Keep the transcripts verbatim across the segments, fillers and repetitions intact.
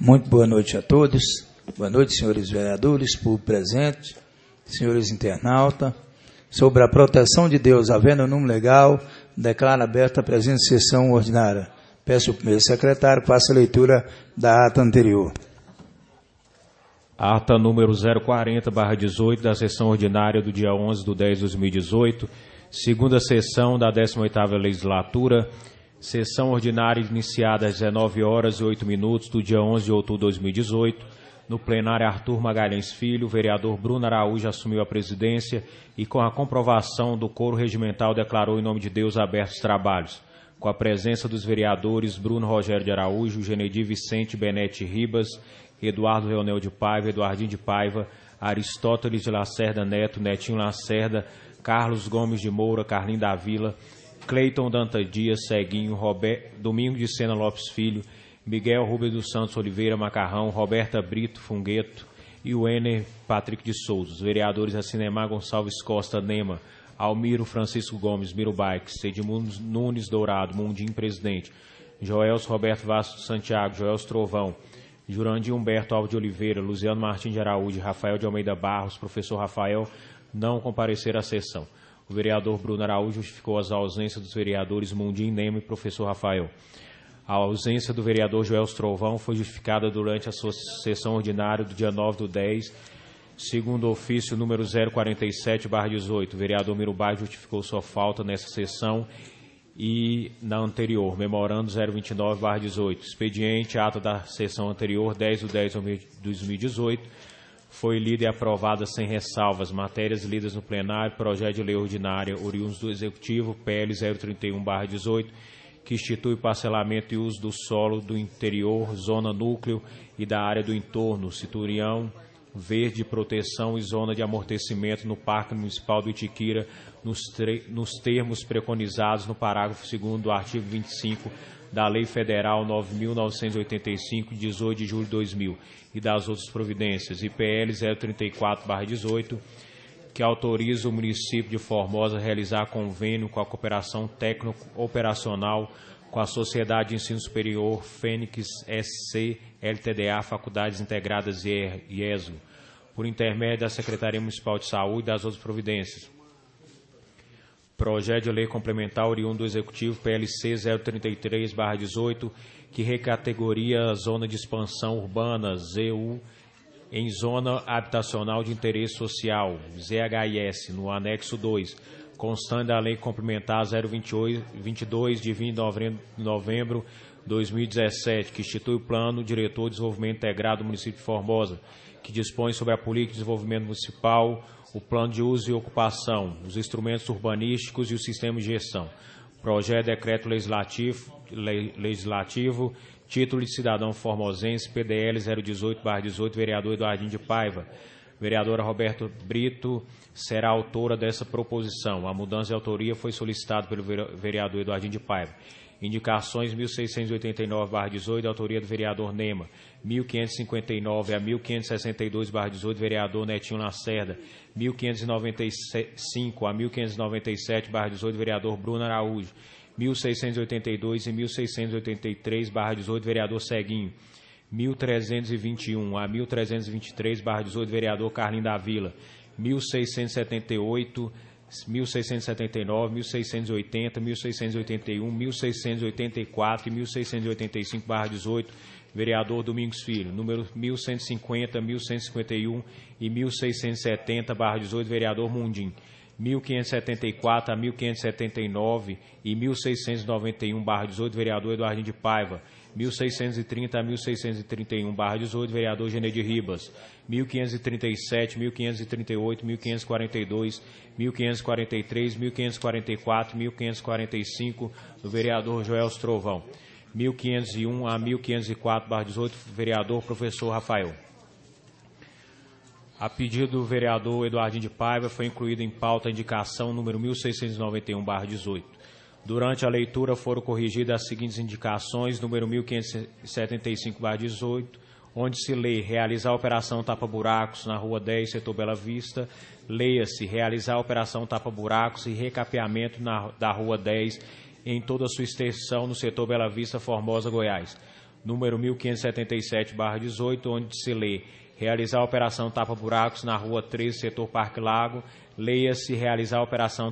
Muito boa noite a todos. Boa noite, senhores vereadores, público presente, senhores internautas. Sobre a proteção de Deus, havendo número legal, declaro aberta a presente sessão ordinária. Peço ao primeiro secretário que faça a leitura da ata anterior. Ata número zero quarenta barra dezoito da sessão ordinária do dia onze de dez de dois mil e dezoito, segunda sessão da décima oitava legislatura, sessão ordinária iniciada às dezenove horas e oito minutos do dia onze de outubro de dois mil e dezoito. No plenário, Arthur Magalhães Filho, o vereador Bruno Araújo assumiu a presidência e, com a comprovação do coro regimental, declarou em nome de Deus abertos os trabalhos. Com a presença dos vereadores Bruno Rogério de Araújo, Genedir Vicente Benete Ribas, Eduardo Leonel de Paiva, Eduardinho de Paiva, Aristóteles de Lacerda Neto, Netinho Lacerda, Carlos Gomes de Moura, Carlinho da Vila, Cleiton Danta Dias, Ceguinho, Robert, Domingo de Sena Lopes Filho, Miguel Rubens dos Santos Oliveira Macarrão, Roberta Brito Fungueto e o Ener Patrick de Souza. Os vereadores Acinemar Gonçalves Costa Nema, Almiro Francisco Gomes Miro Baix, Edmundo Nunes Dourado Mundim Presidente, Joelso Roberto Vasco Santiago, Joelso Trovão, Jurandir Humberto Alves de Oliveira, Luziano Martins de Araújo, Rafael de Almeida Barros, professor Rafael, não compareceram à sessão. O vereador Bruno Araújo justificou as ausências dos vereadores Mundim Nema e professor Rafael. A ausência do vereador Joelso Trovão foi justificada durante a sua sessão ordinária do dia nove do dez, segundo o ofício número zero quarenta e sete barra dezoito. O vereador Mirubá justificou sua falta nessa sessão e na anterior, memorando zero vinte e nove barra dezoito. Expediente, ata da sessão anterior, dez de dez de dois mil e dezoito, foi lida e aprovada sem ressalvas. Matérias lidas no plenário, projeto de lei ordinária oriundos do Executivo, P L zero trinta e um barra dezoito, que institui parcelamento e uso do solo do interior, zona núcleo e da área do entorno, Citurião Verde, proteção e zona de amortecimento no Parque Municipal do Itiquira, nos, nos termos preconizados no parágrafo segundo do artigo vinte e cinco da Lei Federal nove mil novecentos e oitenta e cinco, de dezoito de julho de dois mil, e das outras providências, e P L zero trinta e quatro barra dezoito, que autoriza o município de Formosa a realizar convênio com a cooperação técnico-operacional com a Sociedade de Ensino Superior Fênix S C L T D A Faculdades Integradas I E S O, por intermédio da Secretaria Municipal de Saúde e das outras providências. Projeto de lei complementar oriundo do Executivo P L C zero trinta e três barra dezoito, que recategoria a zona de expansão urbana Z U em zona habitacional de interesse social, Z H I S, no anexo dois, constante da lei complementar zero vinte e dois, de vinte de novembro de dois mil e dezessete, que institui o Plano Diretor de Desenvolvimento Integrado do município de Formosa, que dispõe sobre a política de desenvolvimento municipal, o plano de uso e ocupação, os instrumentos urbanísticos e o sistema de gestão. Projeto de decreto legislativo, le, legislativo título de cidadão formosense, P D L zero dezoito barra dezoito, vereador Eduardinho de Paiva. Vereadora Roberto Brito será autora dessa proposição. A mudança de autoria foi solicitada pelo vereador Eduardinho de Paiva. Indicações mil seiscentos e oitenta e nove barra dezoito, autoria do vereador Nema. mil quinhentos e cinquenta e nove a mil quinhentos e sessenta e dois barra dezoito, vereador Netinho Lacerda. mil quinhentos e noventa e cinco a mil quinhentos e noventa e sete barra dezoito, vereador Bruno Araújo. mil seiscentos e oitenta e dois e mil seiscentos e oitenta e três barra dezoito, vereador Ceguinho. mil trezentos e vinte e um a mil trezentos e vinte e três barra dezoito, vereador Carlinho da Vila. mil seiscentos e setenta e oito, mil seiscentos e setenta e nove, mil seiscentos e oitenta, mil seiscentos e oitenta e um, mil seiscentos e oitenta e quatro e mil seiscentos e oitenta e cinco barra dezoito, vereador Domingos Filho. Número mil cento e cinquenta, mil cento e cinquenta e um e mil seiscentos e setenta barra dezoito, vereador Mundim. mil quinhentos e setenta e quatro a mil quinhentos e setenta e nove e mil seiscentos e noventa e um barra dezoito, vereador Eduardinho de Paiva. mil seiscentos e trinta a mil seiscentos e trinta e um barra dezoito, vereador Genedir Ribas. mil quinhentos e trinta e sete, mil quinhentos e trinta e oito, mil quinhentos e quarenta e dois, mil quinhentos e quarenta e três, mil quinhentos e quarenta e quatro, mil quinhentos e quarenta e cinco, do vereador Joelso Trovão. mil quinhentos e um a mil quinhentos e quatro barra dezoito, vereador professor Rafael. A pedido do vereador Eduardinho de Paiva, foi incluída em pauta a indicação número mil seiscentos e noventa e um barra dezoito. Durante a leitura foram corrigidas as seguintes indicações, número mil quinhentos e setenta e cinco barra dezoito, onde se lê realizar a operação tapa-buracos na Rua dez, setor Bela Vista, leia-se realizar a operação tapa-buracos e recapeamento na, da Rua dez em toda a sua extensão no setor Bela Vista, Formosa, Goiás. número mil quinhentos e setenta e sete barra dezoito, onde se lê realizar a operação tapa-buracos na rua treze, setor Parque Lago, leia-se realizar a operação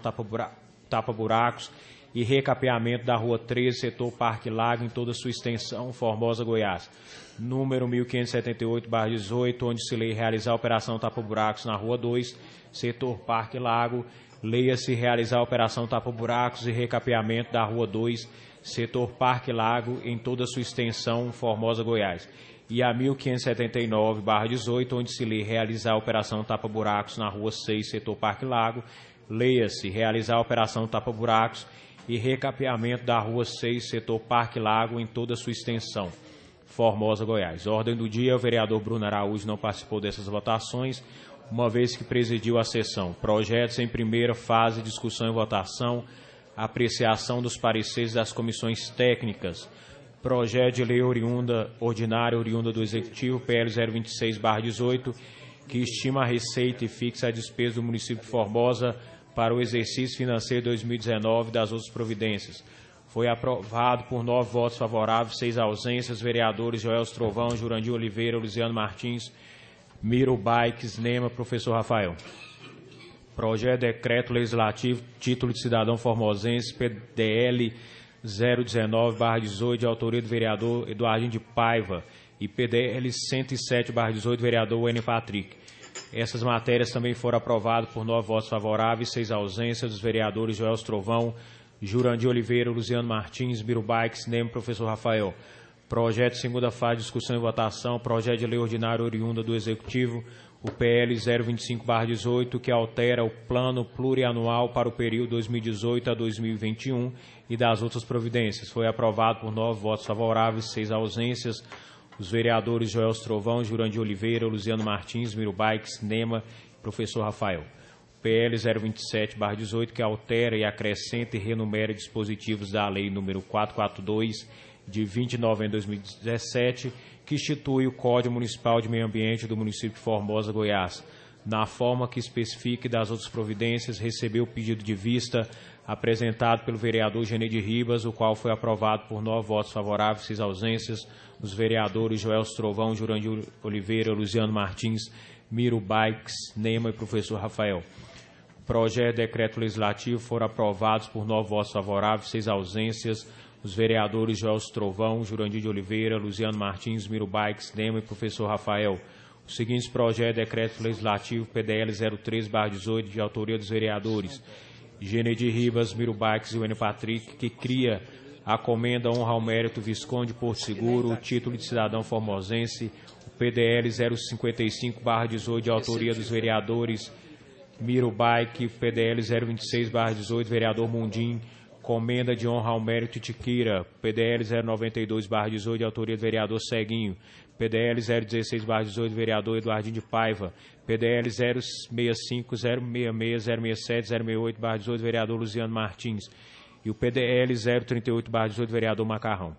tapa-buracos e recapeamento da rua treze, setor Parque Lago, em toda sua extensão, Formosa, Goiás. Número mil quinhentos e setenta e oito barra dezoito, onde se lê realizar a operação tapa-buracos na rua dois, setor Parque Lago, leia-se realizar a operação tapa-buracos e recapeamento da rua dois, setor Parque Lago, em toda sua extensão, Formosa, Goiás. E a mil quinhentos e setenta e nove barra dezoito, onde se lê realizar a operação tapa-buracos na rua seis, setor Parque Lago, leia-se realizar a operação tapa-buracos e recapeamento da rua seis, setor Parque Lago, em toda sua extensão, Formosa, Goiás. Ordem do dia: o vereador Bruno Araújo não participou dessas votações, uma vez que presidiu a sessão. Projetos em primeira fase, discussão e votação, apreciação dos pareceres das comissões técnicas. Projeto de lei oriunda, ordinária oriunda do Executivo, P L zero vinte e seis barra dezoito, que estima a receita e fixa a despesa do município de Formosa para o exercício financeiro dois mil e dezenove das outras providências. Foi aprovado por nove votos favoráveis, seis ausências, vereadores Joel Trovão, Jurandir Oliveira, Luciano Martins, Miro Baix, Nema, professor Rafael. Projeto de decreto legislativo, título de cidadão formosense, P D L zero dezenove barra dezoito, de autoria do vereador Eduardinho de Paiva, e P D L cento e sete barra dezoito, vereador Wênio Patrick. Essas matérias também foram aprovadas por nove votos favoráveis, seis ausências, dos vereadores Joel Trovão, Jurandir Oliveira, Luciano Martins, Miro Baix, Nema, professor Rafael. Projeto segunda fase, discussão e votação, projeto de lei ordinária oriunda do Executivo, o P L zero vinte e cinco barra dezoito, que altera o plano plurianual para o período dois mil e dezoito a dois mil e vinte e um e das outras providências. Foi aprovado por nove votos favoráveis, seis ausências, os vereadores Joel Trovão, Jurandir Oliveira, Luciano Martins, Miro Baix, Nema, professor Rafael. P L zero vinte e sete barra dezoito, que altera e acrescenta e renumera dispositivos da lei número quatrocentos e quarenta e dois, de vinte de novembro de dois mil e dezessete, que institui o Código Municipal de Meio Ambiente do município de Formosa, Goiás, na forma que especifique das outras providências, recebeu o pedido de vista apresentado pelo vereador Geneide Ribas, o qual foi aprovado por nove votos favoráveis, seis ausências, dos vereadores Joel Trovão, Jurandir Oliveira, Luciano Martins, Miro Baix, Nema e professor Rafael. Projeto de decreto legislativo foram aprovados por nove votos favoráveis, seis ausências, os vereadores Joel Trovão, Jurandir de Oliveira, Luciano Martins, Miro Baix, Nema e professor Rafael. Os seguintes projetos de decreto legislativo P D L zero três barra dezoito, de autoria dos vereadores Geneide Ribas, Miro Baix e Wênio Patrick, que cria a comenda honra ao mérito Visconde Porto Seguro, o título de cidadão formosense, o P D L zero cinquenta e cinco barra dezoito, de autoria dos vereadores Miro Baix, P D L zero vinte e seis barra dezoito, vereador Mundim, comenda de honra ao mérito Tiquira, P D L zero noventa e dois barra dezoito, de autoria do vereador Ceguinho, P D L zero dezesseis barra dezoito, vereador Eduardinho de Paiva, P D L zero sessenta e cinco, zero sessenta e seis, zero sessenta e sete, zero sessenta e oito barra dezoito, vereador Luciano Martins, e o P D L zero trinta e oito barra dezoito, vereador Macarrão.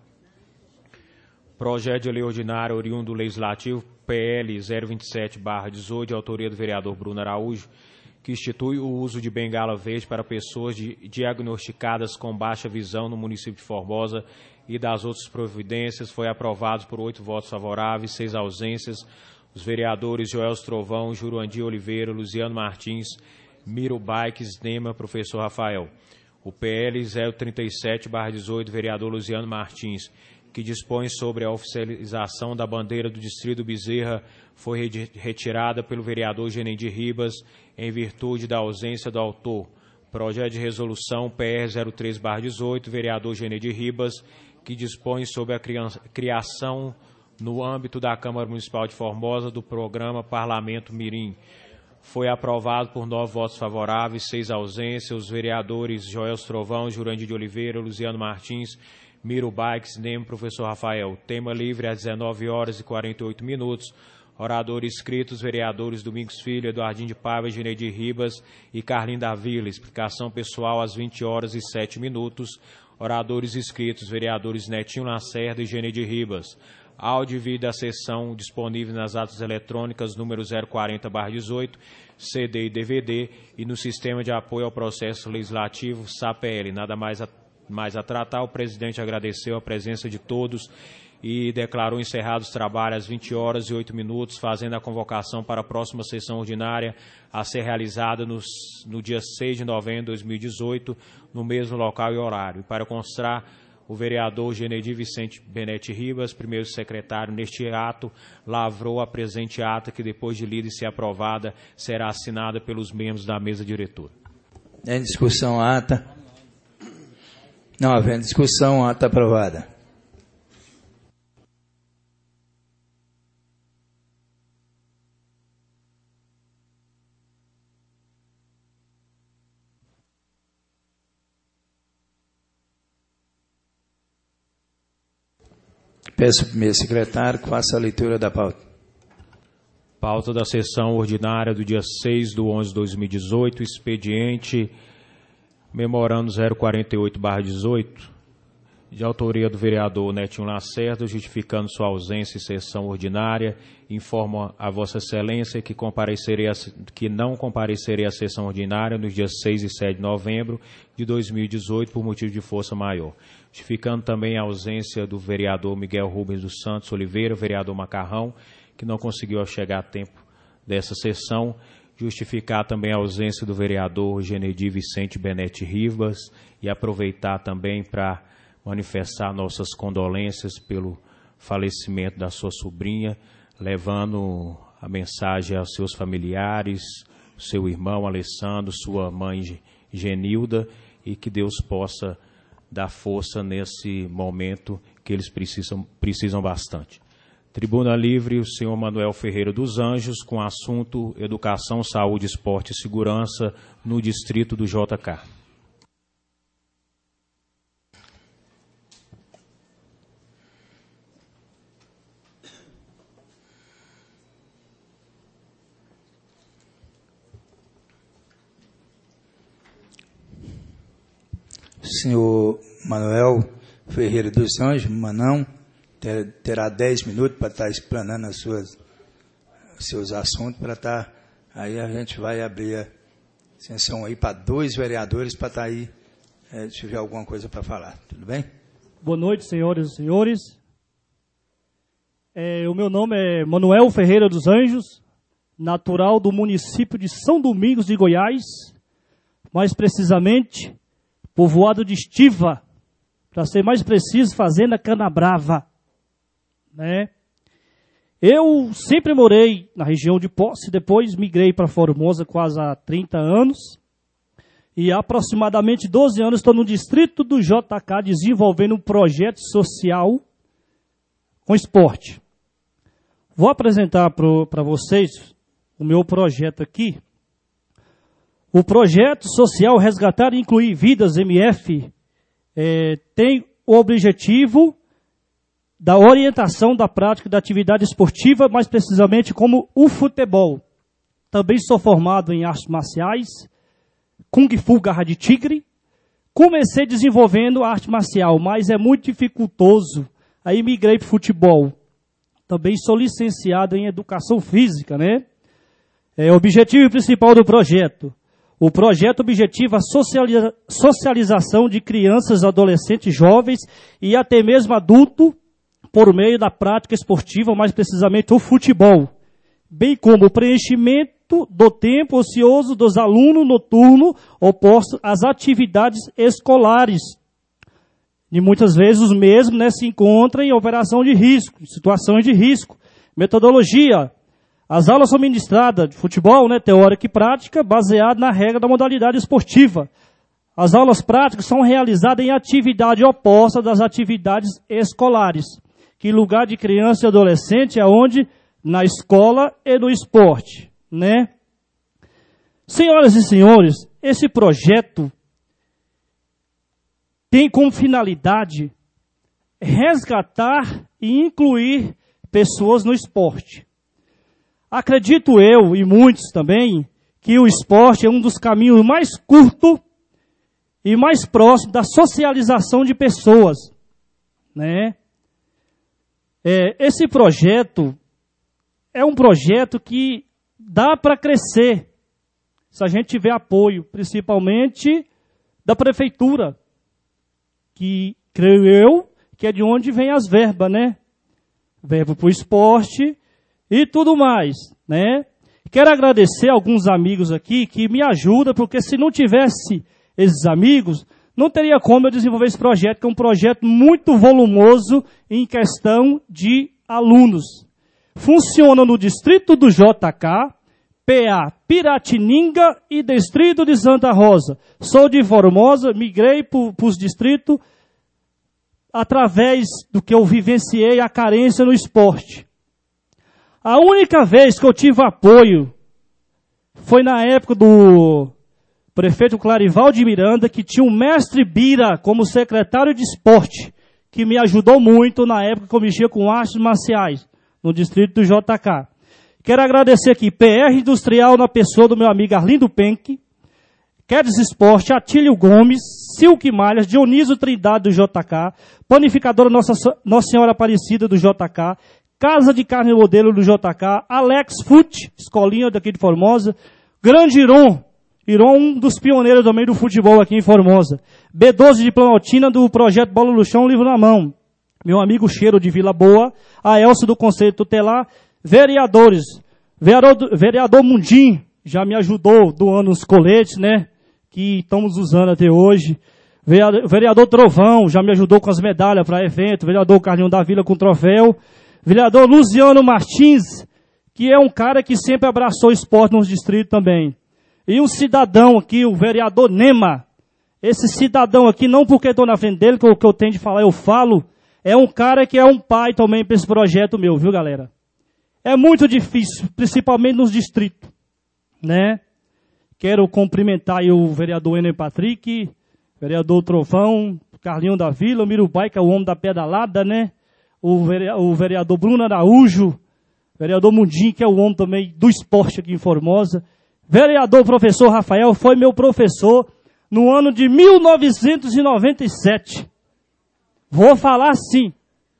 Projeto de lei ordinária oriundo do Legislativo, P L zero vinte e sete barra dezoito, de autoria do vereador Bruno Araújo, que institui o uso de bengala verde para pessoas de, diagnosticadas com baixa visão no município de Formosa e das outras providências, foi aprovado por oito votos favoráveis, seis ausências, os vereadores Joel Trovão, Jurandir Oliveira, Luciano Martins, Miro Baix, Nema, professor Rafael. O P L zero trinta e sete barra dezoito, vereador Luciano Martins, que dispõe sobre a oficialização da bandeira do Distrito Bezerra, foi retirada pelo vereador Geneide Ribas, em virtude da ausência do autor. Projeto de resolução P R zero três barra dezoito, vereador Geneide Ribas, que dispõe sobre a criação, no âmbito da Câmara Municipal de Formosa, do programa Parlamento Mirim. Foi aprovado por nove votos favoráveis, seis ausências, os vereadores Joel Trovão, Jurandir de Oliveira, Luciano Martins, Miro Baix, Nema, professor Rafael. Tema livre às dezenove horas e quarenta e oito minutos. Oradores inscritos, vereadores Domingos Filho, Eduardinho de Paiva, Geneide Ribas e Carlinho da Vila. Explicação pessoal às vinte horas e sete minutos. Oradores inscritos, vereadores Netinho Lacerda e Geneide Ribas. Áudio e vídeo da sessão disponível nas atas eletrônicas número zero quarenta barra dezoito, C D e D V D e no Sistema de Apoio ao Processo Legislativo, S A P L. Nada mais a, mais a tratar, o presidente agradeceu a presença de todos e declarou encerrados os trabalhos às vinte horas e oito minutos, fazendo a convocação para a próxima sessão ordinária a ser realizada nos, no dia seis de novembro de dois mil e dezoito, no mesmo local e horário. E para constar, o vereador Genedir Vicente Benetti Ribas, primeiro secretário neste ato, lavrou a presente ata que, depois de lida e ser aprovada, será assinada pelos membros da mesa diretora. Em discussão, a ata. Não havendo discussão, a ata aprovada. Peço ao primeiro secretário que faça a leitura da pauta. Pauta da sessão ordinária do dia seis de onze de dois mil e dezoito, expediente memorando zero quarenta e oito barra dezoito, de autoria do vereador Netinho Lacerda, justificando sua ausência em sessão ordinária, informa a Vossa Excelência que, comparecerei a, que não comparecerei à sessão ordinária nos dias seis e sete de novembro de dois mil e dezoito por motivo de força maior. Justificando também a ausência do vereador Miguel Rubens dos Santos Oliveira, vereador Macarrão, que não conseguiu chegar a tempo dessa sessão. Justificar também a ausência do vereador Genedir Vicente Benetti Ribas e aproveitar também para manifestar nossas condolências pelo falecimento da sua sobrinha, levando a mensagem aos seus familiares, seu irmão Alessandro, sua mãe Genilda, e que Deus possa dar força nesse momento que eles precisam, precisam bastante. Tribuna Livre, o senhor Manuel Ferreira dos Anjos, com assunto Educação, Saúde, Esporte e Segurança no distrito do J K. Senhor Manuel Ferreira dos Anjos, Manão, ter, terá dez minutos para estar explanando as suas, os seus assuntos, para estar, aí a gente vai abrir a sessão aí para dois vereadores, para estar aí, é, se tiver alguma coisa para falar. Tudo bem? Boa noite, senhoras e senhores. É, o meu nome é Manuel Ferreira dos Anjos, natural do município de São Domingos de Goiás, mais precisamente povoado de Estiva, para ser mais preciso, fazenda Canabrava, né? Eu sempre morei na região de Posse, depois migrei para Formosa quase há trinta anos, e há aproximadamente doze anos estou no distrito do J K desenvolvendo um projeto social com esporte. Vou apresentar para vocês o meu projeto aqui. O projeto social Resgatar e Incluir Vidas, M F, é, tem o objetivo da orientação da prática da atividade esportiva, mais precisamente como o futebol. Também sou formado em artes marciais, Kung Fu Garra de Tigre. Comecei desenvolvendo arte marcial, mas é muito dificultoso. Aí migrei para o futebol. Também sou licenciado em educação física, né? É o objetivo principal do projeto. O projeto objetiva a socializa- socialização de crianças, adolescentes, jovens e até mesmo adultos por meio da prática esportiva, mais precisamente o futebol, bem como o preenchimento do tempo ocioso dos alunos noturnos oposto às atividades escolares. E muitas vezes os mesmos, né, se encontram em operação de risco, em situações de risco. Metodologia. As aulas são ministradas de futebol, né, teórica e prática, baseada na regra da modalidade esportiva. As aulas práticas são realizadas em atividade oposta das atividades escolares. Que lugar de criança e adolescente é onde? Na escola e no esporte, né? Senhoras e senhores, esse projeto tem como finalidade resgatar e incluir pessoas no esporte. Acredito eu, e muitos também, que o esporte é um dos caminhos mais curtos e mais próximos da socialização de pessoas, né? É, esse projeto é um projeto que dá para crescer, se a gente tiver apoio, principalmente da prefeitura, que creio eu que é de onde vem as verbas, né? verbo para o esporte e tudo mais, né? Quero agradecer a alguns amigos aqui que me ajudam, porque se não tivesse esses amigos, não teria como eu desenvolver esse projeto, que é um projeto muito volumoso em questão de alunos. Funciona no distrito do J K, P A Piratininga e distrito de Santa Rosa. Sou de Formosa, migrei para os distritos através do que eu vivenciei a carência no esporte. A única vez que eu tive apoio foi na época do prefeito Clarival de Miranda, que tinha o mestre Bira como secretário de esporte, que me ajudou muito na época que eu mexia com artes marciais, no distrito do J K. Quero agradecer aqui P R Industrial na pessoa do meu amigo Arlindo Penck, Quedes Esporte, Atílio Gomes, Silk Malhas, Dionísio Trindade do J K, Panificadora Nossa, Nossa Senhora Aparecida do J K, Casa de Carne Modelo do J K, Alex Fute, escolinha daqui de Formosa, Grande Iron, Iron, um dos pioneiros também do futebol aqui em Formosa, B doze de Planaltina do projeto Bola no Chão, Livro na Mão, meu amigo Cheiro de Vila Boa, a Elcio do Conselho Tutelar, vereadores, vereador, vereador Mundim, já me ajudou doando os coletes, né, que estamos usando até hoje, vereador, vereador Trovão, já me ajudou com as medalhas para evento, vereador Carlinhos da Vila com troféu, vereador Luciano Martins, que é um cara que sempre abraçou o esporte nos distritos também. E um cidadão aqui, o vereador Nema. Esse cidadão aqui, não porque estou na frente dele, que o que eu tenho de falar eu falo, é um cara que é um pai também para esse projeto meu, viu, galera? É muito difícil, principalmente nos distritos, né? Quero cumprimentar aí o vereador Enem Patrick, vereador Trovão, Carlinhos da Vila, o Mirubai, que é o homem da pedalada, né? O vereador Bruno Araújo, vereador Mundim, que é o homem também do esporte aqui em Formosa. Vereador professor Rafael foi meu professor no ano de mil novecentos e noventa e sete. Vou falar assim.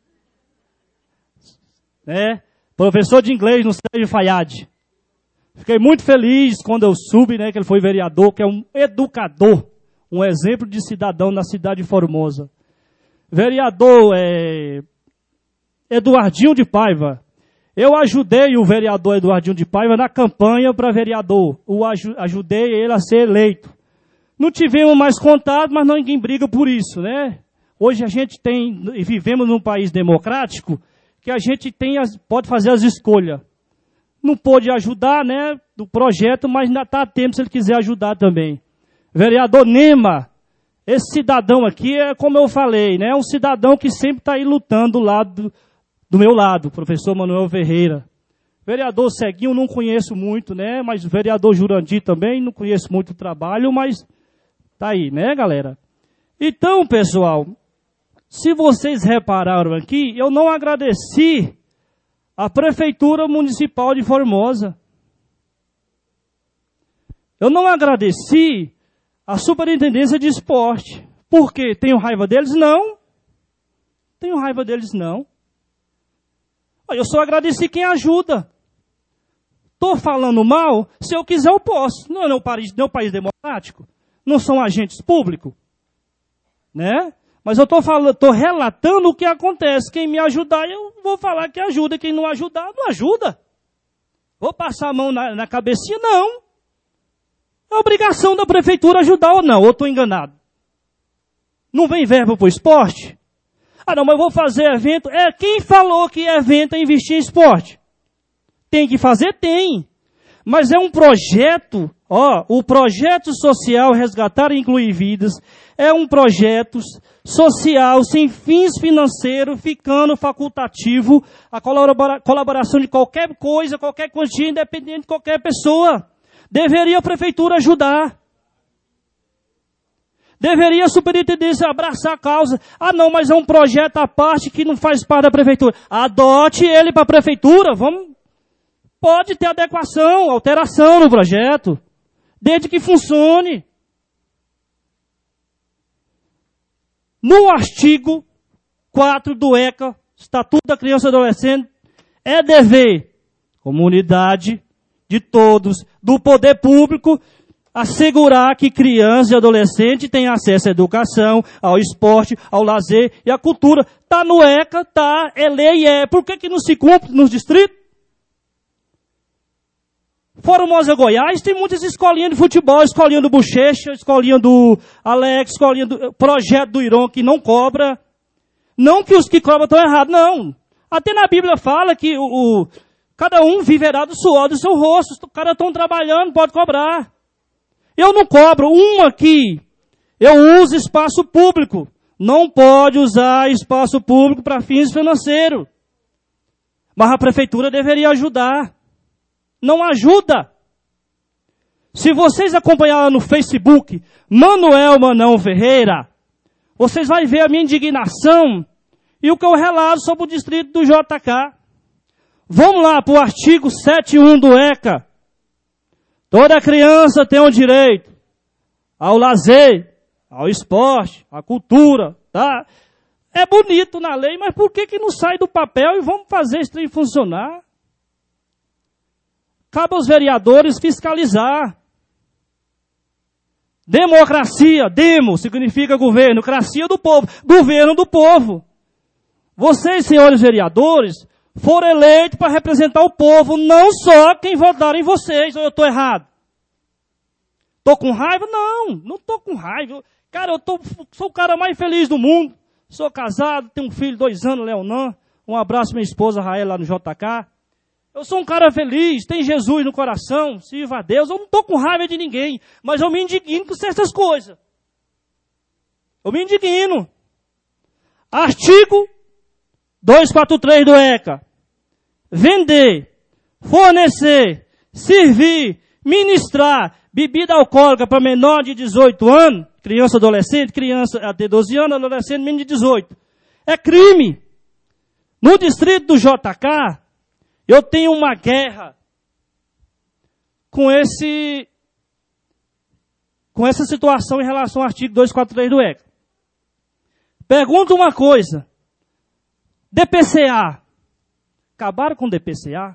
Né? Professor de inglês no Sérgio Fayad. Fiquei muito feliz quando eu soube, né, que ele foi vereador, que é um educador, um exemplo de cidadão na cidade de Formosa. Vereador é, Eduardinho de Paiva. Eu ajudei o vereador Eduardinho de Paiva na campanha para vereador. O ajudei ele a ser eleito. Não tivemos mais contato, mas ninguém briga por isso, né? Hoje a gente tem, vivemos num país democrático, que a gente tem as, pode fazer as escolhas. Não pôde ajudar, né, do projeto, mas ainda está a tempo se ele quiser ajudar também. Vereador Nema, esse cidadão aqui é como eu falei, né, um cidadão que sempre está aí lutando do lado, do meu lado, professor Manuel Ferreira. Vereador Ceguinho não conheço muito, né, mas o vereador Jurandir também não conheço muito o trabalho, mas tá aí, né, galera? Então, pessoal, se vocês repararam aqui, eu não agradeci a Prefeitura Municipal de Formosa. Eu não agradeci a Superintendência de Esporte. Por quê? Tenho raiva deles? Não. Tenho raiva deles? Não. Eu só agradeci quem ajuda. Estou falando mal? Se eu quiser, eu posso. Não é um país, não é um país democrático? Não são agentes públicos? Né? Mas eu estou falando, estou relatando o que acontece. Quem me ajudar, eu vou falar que ajuda. Quem não ajudar, não ajuda. Vou passar a mão na, na cabecinha? Não. É obrigação da prefeitura ajudar ou não? Ou estou enganado? Não vem verba para o esporte? Ah, não, mas eu vou fazer evento. É, quem falou que evento é investir em esporte? Tem que fazer? Tem. Mas é um projeto, ó, o projeto social Resgatar e Incluir Vidas é um projeto social sem fins financeiros, ficando facultativo a colabora- colaboração de qualquer coisa, qualquer quantia, independente de qualquer pessoa. Deveria a prefeitura ajudar. Deveria a superintendência abraçar a causa. Ah, não, mas é um projeto à parte que não faz parte da prefeitura. Adote ele para a prefeitura. Vamos. Pode ter adequação, alteração no projeto, desde que funcione. No artigo quatro do ECA, Estatuto da Criança e Adolescente, é dever, comunidade, de todos, do poder público, assegurar que criança e adolescente tenham acesso à educação, ao esporte, ao lazer e à cultura. Está no ECA, está, é lei, é. Por que que não se cumpre nos distritos? Formosa, Goiás, tem muitas escolinhas de futebol, escolinha do Bochecha, escolinha do Alex, escolinha do projeto do Iron, que não cobra. Não que os que cobram estão errados, não. Até na Bíblia fala que o, o, cada um viverá do suor do seu rosto. Os caras estão trabalhando, pode cobrar. Eu não cobro. Um aqui, eu uso espaço público. Não pode usar espaço público para fins financeiros. Mas a prefeitura deveria ajudar. Não ajuda. Se vocês acompanharem no Facebook, Manuel Manão Ferreira, vocês vão ver a minha indignação e o que eu relato sobre o distrito do J K. Vamos lá para o artigo setenta e um do ECA. Toda criança tem o direito ao lazer, ao esporte, à cultura, tá? É bonito na lei, mas por que que não sai do papel e vamos fazer isso trem funcionar? Cabe aos vereadores fiscalizar. Democracia, demo, significa governo, cracia do povo, governo do povo. Vocês, senhores vereadores, foram eleitos para representar o povo, não só quem votaram em vocês, ou eu estou errado? Estou com raiva? Não, não estou com raiva. Cara, eu tô, sou o cara mais feliz do mundo. Sou casado, tenho um filho de dois anos, Leonan. Um abraço minha esposa, Rael, lá no J K. Eu sou um cara feliz, tem Jesus no coração, sirva a Deus. Eu não estou com raiva de ninguém, mas eu me indigno com certas coisas. Eu me indigno. Artigo duzentos e quarenta e três do ECA. Vender, fornecer, servir, ministrar bebida alcoólica para menor de dezoito anos, criança, adolescente, criança até doze anos, adolescente, menino de dezoito. É crime. No distrito do J K, eu tenho uma guerra com esse, com essa situação em relação ao artigo duzentos e quarenta e três do ECA. Pergunto uma coisa. D P C A. Acabaram com o D P C A?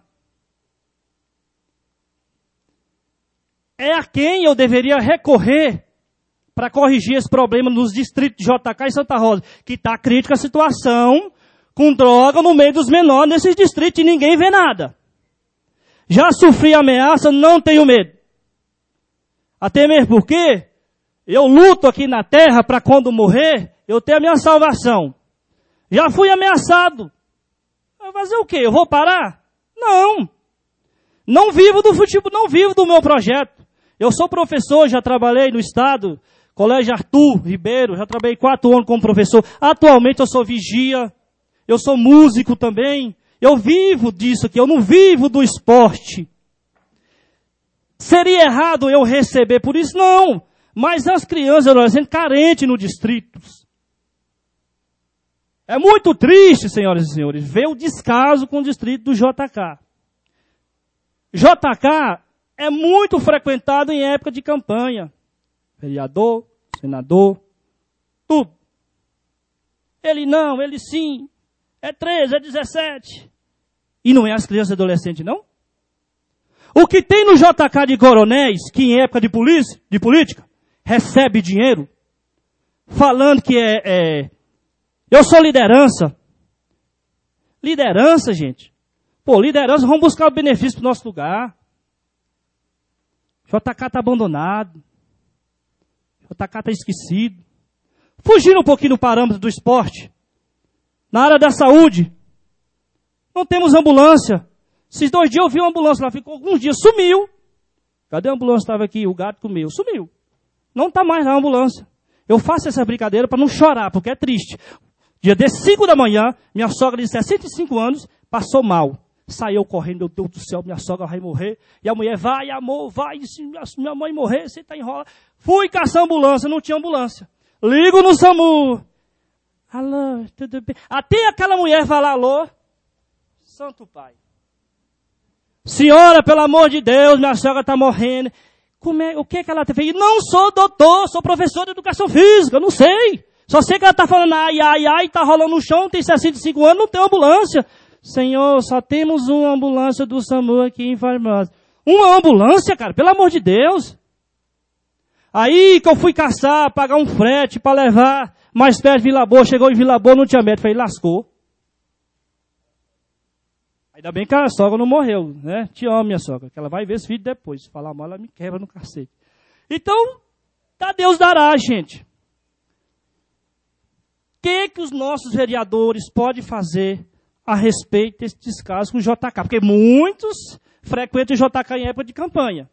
É a quem eu deveria recorrer para corrigir esse problema nos distritos de J K e Santa Rosa, que está crítica a situação com droga no meio dos menores nesses distritos e ninguém vê nada. Já sofri ameaça, não tenho medo. Até mesmo porque eu luto aqui na terra para quando morrer, eu ter a minha salvação. Já fui ameaçado. Vai fazer o quê? Eu vou parar? Não. Não vivo do futebol, não vivo do meu projeto. Eu sou professor, já trabalhei no estado, Colégio Arthur Ribeiro, já trabalhei quatro anos como professor. Atualmente eu sou vigia, eu sou músico também. Eu vivo disso aqui, eu não vivo do esporte. Seria errado eu receber por isso? Não. Mas as crianças e adolescentes carentes no distrito. É muito triste, senhoras e senhores, ver o descaso com o distrito do J K. J K é muito frequentado em época de campanha. Vereador, senador, tudo. Ele não, ele sim. É treze, é dezessete. E não é as crianças e adolescentes, não? O que tem no J K de coronéis, que em época de polícia, de política, recebe dinheiro, falando que é, é... Eu sou liderança. Liderança, gente. Pô, liderança, vamos buscar o benefício para o nosso lugar. J K está abandonado. J K está esquecido. Fugindo um pouquinho do parâmetro do esporte. Na área da saúde, não temos ambulância. Esses dois dias eu vi uma ambulância lá, ficou alguns dias, sumiu. Cadê a ambulância? Estava aqui, o gato comeu, sumiu. Não está mais na ambulância. Eu faço essa brincadeira para não chorar, porque é triste. Dia de cinco da manhã, minha sogra de sessenta e cinco anos passou mal. Saiu correndo, meu Deus do céu, minha sogra vai morrer. E a mulher, vai amor, vai, se minha mãe morrer, você está enrolado. Fui caçar ambulância, não tinha ambulância. Ligo no SAMU. Alô, tudo bem? Até aquela mulher falar alô. Santo Pai. Senhora, pelo amor de Deus, minha sogra está morrendo. Como é, o que, que ela fez? Não sou doutor, sou professor de educação física, não sei. Só sei que ela está falando ai, ai, ai, está rolando no chão, tem sessenta e cinco anos, não tem ambulância. Senhor, só temos uma ambulância do SAMU aqui em Formosa. Uma ambulância, cara, pelo amor de Deus. Aí que eu fui caçar, pagar um frete para levar mais perto de Vila Boa. Chegou em Vila Boa, não tinha médico. Falei, lascou. Ainda bem que a sogra não morreu, né? Te amo, minha sogra, que ela vai ver esse vídeo depois. Se falar mal, ela me quebra no cacete. Então, dá Deus dará, gente. O que, que os nossos vereadores podem fazer a respeito desses casos com o J K? Porque muitos frequentam o J K em época de campanha.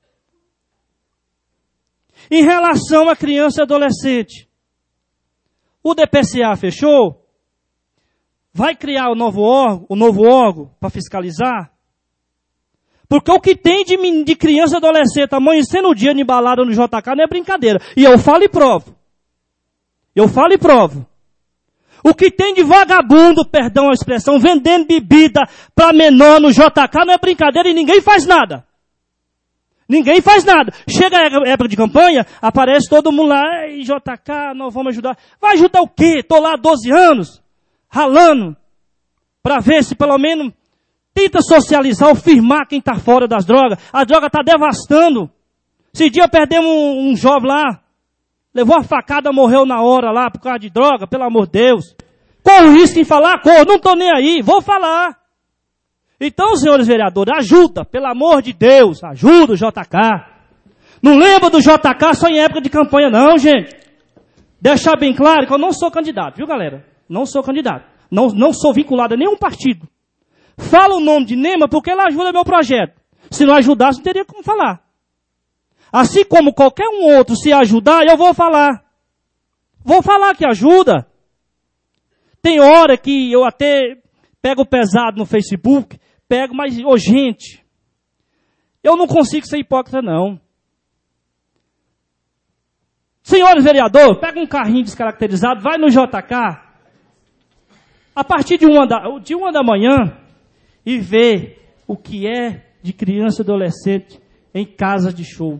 Em relação a criança e adolescente, o D P C A fechou? Vai criar o novo órgão, o novo órgão para fiscalizar? Porque o que tem de, de criança e adolescente amanhecendo o dia de balada no J K não é brincadeira. E eu falo e provo. Eu falo e provo. O que tem de vagabundo, perdão a expressão, vendendo bebida para menor no J K não é brincadeira e ninguém faz nada. Ninguém faz nada. Chega a época de campanha, aparece todo mundo lá, ei, J K, nós vamos ajudar. Vai ajudar o quê? Estou lá há doze anos, ralando, para ver se pelo menos tenta socializar ou firmar quem está fora das drogas. A droga está devastando. Esse dia perdemos um, um jovem lá, levou uma facada, morreu na hora lá por causa de droga, pelo amor de Deus. Corro risco em falar? Corro, não estou nem aí, vou falar. Então, senhores vereadores, ajuda, pelo amor de Deus, ajuda o J K. Não lembra do J K só em época de campanha, não, gente. Deixar bem claro que eu não sou candidato, viu, galera? Não sou candidato. Não, não sou vinculado a nenhum partido. Fala o nome de Nema porque ela ajuda meu projeto. Se não ajudasse, não teria como falar. Assim como qualquer um outro, se ajudar, eu vou falar. Vou falar que ajuda. Tem hora que eu até pego pesado no Facebook, pego, mas, ô gente, eu não consigo ser hipócrita, não. Senhores vereadores, pega um carrinho descaracterizado, vai no J K, a partir de uma da, de uma da manhã, e vê o que é de criança e adolescente em casa de show.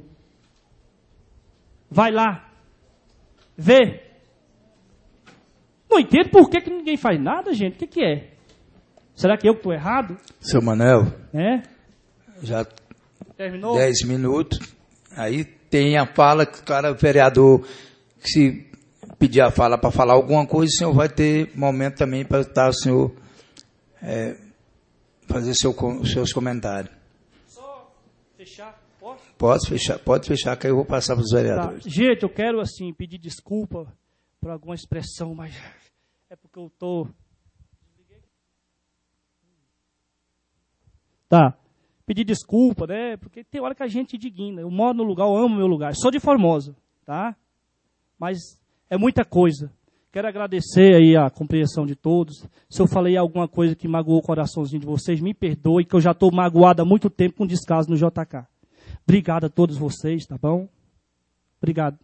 Vai lá, vê. Não entendo por que, que ninguém faz nada, gente. O que, que é? Será que eu que estou errado? Seu Manel, É? já Terminou? dez minutos, aí tem a fala que o cara, o vereador, que se pedir a fala para falar alguma coisa, o senhor vai ter momento também para estar o senhor é, fazer seu, seus comentários. Só fechar, posso? Pode fechar, pode fechar, que aí eu vou passar para os vereadores. Tá. Gente, eu quero assim pedir desculpa por alguma expressão, mas é porque eu estou... Tá. Pedir desculpa, né? Porque tem hora que a gente digna. Eu moro no lugar, eu amo meu lugar. Sou de Formosa, tá? Mas é muita coisa. Quero agradecer aí a compreensão de todos. Se eu falei alguma coisa que magoou o coraçãozinho de vocês, me perdoe, que eu já estou magoado há muito tempo com descaso no J K. Obrigado a todos vocês, tá bom? Obrigado.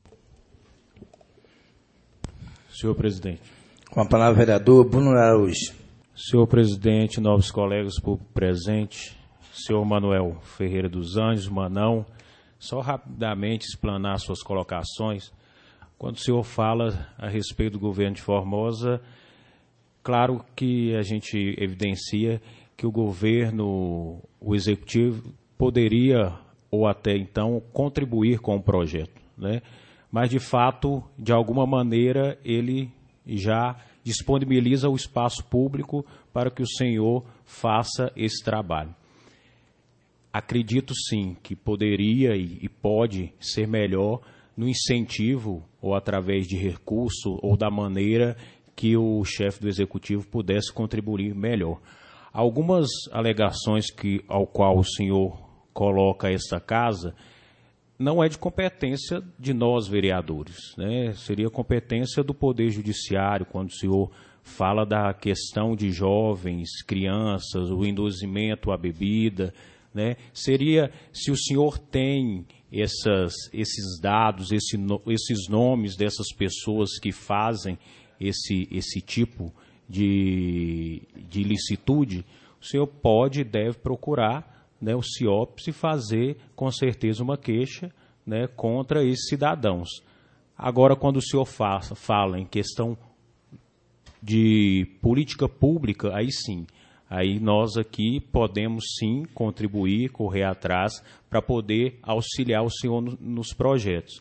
Senhor presidente. Com a palavra, vereador Bruno Araújo. Senhor presidente, nobres colegas, público presente, senhor Manuel Ferreira dos Anjos, Manão, só rapidamente explanar suas colocações. Quando o senhor fala a respeito do governo de Formosa, claro que a gente evidencia que o governo, o executivo, poderia, ou até então, contribuir com o projeto, né? Mas, de fato, de alguma maneira, ele já disponibiliza o espaço público para que o senhor faça esse trabalho. Acredito, sim, que poderia e pode ser melhor no incentivo ou através de recurso ou da maneira que o chefe do executivo pudesse contribuir melhor. Algumas alegações que, ao qual o senhor coloca essa casa não é de competência de nós, vereadores, né? Seria competência do Poder Judiciário, quando o senhor fala da questão de jovens, crianças, o induzimento à bebida, né? Seria, se o senhor tem essas, esses dados, esse, esses nomes dessas pessoas que fazem esse, esse tipo de, de ilicitude, o senhor pode e deve procurar, né, o CIOPS, e fazer com certeza uma queixa, né, contra esses cidadãos. Agora, quando o senhor fa fala em questão de política pública, aí sim, aí nós aqui podemos sim contribuir, correr atrás para poder auxiliar o senhor no, nos projetos.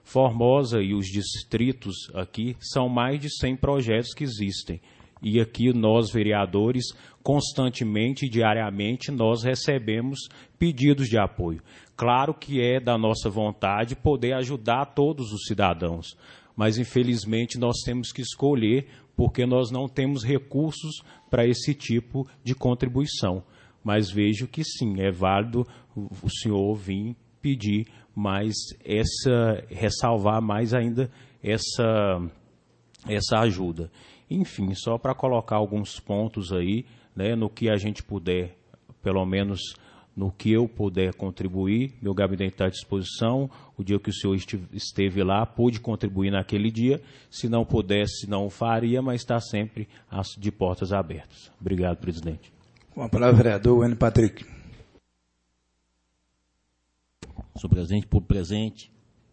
Formosa e os distritos aqui são mais de cem projetos que existem. E aqui nós, vereadores, constantemente, diariamente, nós recebemos pedidos de apoio. Claro que é da nossa vontade poder ajudar todos os cidadãos, mas infelizmente nós temos que escolher porque nós não temos recursos para esse tipo de contribuição. Mas vejo que sim, é válido o senhor vir pedir mais essa, ressalvar mais ainda essa, essa ajuda. Enfim, só para colocar alguns pontos aí, né, no que a gente puder, pelo menos no que eu puder contribuir, meu gabinete está à disposição. O dia que o senhor esteve lá, pude contribuir naquele dia. Se não pudesse, não o faria, mas está sempre de portas abertas. Obrigado, presidente. Com a palavra, vereador Wênio Patrick. Senhor presidente, por presente.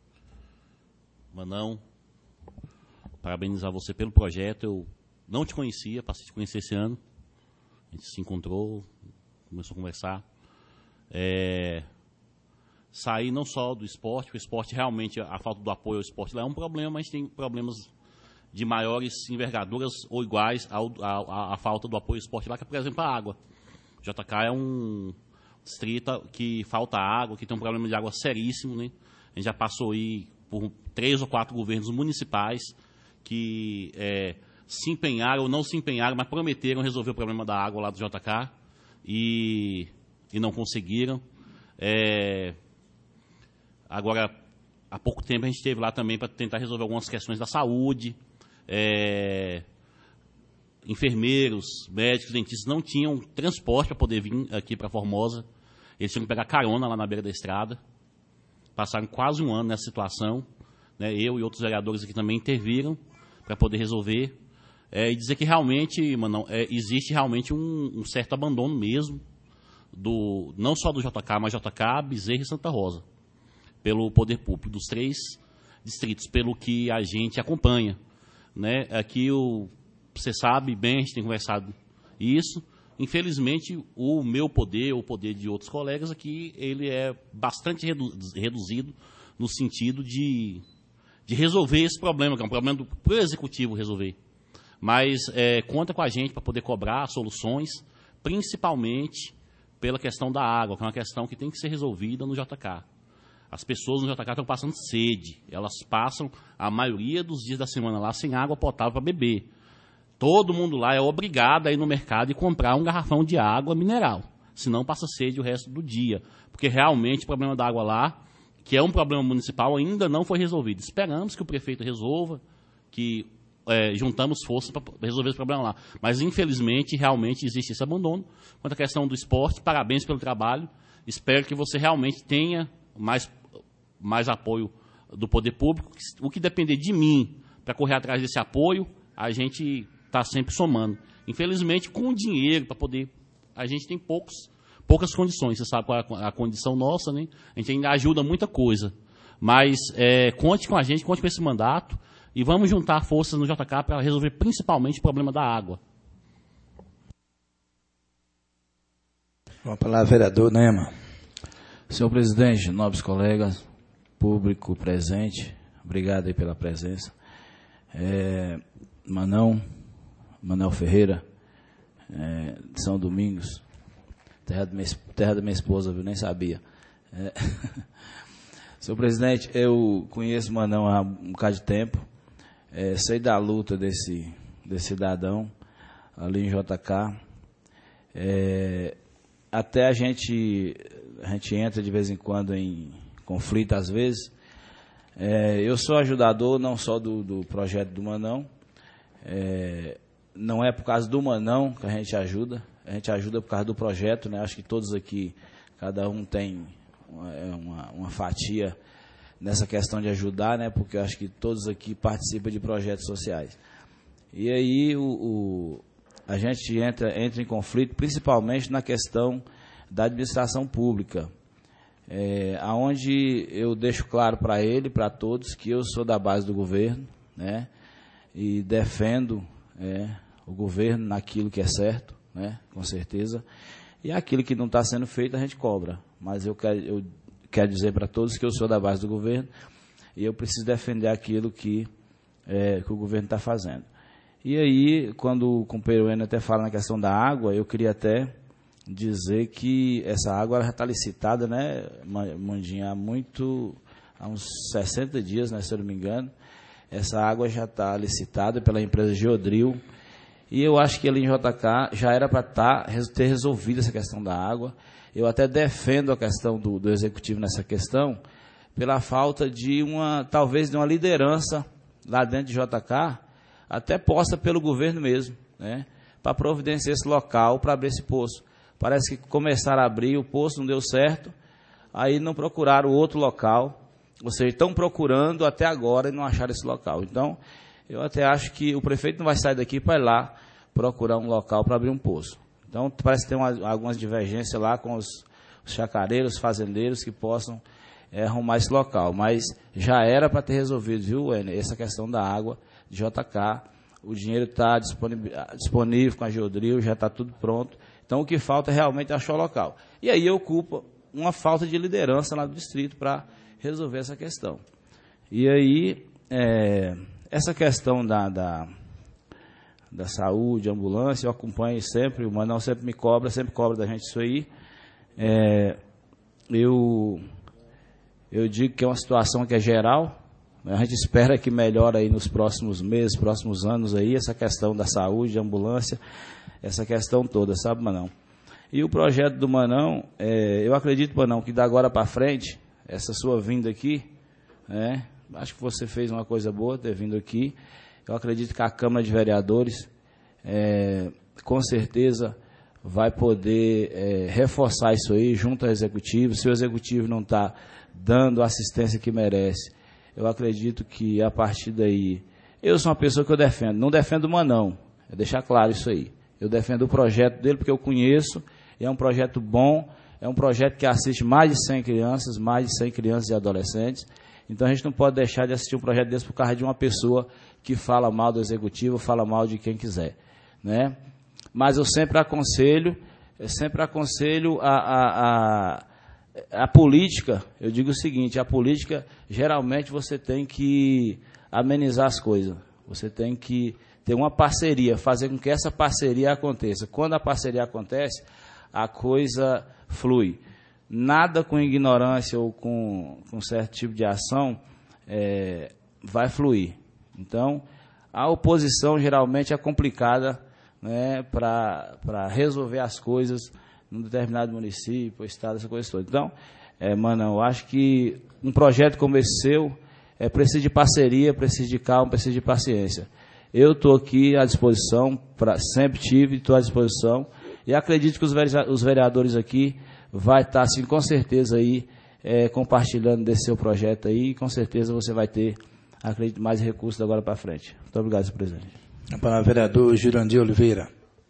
Manão, parabenizar você pelo projeto. Eu não te conhecia, passei a te conhecer esse ano. A gente se encontrou, começou a conversar. É, sair não só do esporte, porque o esporte realmente, a falta do apoio ao esporte lá é um problema, mas tem problemas de maiores envergaduras ou iguais à falta do apoio ao esporte lá, que é, por exemplo, a água. O J K é um distrito que falta água, que tem um problema de água seríssimo, né? A gente já passou aí por três ou quatro governos municipais que é, se empenharam ou não se empenharam, mas prometeram resolver o problema da água lá do J K e, e não conseguiram. É, agora, há pouco tempo a gente esteve lá também para tentar resolver algumas questões da saúde. É, enfermeiros, médicos, dentistas não tinham transporte para poder vir aqui para Formosa. Eles tinham que pegar carona lá na beira da estrada. Passaram quase um ano nessa situação. Né? Eu e outros vereadores aqui também interviram para poder resolver. É, e dizer que realmente, mano, é, existe realmente um, um certo abandono mesmo, do, não só do J K, mas J K, Bezerra e Santa Rosa, pelo poder público dos três distritos, pelo que a gente acompanha. Né? Aqui, o, você sabe bem, a gente tem conversado isso. Infelizmente, o meu poder, o poder de outros colegas aqui, ele é bastante redu reduzido no sentido de, de resolver esse problema, que é um problema do pro executivo resolver. Mas é, conta com a gente para poder cobrar soluções, principalmente pela questão da água, que é uma questão que tem que ser resolvida no J K. As pessoas no J K estão passando sede, elas passam a maioria dos dias da semana lá sem água potável para beber. Todo mundo lá é obrigado a ir no mercado e comprar um garrafão de água mineral, senão passa sede o resto do dia, porque realmente o problema da água lá, que é um problema municipal, ainda não foi resolvido. Esperamos que o prefeito resolva, que é, juntamos forças para resolver esse problema lá. Mas, infelizmente, realmente existe esse abandono. Quanto à questão do esporte, parabéns pelo trabalho. Espero que você realmente tenha mais, mais apoio do poder público. O que depender de mim para correr atrás desse apoio, a gente está sempre somando. Infelizmente, com o dinheiro para poder... A gente tem poucos, poucas condições. Você sabe qual é a condição nossa, né? A gente ainda ajuda muita coisa. Mas é, conte com a gente, conte com esse mandato e vamos juntar forças no J K para resolver principalmente o problema da água. Com a palavra, vereador Nema. Senhor presidente, nobres colegas, público presente, obrigado aí pela presença. É, Manão, Manuel Ferreira, é, de São Domingos, terra, minha, terra da minha esposa, eu nem sabia. É, senhor presidente, eu conheço o Manão há um bocado de tempo, é, sei da luta desse, desse cidadão ali em J K. É, até a gente, a gente entra de vez em quando em conflito, às vezes. É, eu sou ajudador não só do, do projeto do Manão, é, não é por causa do Manão que a gente ajuda, a gente ajuda por causa do projeto, né? Acho que todos aqui, cada um tem uma, uma, uma fatia nessa questão de ajudar, né? Porque eu acho que todos aqui participam de projetos sociais. E aí o, o, a gente entra, entra em conflito, principalmente na questão da administração pública, é, onde eu deixo claro para ele, para todos, que eu sou da base do governo, né? E defendo é, o governo naquilo que é certo, né? Com certeza. E aquilo que não está sendo feito, a gente cobra. Mas eu quero, eu quero dizer para todos que eu sou da base do governo. e eu preciso defender aquilo que, é, que o governo está fazendo. E aí, quando o companheiro Enio até fala na questão da água, eu queria até dizer que essa água já está licitada, né, Mandinha, há muito, há uns sessenta dias, né, se eu não me engano. Essa água já está licitada pela empresa Geodril, e eu acho que ali em J K já era para tá, ter resolvido essa questão da água. Eu até defendo a questão do, do executivo nessa questão, pela falta de uma, talvez de uma liderança lá dentro de J K, até posta pelo governo mesmo, né, para providenciar esse local para abrir esse poço. Parece que começaram a abrir, o poço não deu certo, aí não procuraram outro local, ou seja, estão procurando até agora e não acharam esse local. Então, eu até acho que o prefeito não vai sair daqui para ir lá procurar um local para abrir um poço. Então, parece que tem uma, algumas divergências lá com os, os chacareiros, fazendeiros que possam é, arrumar esse local. Mas já era para ter resolvido, viu, Enio, essa questão da água de J K. O dinheiro está disponível, disponível com a Geodril, já está tudo pronto. Então, o que falta é realmente achar o local. E aí ocupa uma falta de liderança lá do distrito para resolver essa questão. E aí, é, essa questão da, da, da saúde, ambulância, eu acompanho sempre, o Manão sempre me cobra, sempre cobra da gente isso aí. É, eu, eu digo que é uma situação que é geral, a gente espera que melhore aí nos próximos meses, próximos anos aí, essa questão da saúde, ambulância, essa questão toda, sabe, Manão? E o projeto do Manão, é, eu acredito, Manão, que da agora para frente, essa sua vinda aqui, né, acho que você fez uma coisa boa ter vindo aqui. Eu acredito que a Câmara de Vereadores, é, com certeza, vai poder é, reforçar isso aí junto ao Executivo. Se o Executivo não está dando a assistência que merece, eu acredito que a partir daí, eu sou uma pessoa que eu defendo, não defendo o Manão, é deixar claro isso aí. Eu defendo o projeto dele porque eu conheço, é um projeto bom, é um projeto que assiste mais de cem crianças, mais de cem crianças e adolescentes. Então a gente não pode deixar de assistir um projeto desse por causa de uma pessoa que fala mal do executivo, fala mal de quem quiser, né? Mas eu sempre aconselho, eu sempre aconselho a, a, a, a política, eu digo o seguinte, a política, geralmente você tem que amenizar as coisas, você tem que ter uma parceria, fazer com que essa parceria aconteça. Quando a parceria acontece, a coisa flui. Nada com ignorância ou com, com certo tipo de ação é, vai fluir. Então, a oposição geralmente é complicada, né, para resolver as coisas num determinado município, estado, essa coisa toda. Então, é, mano, eu acho que um projeto como esse seu é, precisa de parceria, precisa de calma, precisa de paciência. Eu estou aqui à disposição, pra, sempre tive, estou à disposição, e acredito que os vereadores aqui vai estar, assim, com certeza, aí, é, compartilhando desse seu projeto aí, e com certeza você vai ter, acredito, mais recursos agora para frente. Muito obrigado, senhor presidente. A palavra ao vereador Jurandir Oliveira.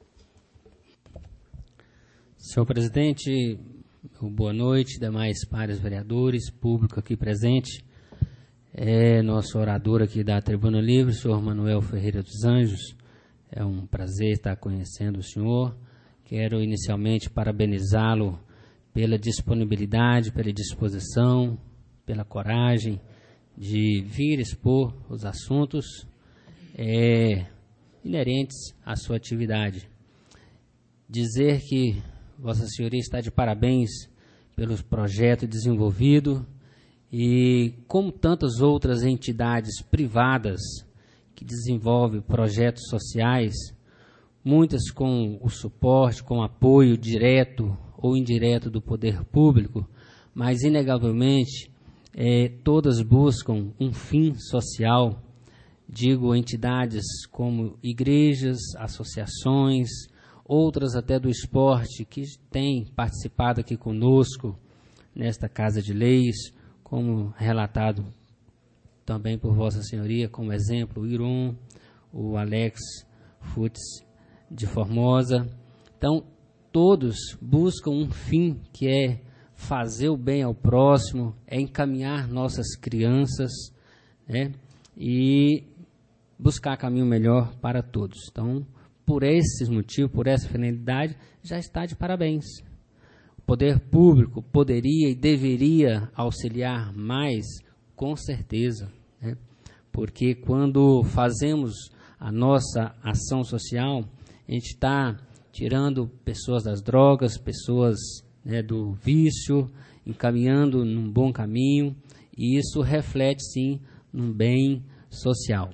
Senhor presidente, boa noite, demais pares vereadores, público aqui presente. É nosso orador aqui da Tribuna Livre, o senhor Manuel Ferreira dos Anjos. É um prazer estar conhecendo o senhor. Quero inicialmente parabenizá-lo pela disponibilidade, pela disposição, pela coragem de vir expor os assuntos é, inerentes à sua atividade. Dizer que Vossa Senhoria está de parabéns pelo projeto desenvolvido e, como tantas outras entidades privadas que desenvolvem projetos sociais, muitas com o suporte, com o apoio direto ou indireto do poder público, mas, inegavelmente, é, todas buscam um fim social. Digo entidades como igrejas, associações, outras até do esporte, que têm participado aqui conosco nesta Casa de Leis, como relatado também por Vossa Senhoria, como exemplo, o Iron, o Alex Futs de Formosa. Então, todos buscam um fim que é fazer o bem ao próximo, é encaminhar nossas crianças, né, e buscar caminho melhor para todos. Então, por esses motivos, por essa finalidade, já está de parabéns. O poder público poderia e deveria auxiliar mais Com certeza, né? Porque quando fazemos a nossa ação social, a gente está tirando pessoas das drogas, pessoas, né, do vício, encaminhando num bom caminho, e isso reflete, sim, num bem social.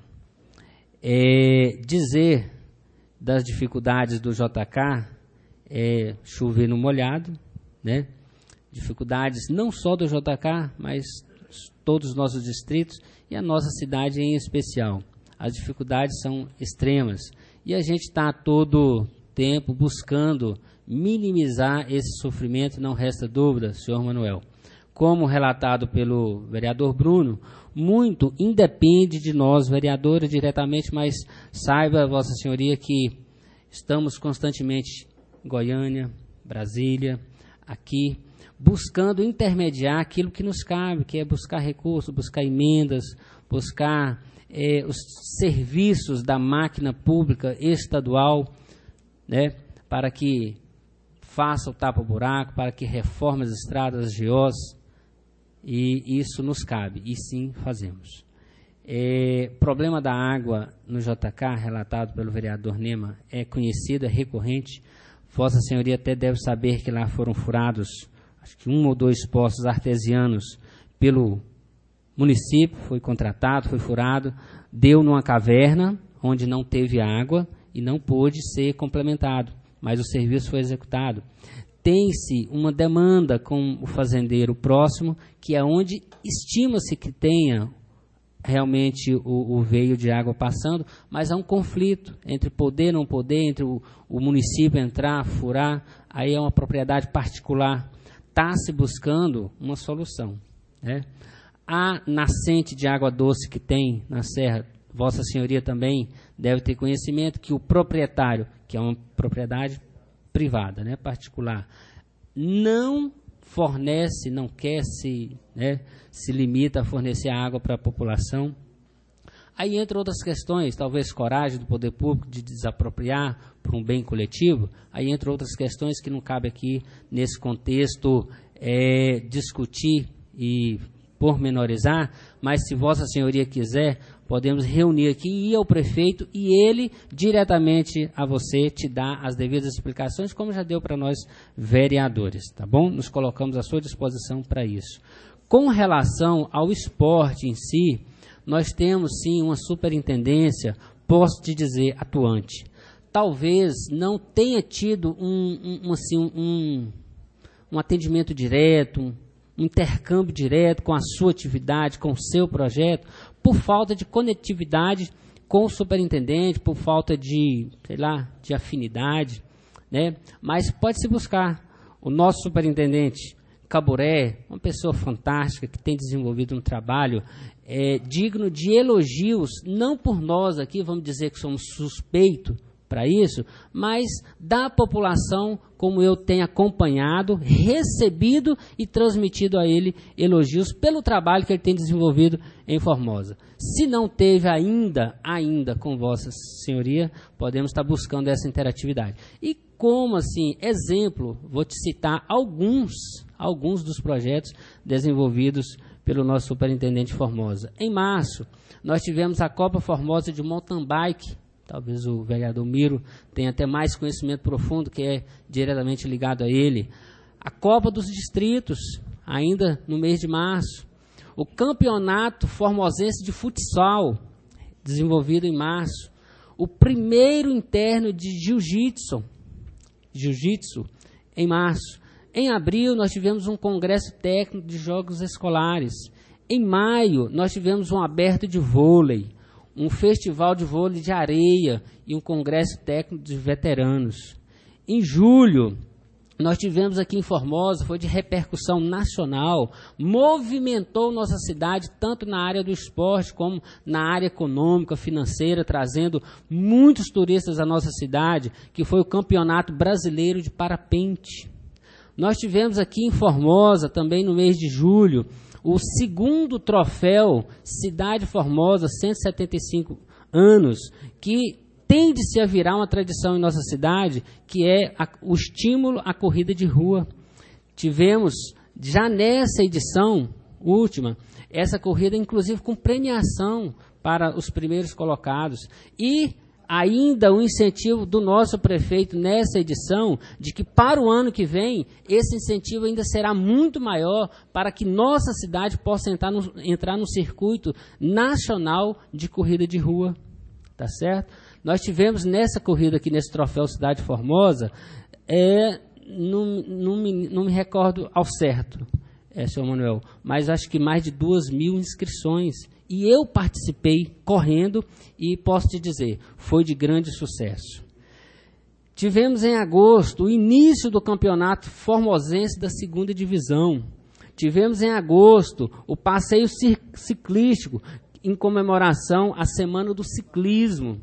É, dizer das dificuldades do J K é chover no molhado, né? Dificuldades não só do J K, mas todos os nossos distritos e a nossa cidade em especial. As dificuldades são extremas e a gente está a todo tempo buscando minimizar esse sofrimento, não resta dúvida, senhor Manuel. Como relatado pelo vereador Bruno, muito independe de nós, vereadores, diretamente, mas saiba, Vossa Senhoria, que estamos constantemente em Goiânia, Brasília, aqui, buscando intermediar aquilo que nos cabe, que é buscar recursos, buscar emendas, buscar eh, os serviços da máquina pública estadual, né, para que faça o tapa-buraco, para que reforme as estradas, as G Os, e isso nos cabe, e sim fazemos. É, problema da água no J K, relatado pelo vereador Nema, é conhecido, é recorrente. Vossa Senhoria até deve saber que lá foram furados, acho que um ou dois poços artesianos pelo município, foi contratado, foi furado, deu numa caverna onde não teve água e não pôde ser complementado, mas o serviço foi executado. Tem-se uma demanda com o fazendeiro próximo, que é onde estima-se que tenha realmente o, o veio de água passando, mas há um conflito entre poder e não poder, entre o, o município entrar, furar, aí é uma propriedade particular. Está se buscando uma solução, né? A nascente de água doce que tem na Serra, Vossa Senhoria também deve ter conhecimento que o proprietário, que é uma propriedade privada, né, particular, não fornece, não quer se, né, se limita a fornecer água para a população. Aí entram outras questões, talvez coragem do poder público de desapropriar por um bem coletivo, aí entram outras questões que não cabe aqui nesse contexto é, discutir e pormenorizar, mas se Vossa Senhoria quiser, podemos reunir aqui e ir ao prefeito e ele, diretamente a você, te dá as devidas explicações, como já deu para nós, vereadores, tá bom? Nos colocamos à sua disposição para isso. Com relação ao esporte em si, nós temos, sim, uma superintendência, posso te dizer, atuante. Talvez não tenha tido um, um, assim, um, um atendimento direto, um um intercâmbio direto com a sua atividade, com o seu projeto, por falta de conectividade com o superintendente, por falta de, sei lá, de afinidade, né? Mas pode-se buscar. O nosso superintendente, Caburé, uma pessoa fantástica, que tem desenvolvido um trabalho é, digno de elogios, não por nós aqui, vamos dizer que somos suspeitos para isso, mas da população, como eu tenho acompanhado, recebido e transmitido a ele elogios pelo trabalho que ele tem desenvolvido em Formosa. Se não teve ainda, ainda com Vossa Senhoria, podemos estar buscando essa interatividade. E como, assim, exemplo, vou te citar alguns, alguns dos projetos desenvolvidos pelo nosso superintendente Formosa. Em março, nós tivemos a Copa Formosa de Mountain Bike. Talvez o vereador Miro tenha até mais conhecimento profundo, que é diretamente ligado a ele. A Copa dos Distritos, ainda no mês de março. O Campeonato Formosense de Futsal, desenvolvido em março. O primeiro interno de Jiu-Jitsu, Jiu-Jitsu, em março. Em abril, nós tivemos um congresso técnico de jogos escolares. Em maio, nós tivemos um aberto de vôlei, um festival de vôlei de areia e um congresso técnico de veteranos. Em julho, nós tivemos aqui em Formosa, foi de repercussão nacional, movimentou nossa cidade tanto na área do esporte como na área econômica, financeira, trazendo muitos turistas à nossa cidade, que foi o Campeonato Brasileiro de Parapente. Nós tivemos aqui em Formosa, também no mês de julho, o segundo troféu Cidade Formosa, cento e setenta e cinco anos, que tende-se a virar uma tradição em nossa cidade, que é a, o estímulo à corrida de rua. Tivemos, já nessa edição, última, essa corrida, inclusive, com premiação para os primeiros colocados. E ainda o incentivo do nosso prefeito nessa edição, de que para o ano que vem, esse incentivo ainda será muito maior para que nossa cidade possa entrar no, entrar no circuito nacional de corrida de rua. Tá certo? Nós tivemos nessa corrida aqui, nesse troféu Cidade Formosa, é, não, não, me, não me recordo ao certo, é, senhor Manuel, mas acho que mais de duas mil inscrições. E eu participei correndo e posso te dizer, foi de grande sucesso. Tivemos em agosto o início do campeonato formosense da segunda divisão. Tivemos em agosto o passeio ciclístico em comemoração à Semana do Ciclismo.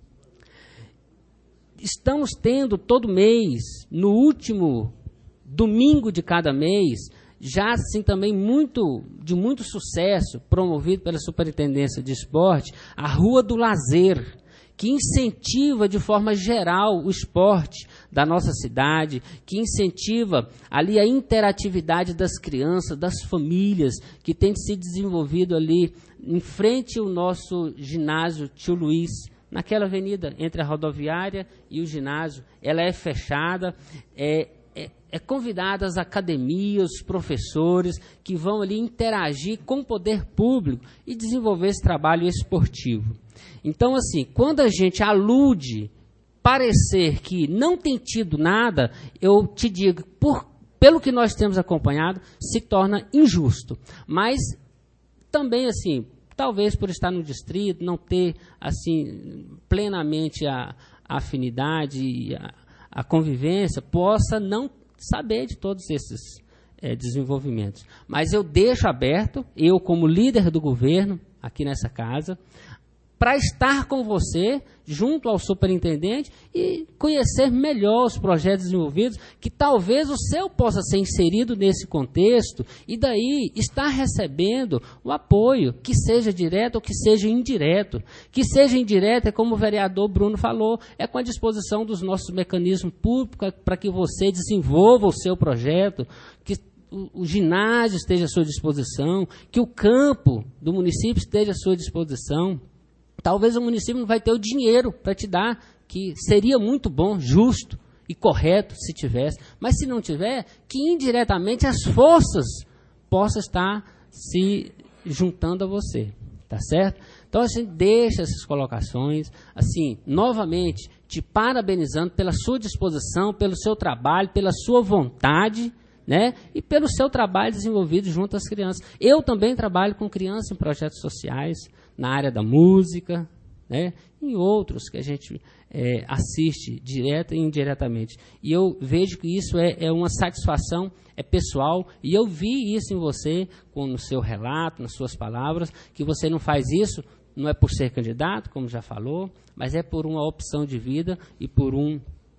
Estamos tendo todo mês, no último domingo de cada mês, já assim também muito, de muito sucesso, promovido pela Superintendência de Esporte, a Rua do Lazer, que incentiva de forma geral o esporte da nossa cidade, que incentiva ali a interatividade das crianças, das famílias, que tem se desenvolvido ali em frente ao nosso ginásio Tio Luiz, naquela avenida entre a rodoviária e o ginásio. Ela é fechada, é, é, é convidada as academias, os professores, que vão ali interagir com o poder público e desenvolver esse trabalho esportivo. Então, assim, quando a gente alude parecer que não tem tido nada, eu te digo, por, pelo que nós temos acompanhado, se torna injusto. Mas também, assim, talvez por estar no distrito, não ter, assim, plenamente a, a afinidade e a, a convivência, possa não saber de todos esses é, desenvolvimentos. Mas eu deixo aberto, eu como líder do governo, aqui nessa casa, para estar com você, junto ao superintendente, e conhecer melhor os projetos desenvolvidos, que talvez o seu possa ser inserido nesse contexto, e daí estar recebendo o apoio, que seja direto ou que seja indireto. Que seja indireto, é como o vereador Bruno falou, é com a disposição dos nossos mecanismos públicos para que você desenvolva o seu projeto, que o, o ginásio esteja à sua disposição, que o campo do município esteja à sua disposição. Talvez o município não vai ter o dinheiro para te dar, que seria muito bom, justo e correto se tivesse. Mas se não tiver, que indiretamente as forças possam estar se juntando a você. Tá certo? Então, assim, deixa essas colocações. Assim, novamente, te parabenizando pela sua disposição, pelo seu trabalho, pela sua vontade, né? E pelo seu trabalho desenvolvido junto às crianças. Eu também trabalho com crianças em projetos sociais, na área da música, né, em outros que a gente é, assiste direta e indiretamente. E eu vejo que isso é, é uma satisfação, é pessoal, e eu vi isso em você, com, no seu relato, nas suas palavras, que você não faz isso, não é por ser candidato, como já falou, mas é por uma opção de vida e por um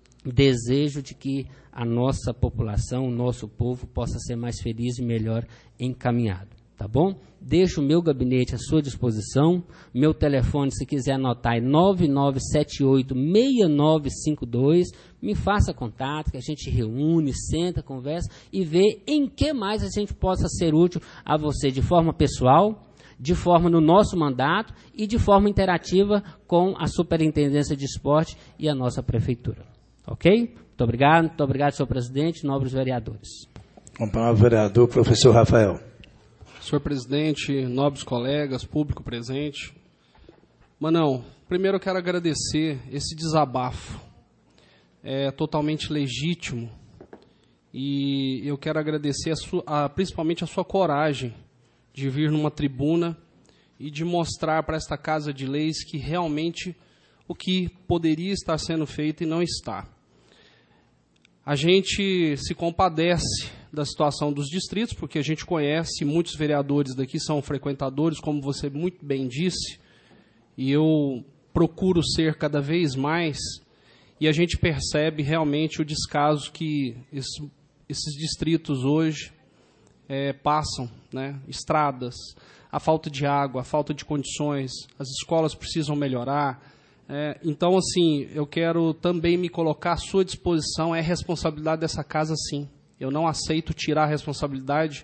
desejo de que a nossa população, o nosso povo, possa ser mais feliz e melhor encaminhado. Tá bom? Deixo o meu gabinete à sua disposição. Meu telefone, se quiser anotar, é nove nove sete oito seis nove cinco dois. Me faça contato, que a gente reúne, senta, conversa e vê em que mais a gente possa ser útil a você de forma pessoal, de forma no nosso mandato e de forma interativa com a Superintendência de Esporte e a nossa Prefeitura. Ok? Muito obrigado. Muito obrigado, senhor presidente, nobres vereadores. Com a palavra o vereador, professor Rafael. Senhor presidente, nobres colegas, público presente. Manão, primeiro eu quero agradecer esse desabafo. É totalmente legítimo. E eu quero agradecer a sua, a, principalmente a sua coragem de vir numa tribuna e de mostrar para esta Casa de Leis que realmente o que poderia estar sendo feito e não está. A gente se compadece da situação dos distritos, porque a gente conhece, muitos vereadores daqui são frequentadores, como você muito bem disse, e eu procuro ser cada vez mais, e a gente percebe realmente o descaso que esses, esses distritos hoje é, passam, né? Estradas, a falta de água, a falta de condições, as escolas precisam melhorar. É, então, assim, eu quero também me colocar à sua disposição, é responsabilidade dessa casa, sim. Eu não aceito tirar a responsabilidade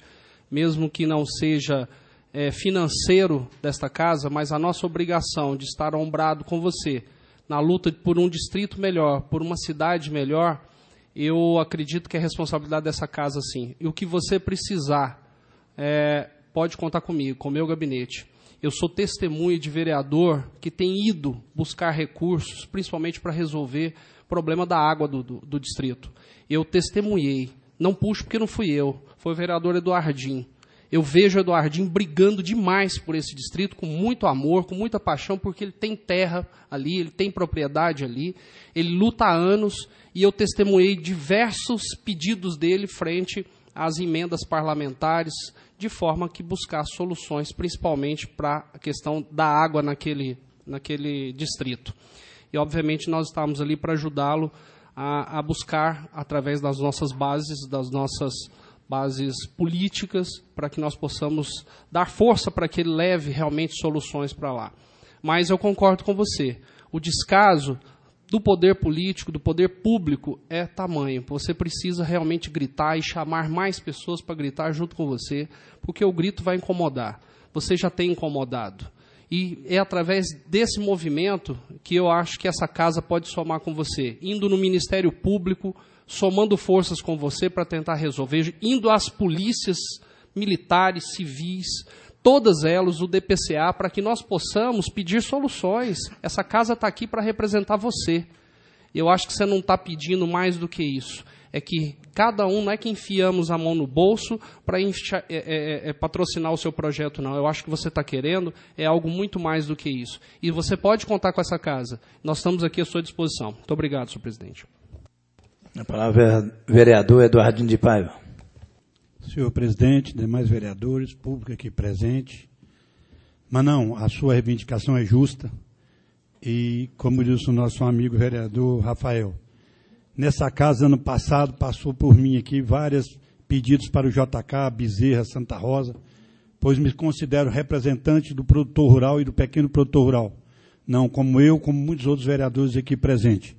mesmo que não seja é, financeiro desta casa, mas a nossa obrigação de estar ombrado com você na luta por um distrito melhor, por uma cidade melhor, eu acredito que é responsabilidade dessa casa, sim. E o que você precisar, é, pode contar comigo, com o meu gabinete. Eu sou testemunha de vereador que tem ido buscar recursos, principalmente para resolver o problema da água do, do, do distrito. Eu testemunhei, não puxo porque não fui eu, foi o vereador Eduardinho. Eu vejo o Eduardinho brigando demais por esse distrito, com muito amor, com muita paixão, porque ele tem terra ali, ele tem propriedade ali, ele luta há anos, e eu testemunhei diversos pedidos dele frente às emendas parlamentares, de forma que buscar soluções, principalmente para a questão da água naquele, naquele distrito. E, obviamente, nós estamos ali para ajudá-lo a, a buscar, através das nossas bases, das nossas bases políticas, para que nós possamos dar força para que ele leve realmente soluções para lá. Mas eu concordo com você, o descaso do poder político, do poder público, é tamanho. Você precisa realmente gritar e chamar mais pessoas para gritar junto com você, porque o grito vai incomodar. Você já tem incomodado. E é através desse movimento que eu acho que essa casa pode somar com você, indo no Ministério Público, somando forças com você para tentar resolver, indo às polícias militares, civis, todas elas, o D P C A, para que nós possamos pedir soluções. Essa casa está aqui para representar você. Eu acho que você não está pedindo mais do que isso. É que cada um, não é que enfiamos a mão no bolso para é, é, é, patrocinar o seu projeto, não. Eu acho que você está querendo é algo muito mais do que isso. E você pode contar com essa casa. Nós estamos aqui à sua disposição. Muito obrigado, senhor presidente. A palavra é vereador Eduardinho de Paiva. Senhor presidente, demais vereadores, público aqui presente. Mas não, a sua reivindicação é justa. E, como disse o nosso amigo vereador Rafael, nessa casa, ano passado, passou por mim aqui vários pedidos para o J K, Bezerra, Santa Rosa, pois me considero representante do produtor rural e do pequeno produtor rural. Não como eu, como muitos outros vereadores aqui presentes.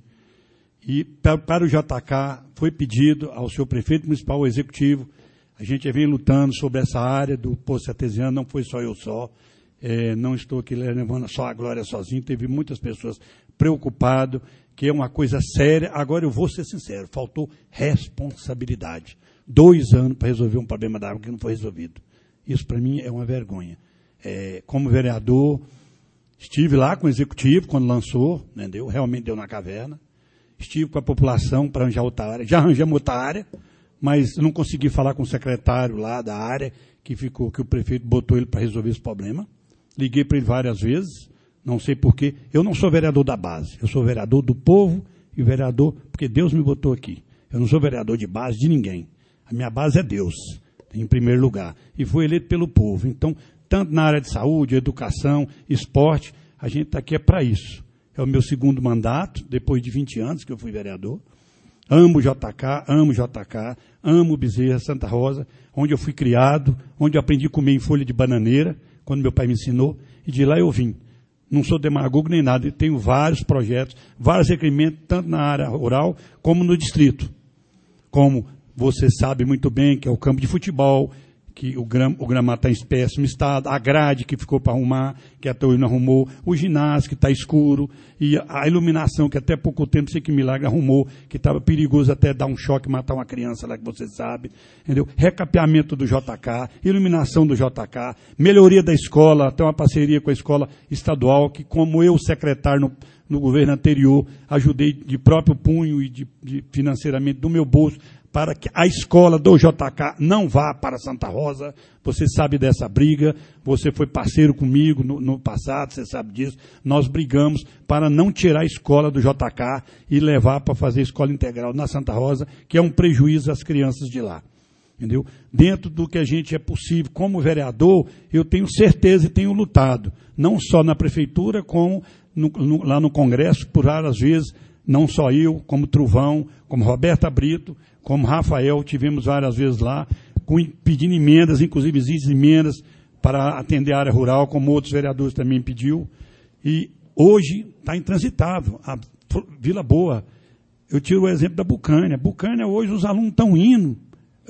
E para o J K foi pedido ao senhor prefeito municipal, ao executivo, a gente vem lutando sobre essa área do poço artesiano, não foi só eu só, é, não estou aqui levando só a glória sozinho, teve muitas pessoas preocupadas, que é uma coisa séria. Agora eu vou ser sincero, faltou responsabilidade. Dois anos para resolver um problema da água que não foi resolvido. Isso para mim é uma vergonha. É, como vereador, estive lá com o executivo quando lançou, entendeu? Realmente deu na caverna. Estive com a população para arranjar outra área. Já arranjamos outra área, mas não consegui falar com o secretário lá da área, que ficou, que o prefeito botou ele para resolver esse problema. Liguei para ele várias vezes, não sei porquê. Eu não sou vereador da base, eu sou vereador do povo e vereador, porque Deus me botou aqui. Eu não sou vereador de base de ninguém. A minha base é Deus, em primeiro lugar. E fui eleito pelo povo. Então, tanto na área de saúde, educação, esporte, a gente está aqui é para isso. É o meu segundo mandato, depois de vinte anos que eu fui vereador. Amo o J K, amo o J K, amo Bezerra, Santa Rosa, onde eu fui criado, onde eu aprendi a comer em folha de bananeira, quando meu pai me ensinou, e de lá eu vim. Não sou demagogo nem nada, eu tenho vários projetos, vários requerimentos, tanto na área rural como no distrito. Como você sabe muito bem, que é o campo de futebol, que o, gram, o gramado está em péssimo estado, a grade que ficou para arrumar, que até hoje não arrumou, o ginásio que está escuro, e a iluminação que até pouco tempo, sei que milagre arrumou, que estava perigoso até dar um choque e matar uma criança lá, que você sabe, entendeu? Recapeamento do J K, iluminação do J K, melhoria da escola, até uma parceria com a escola estadual, que como eu, secretário no, no governo anterior, ajudei de próprio punho e de, de financeiramente do meu bolso, para que a escola do J K não vá para Santa Rosa. Você sabe dessa briga, você foi parceiro comigo no, no passado, você sabe disso. Nós brigamos para não tirar a escola do J K e levar para fazer escola integral na Santa Rosa, que é um prejuízo às crianças de lá. Entendeu? Dentro do que a gente é possível, como vereador, eu tenho certeza e tenho lutado, não só na prefeitura, como no, no, lá no Congresso, por várias vezes, não só eu, como Truvão, como Roberta Brito, como Rafael, tivemos várias vezes lá, com, pedindo emendas, inclusive exigem emendas para atender a área rural, como outros vereadores também pediu. E hoje está intransitável. A Vila Boa, eu tiro o exemplo da Bucânia. Bucânia, hoje os alunos estão indo,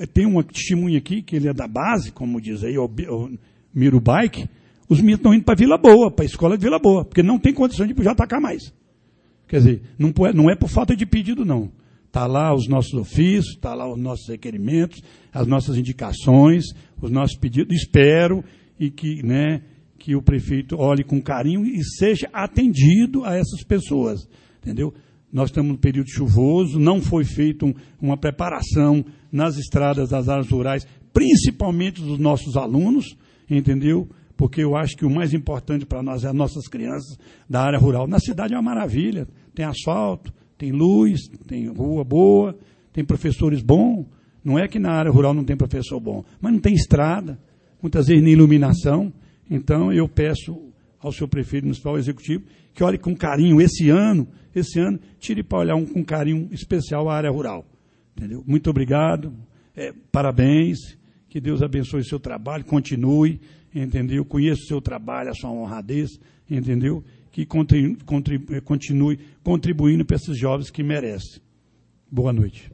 tem uma testemunha aqui, que ele é da base, como diz aí, o, o Miro Bike, os meninos estão indo para Vila Boa, para a escola de Vila Boa, porque não tem condição de ir para o J K mais. Quer dizer, não, não é por falta de pedido, não. Está lá os nossos ofícios, está lá os nossos requerimentos, as nossas indicações, os nossos pedidos. Espero e que, né, que o prefeito olhe com carinho e seja atendido a essas pessoas. Entendeu? Nós estamos no período chuvoso, não foi feita um, uma preparação nas estradas das áreas rurais, principalmente dos nossos alunos, entendeu? Porque eu acho que o mais importante para nós é as nossas crianças da área rural. Na cidade é uma maravilha, tem asfalto, tem luz, tem rua boa, tem professores bons. Não é que na área rural não tem professor bom, mas não tem estrada, muitas vezes nem iluminação. Então eu peço ao seu prefeito municipal executivo que olhe com carinho esse ano, esse ano, tire para olhar um, com carinho especial a área rural. Entendeu? Muito obrigado, é, parabéns, que Deus abençoe o seu trabalho, continue, entendeu? Conheça o seu trabalho, a sua honradez, entendeu? Que contribui, contribui, continue contribuindo para esses jovens que merecem. Boa noite.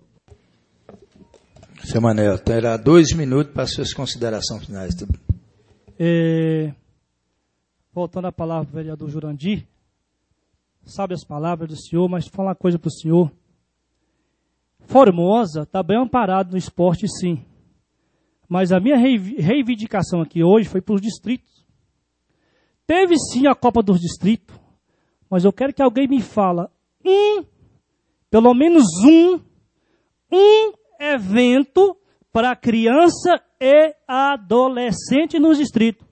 Seu Manel, terá dois minutos para suas considerações finais. É, voltando à palavra do vereador Jurandir, sabe as palavras do senhor, mas falar uma coisa para o senhor. Formosa está bem amparado no esporte, sim. Mas a minha reivindicação aqui hoje foi para os distritos. Teve sim a Copa dos Distritos, mas eu quero que alguém me fala um, pelo menos um, um evento para criança e adolescente nos distritos.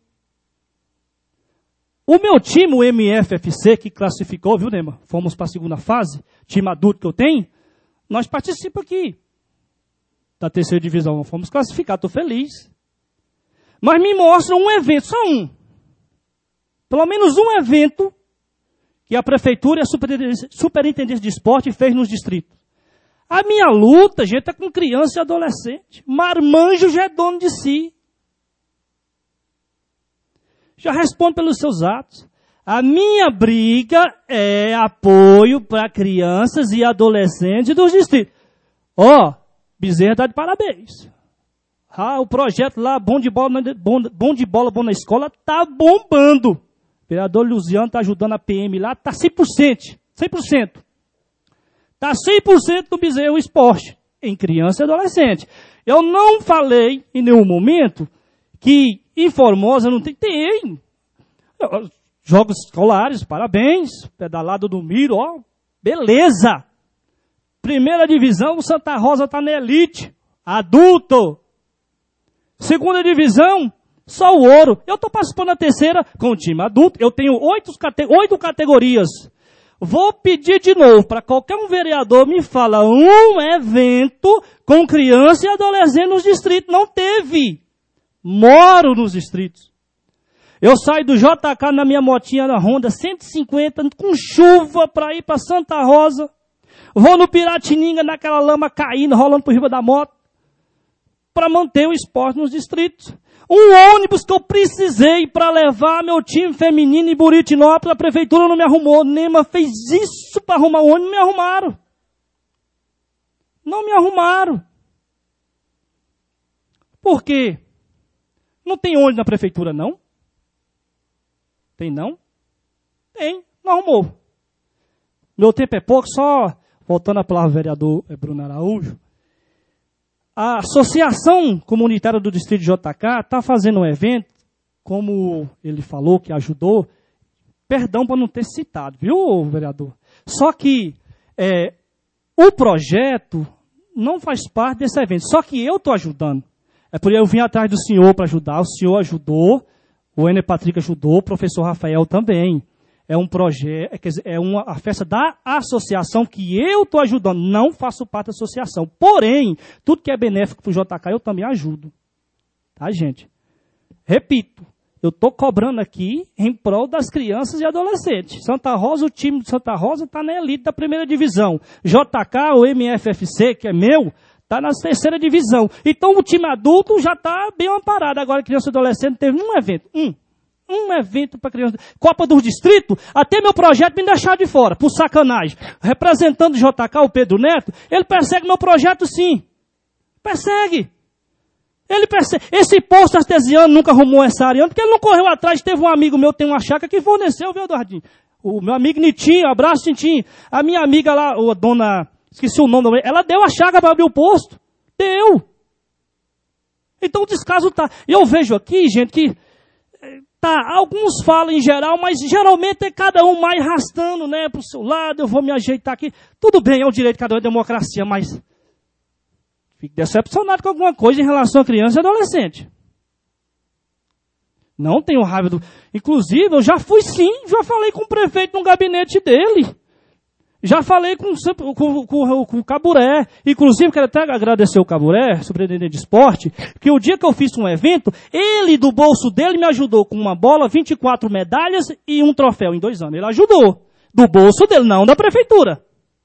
O meu time, o M F F C, que classificou, viu, Nema? Fomos para a segunda fase, time adulto que eu tenho, nós participamos aqui da terceira divisão, fomos classificados, estou feliz. Mas me mostra um evento, só um. Pelo menos um evento que a prefeitura e a superintendência de esporte fez nos distritos. A minha luta, gente, é com criança e adolescente. Marmanjo já é dono de si. Já responde pelos seus atos. A minha briga é apoio para crianças e adolescentes dos distritos. Ó, oh, Bezerra está de parabéns. Ah, o projeto lá, bom de bola, bom, bom de bola, bom na escola, tá bombando. O vereador Luziano está ajudando a P M lá, está cem por cento. cem por cento. Está cem por cento do Bezerra o esporte, em criança e adolescente. Eu não falei em nenhum momento que em Formosa não tem. Tem. Jogos escolares, parabéns. Pedalado do Miro, ó, beleza. Primeira divisão, o Santa Rosa está na elite. Adulto. Segunda divisão, só o ouro. Eu estou participando da terceira com o time adulto. Eu tenho oito, oito categorias. Vou pedir de novo para qualquer um vereador me fala um evento com criança e adolescente nos distritos. Não teve. Moro nos distritos. Eu saio do J K na minha motinha na Honda cento e cinquenta com chuva para ir para Santa Rosa. Vou no Piratininga naquela lama caindo, rolando por riba da moto, para manter o esporte nos distritos. Um ônibus que eu precisei para levar meu time feminino em Buritinópolis, a prefeitura não me arrumou. Nema fez isso para arrumar o ônibus, não me arrumaram. Não me arrumaram. Por quê? Não tem ônibus na prefeitura, não? Tem, não? Tem, não arrumou. Meu tempo é pouco, só voltando à palavra do vereador Bruno Araújo. A Associação Comunitária do Distrito de J K está fazendo um evento, como ele falou, que ajudou. Perdão por não ter citado, viu, vereador? Só que é, o projeto não faz parte desse evento, só que eu estou ajudando. É por isso que eu vim atrás do senhor para ajudar, o senhor ajudou, o Ener Patrick ajudou, o professor Rafael também. É um projeto, quer dizer, é uma a festa da associação que eu estou ajudando. Não faço parte da associação. Porém, tudo que é benéfico para o J K eu também ajudo. Tá, gente? Repito, eu estou cobrando aqui em prol das crianças e adolescentes. Santa Rosa, o time de Santa Rosa está na elite da primeira divisão. J K, o M F F C, que é meu, está na terceira divisão. Então o time adulto já está bem amparado. Agora, criança e adolescente teve um evento. Um. Um evento para criança. Copa dos Distritos, até meu projeto me deixar de fora, por sacanagem. Representando o J K, o Pedro Neto, ele persegue meu projeto sim. Persegue. Ele persegue. Esse posto artesiano nunca arrumou essa área, porque ele não correu atrás. Teve um amigo meu, tem uma chácara que forneceu, viu, Eduardinho? O meu amigo Nitinho, abraço, Nitinho. A minha amiga lá, a dona, esqueci o nome, ela deu a chácara para abrir o posto. Deu. Então o descaso tá. E eu vejo aqui, gente, que tá, alguns falam em geral, mas geralmente é cada um mais arrastando, né, pro seu lado, eu vou me ajeitar aqui. Tudo bem, é o direito de cada um, é democracia, mas fico decepcionado com alguma coisa em relação a criança e adolescente. Não tenho raiva do... Inclusive, eu já fui sim, já falei com o prefeito no gabinete dele. Já falei com, com, com, com o Caburé. Inclusive, quero até agradecer o Caburé, superintendente de esporte, que o dia que eu fiz um evento, ele, do bolso dele, me ajudou com uma bola, vinte e quatro medalhas e um troféu em dois anos. Ele ajudou. Do bolso dele, não da prefeitura.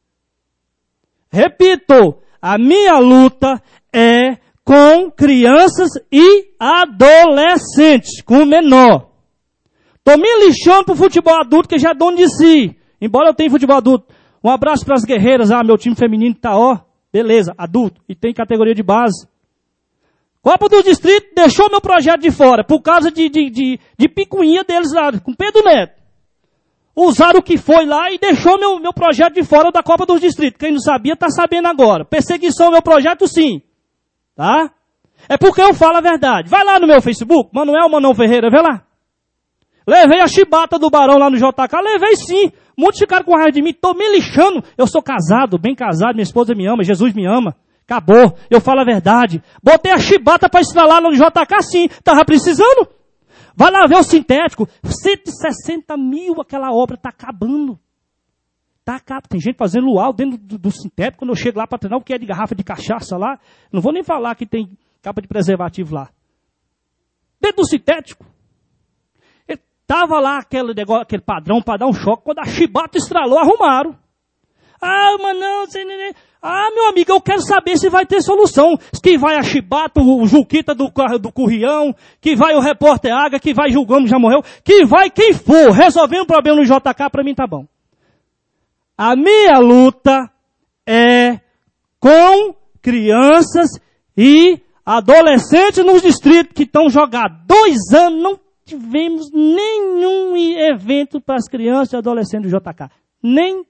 Repito, a minha luta é com crianças e adolescentes, com menor. Tô me lixando pro futebol adulto, que já é dono de si. Embora eu tenha futebol adulto. Um abraço para as guerreiras. Ah, meu time feminino tá, ó, beleza, adulto. E tem categoria de base. Copa do Distrito deixou meu projeto de fora, por causa de, de, de, de picuinha deles lá, com Pedro Neto. Usaram o que foi lá e deixou meu, meu projeto de fora da Copa dos Distritos. Quem não sabia, tá sabendo agora. Perseguição ao meu projeto, sim. Tá? É porque eu falo a verdade. Vai lá no meu Facebook, Manuel Manão Ferreira, vê lá. Levei a chibata do Barão lá no J K, levei sim. Muitos ficaram com raiva de mim, tô me lixando. Eu sou casado, bem casado, minha esposa me ama, Jesus me ama. Acabou, eu falo a verdade. Botei a chibata para estralar lá no J K, sim. Tava precisando? Vai lá ver o sintético. cento e sessenta mil aquela obra, tá acabando. Tá acabando. Tem gente fazendo luau dentro do, do sintético. Quando eu chego lá para treinar, o que é de garrafa de cachaça lá. Não vou nem falar que tem capa de preservativo lá. Dentro do sintético. Ele tava lá aquele, negócio, aquele padrão para dar um choque. Quando a chibata estralou, arrumaram. Ah, mas não, sei nem... Ah, meu amigo, eu quero saber se vai ter solução. Que vai a chibata, o Juquita do, do Currião, que vai o repórter Águia, que vai Julgamos já morreu, que vai quem for, resolvendo o problema no J K, para mim tá bom. A minha luta é com crianças e adolescentes nos distritos que estão jogados. Dois anos não tivemos nenhum evento para as crianças e adolescentes do J K. Nenhum.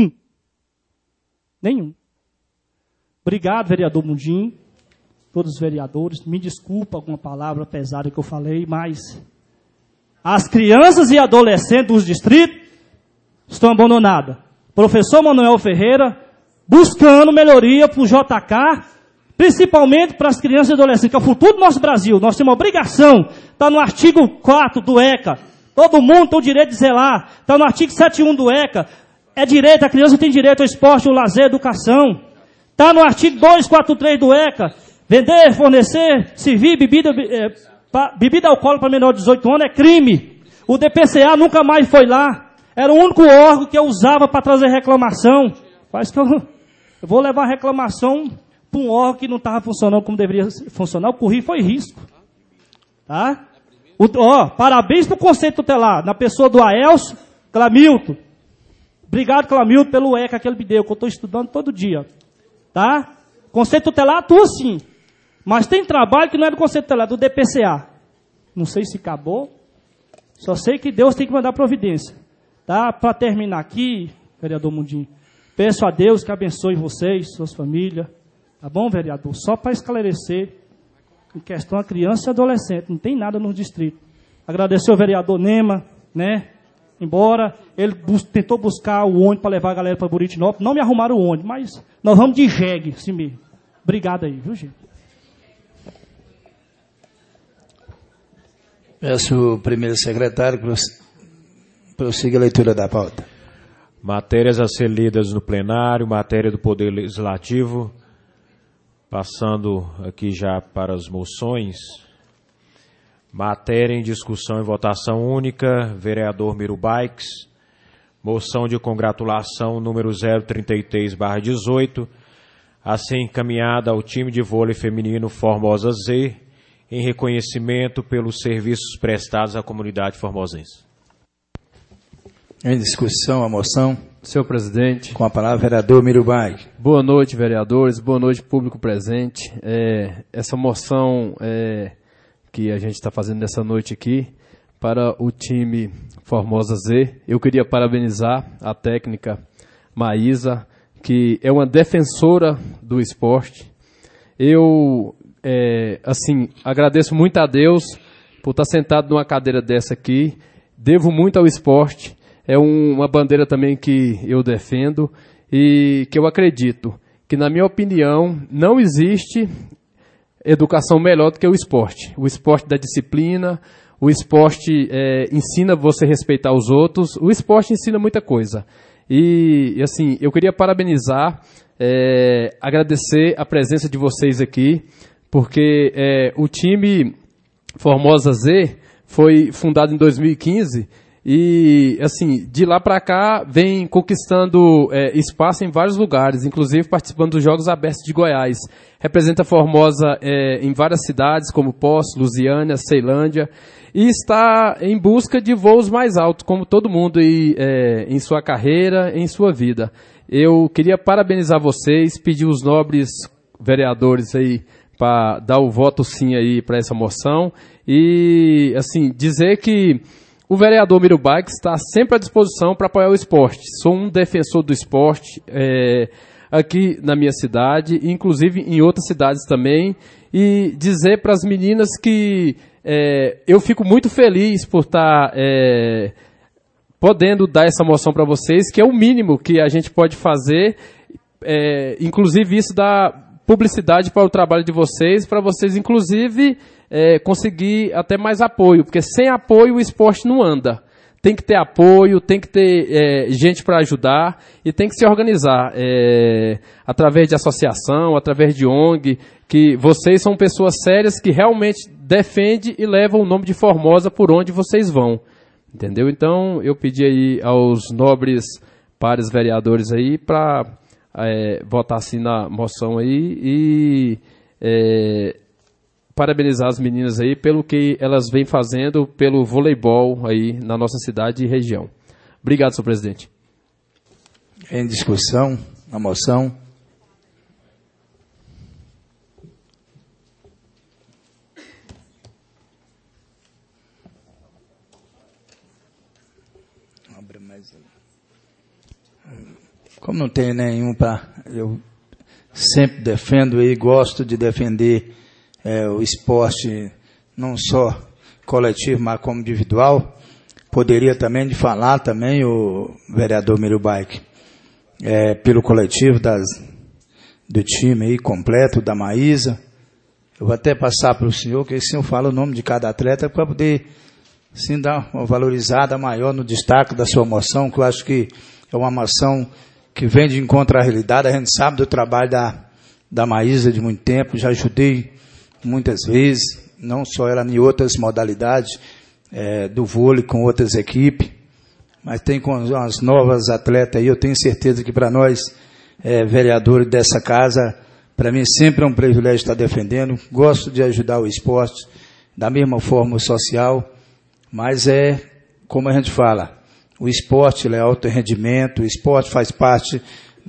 Nenhum. Obrigado, vereador Mundinho, todos os vereadores. Me desculpa alguma palavra pesada que eu falei, mas as crianças e adolescentes dos distritos estão abandonadas. Professor Manuel Ferreira buscando melhoria para o J K, principalmente para as crianças e adolescentes, que é o futuro do nosso Brasil. Nós temos uma obrigação, está no artigo quatro do ECA. Todo mundo tem o direito de zelar. Está no artigo setenta e um do ECA. É direito, a criança tem direito ao esporte, ao lazer, à educação. Está no artigo duzentos e quarenta e três do ECA. Vender, fornecer, servir bebida, é, pa, bebida alcoólica para menor de dezoito anos é crime. O D P C A nunca mais foi lá. Era o único órgão que eu usava para trazer reclamação. Faz que eu, eu vou levar a reclamação para um órgão que não estava funcionando como deveria funcionar. O currículo foi risco. Tá? O, ó, parabéns para o Conselho Tutelar, na pessoa do Aelso Clamilton. Obrigado, Clamilton, pelo ECA que ele me deu, que eu estou estudando todo dia. Tá? Conselho Tutelar atua sim. Mas tem trabalho que não é do Conselho Tutelar, é do D P C A. Não sei se acabou. Só sei que Deus tem que mandar providência. Tá? Para terminar aqui, vereador Mundinho, peço a Deus que abençoe vocês, suas famílias. Tá bom, vereador? Só para esclarecer, em questão a criança e adolescente, não tem nada no distrito. Agradecer ao vereador Nema, né? Embora ele bus- tentou buscar o ônibus para levar a galera para Buritinópolis, não me arrumaram o ônibus, mas nós vamos de jegue, assim mesmo. Obrigado aí, viu, gente? Peço o primeiro secretário para prosseguir a leitura da pauta. Matérias a ser lidas no plenário, matéria do Poder Legislativo. Passando aqui já para as moções. Matéria em discussão e votação única, vereador Miro Baix. Moção de congratulação número zero trinta e três barra dezoito, a ser encaminhada ao time de vôlei feminino Formosa Z, em reconhecimento pelos serviços prestados à comunidade formosense. Em discussão, a moção. Senhor presidente. Com a palavra, vereador Mirubai. Boa noite, vereadores. Boa noite, público presente. É, essa moção é, que a gente está fazendo nessa noite aqui para o time Formosa Z, eu queria parabenizar a técnica Maísa, que é uma defensora do esporte. Eu, é, assim, agradeço muito a Deus por estar sentado numa cadeira dessa aqui. Devo muito ao esporte. É um, uma bandeira também que eu defendo e que eu acredito que, na minha opinião, não existe educação melhor do que o esporte. O esporte da disciplina, o esporte é, ensina você a respeitar os outros, o esporte ensina muita coisa. E, assim, eu queria parabenizar, é, agradecer a presença de vocês aqui, porque é, o time Formosa Z foi fundado em dois mil e quinze e, assim, de lá para cá vem conquistando é, espaço em vários lugares, inclusive participando dos Jogos Abertos de Goiás. Representa Formosa é, em várias cidades, como Poços, Lusiânia, Ceilândia, e está em busca de voos mais altos, como todo mundo aí, é, em sua carreira, em sua vida. Eu queria parabenizar vocês, pedir os nobres vereadores aí para dar o voto sim aí para essa moção e, assim, dizer que o vereador Mirubai está sempre à disposição para apoiar o esporte. Sou um defensor do esporte é, aqui na minha cidade, inclusive em outras cidades também, e dizer para as meninas que é, eu fico muito feliz por estar é, podendo dar essa moção para vocês, que é o mínimo que a gente pode fazer, é, inclusive isso dá publicidade para o trabalho de vocês, para vocês, inclusive, é, conseguir até mais apoio, porque sem apoio o esporte não anda. Tem que ter apoio, tem que ter é, gente para ajudar e tem que se organizar é, através de associação, através de O N G, que vocês são pessoas sérias que realmente defendem e levam o nome de Formosa por onde vocês vão. Entendeu? Então, eu pedi aí aos nobres pares vereadores aí para é, votar assim na moção aí e é, parabenizar as meninas aí pelo que elas vêm fazendo pelo voleibol aí na nossa cidade e região. Obrigado, senhor presidente. Em discussão, a moção. Como não tem nenhum para... Eu sempre defendo e gosto de defender é, o esporte, não só coletivo, mas como individual. Poderia também de falar também o vereador Mirubai, é, pelo coletivo das, do time aí completo, da Maísa. Eu vou até passar para o senhor, que o senhor fala o nome de cada atleta para poder sim, dar uma valorizada maior no destaque da sua moção, que eu acho que é uma moção que vem de encontro à realidade. A gente sabe do trabalho da, da Maísa de muito tempo, já ajudei muitas vezes, não só ela em outras modalidades, é, do vôlei com outras equipes, mas tem com as novas atletas aí, eu tenho certeza que para nós, é, vereadores dessa casa, para mim sempre é um privilégio estar defendendo, gosto de ajudar o esporte, da mesma forma o social, mas é, como a gente fala, o esporte é alto rendimento, o esporte faz parte,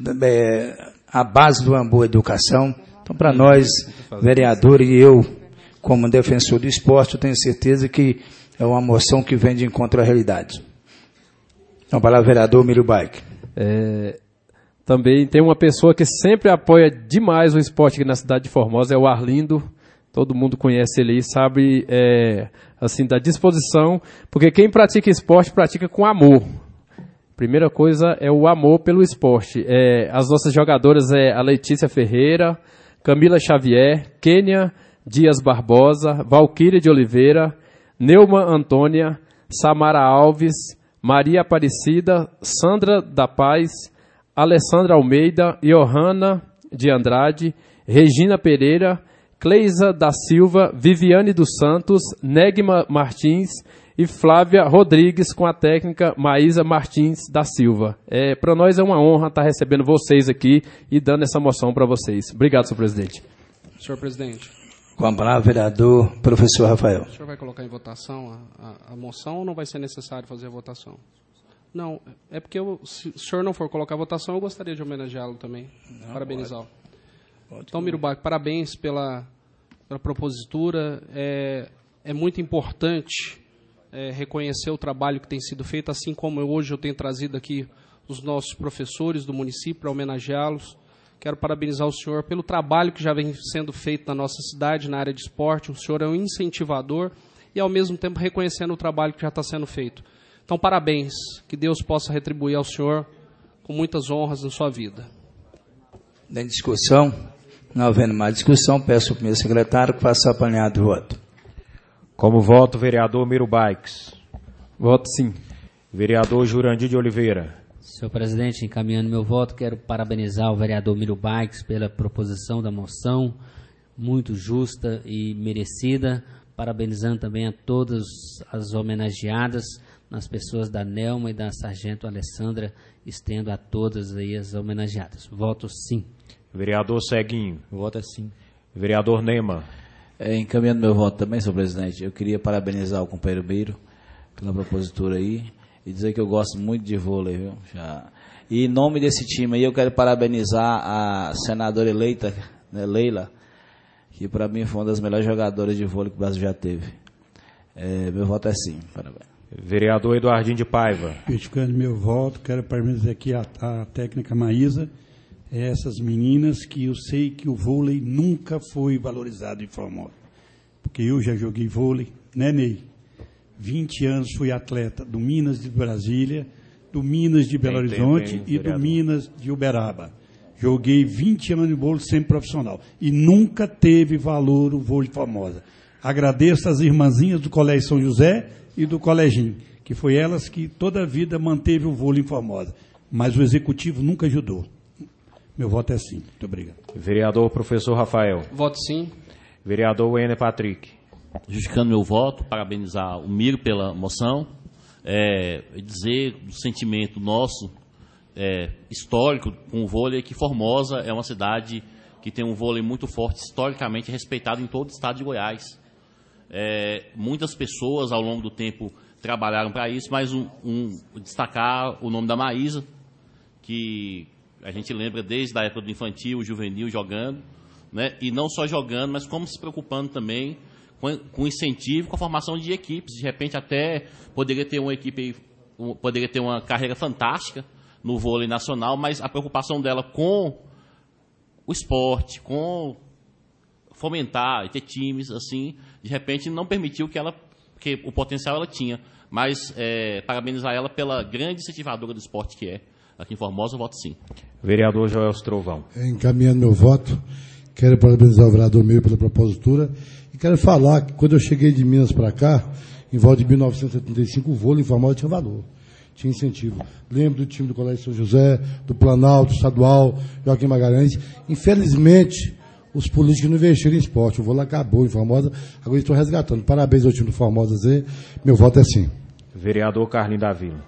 é, a base de uma boa educação. Então, para nós, vereador e eu, como defensor do esporte, eu tenho certeza que é uma moção que vem de encontro à realidade. Então, para o vereador Mirubai. É, também tem uma pessoa que sempre apoia demais o esporte aqui na cidade de Formosa, é o Arlindo. Todo mundo conhece ele aí, sabe, é, assim, da disposição, porque quem pratica esporte, pratica com amor. Primeira coisa é o amor pelo esporte. É, as nossas jogadoras é a Letícia Ferreira, Camila Xavier, Kênia Dias Barbosa, Valquíria de Oliveira, Neuma Antônia, Samara Alves, Maria Aparecida, Sandra da Paz, Alessandra Almeida, Johanna de Andrade, Regina Pereira, Cleisa da Silva, Viviane dos Santos, Negma Martins e Flávia Rodrigues, com a técnica Maísa Martins da Silva. É, para nós é uma honra estar recebendo vocês aqui e dando essa moção para vocês. Obrigado, senhor presidente. Senhor presidente. Com a palavra, vereador, professor Rafael. O senhor vai colocar em votação a, a, a moção ou não vai ser necessário fazer a votação? Não, é porque eu, se o senhor não for colocar a votação, eu gostaria de homenageá-lo também, parabenizá-lo. Então, Miro Bac, parabéns pela, pela propositura. É, é muito importante é, reconhecer o trabalho que tem sido feito, assim como eu, hoje eu tenho trazido aqui os nossos professores do município para homenageá-los. Quero parabenizar o senhor pelo trabalho que já vem sendo feito na nossa cidade, na área de esporte. O senhor é um incentivador e, ao mesmo tempo, reconhecendo o trabalho que já está sendo feito. Então, parabéns. Que Deus possa retribuir ao senhor com muitas honras na sua vida. Em discussão, não havendo mais discussão, peço ao primeiro secretário que faça apanhado do voto. Como voto, vereador Miro Baix. Voto sim. Vereador Jurandir de Oliveira. Senhor presidente, encaminhando meu voto, quero parabenizar o vereador Miro Baix pela proposição da moção, muito justa e merecida. Parabenizando também a todas as homenageadas, nas pessoas da Nelma e da Sargento Alessandra, estendo a todas aí as homenageadas. Voto sim. Vereador Ceguinho. Voto é sim. Vereador Nema. É, encaminhando meu voto também, senhor presidente, eu queria parabenizar o companheiro Miro pela propositura aí e dizer que eu gosto muito de vôlei, viu? Já. E em nome desse time aí eu quero parabenizar a senadora eleita, né, Leila, que para mim foi uma das melhores jogadoras de vôlei que o Brasil já teve. É, meu voto é sim, parabéns. Vereador Eduardinho de Paiva. Criticando meu voto, quero parabenizar aqui a, a técnica Maísa, essas meninas que eu sei que o vôlei nunca foi valorizado em Formosa. Porque eu já joguei vôlei, né, Ney? vinte anos fui atleta do Minas de Brasília, do Minas de Belo Horizonte tempo, hein, e vereador? do Minas de Uberaba. Joguei vinte anos de vôlei sempre profissional. E nunca teve valor o vôlei de Formosa. Agradeço às irmãzinhas do Colégio São José e do Coleginho, que foi elas que toda a vida manteve o vôlei em Formosa. Mas o executivo nunca ajudou. Meu voto é sim. Muito obrigado. Vereador Professor Rafael. Voto sim. Vereador Wender Patrick. Justificando meu voto, parabenizar o Miro pela moção, é, dizer do sentimento nosso, é, histórico com o vôlei, que Formosa é uma cidade que tem um vôlei muito forte, historicamente respeitado em todo o estado de Goiás. É, muitas pessoas ao longo do tempo trabalharam para isso, mas um, um, destacar o nome da Maísa, que a gente lembra desde a época do infantil, juvenil, jogando, né? E não só jogando, mas como se preocupando também com, com incentivo, com a formação de equipes. De repente até poderia ter uma equipe, um, poderia ter uma carreira fantástica no vôlei nacional, mas a preocupação dela com o esporte, com fomentar e ter times, assim, de repente não permitiu que ela, porque o potencial ela tinha, mas é, parabenizar ela pela grande incentivadora do esporte que é. Aqui em Formosa, eu voto sim. Vereador Joel Trovão. Encaminhando meu voto, quero parabenizar o vereador Meio pela propositura e quero falar que quando eu cheguei de Minas para cá, em volta de mil novecentos e setenta e cinco, o vôlei em Formosa tinha valor, tinha incentivo. Lembro do time do Colégio São José, do Planalto, Estadual, Joaquim Magalhães. Infelizmente, os políticos não investiram em esporte. O vôlei acabou em Formosa, agora estou resgatando. Parabéns ao time do Formosa Z, meu voto é sim. Vereador Carlinho da Vila.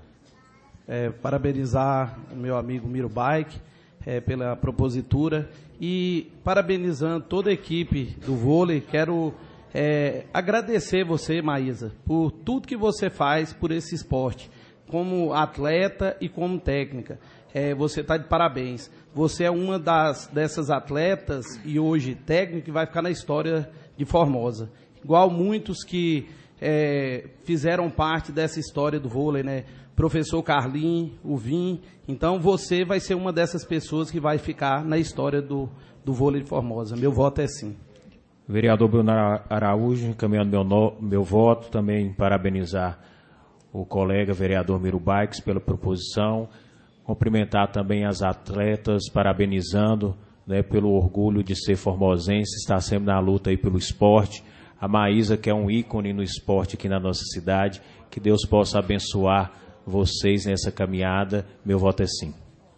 É, parabenizar o meu amigo Miro Baix é, pela propositura e parabenizando toda a equipe do vôlei. Quero é, agradecer você, Maísa, por tudo que você faz por esse esporte, como atleta e como técnica. É, você está de parabéns. Você é uma das, dessas atletas e hoje técnica que vai ficar na história de Formosa. Igual muitos que é, fizeram parte dessa história do vôlei, né? Professor Carlinho, o Vim. Então, você vai ser uma dessas pessoas que vai ficar na história do, do vôlei de Formosa. Meu voto é sim. Vereador Bruno Araújo, encaminhando meu, no, meu voto, também parabenizar o colega vereador Miro Baix pela proposição, cumprimentar também as atletas, parabenizando, né, pelo orgulho de ser formosense, estar sempre na luta aí pelo esporte. A Maísa, que é um ícone no esporte aqui na nossa cidade, que Deus possa abençoar vocês nessa caminhada. Meu voto é sim.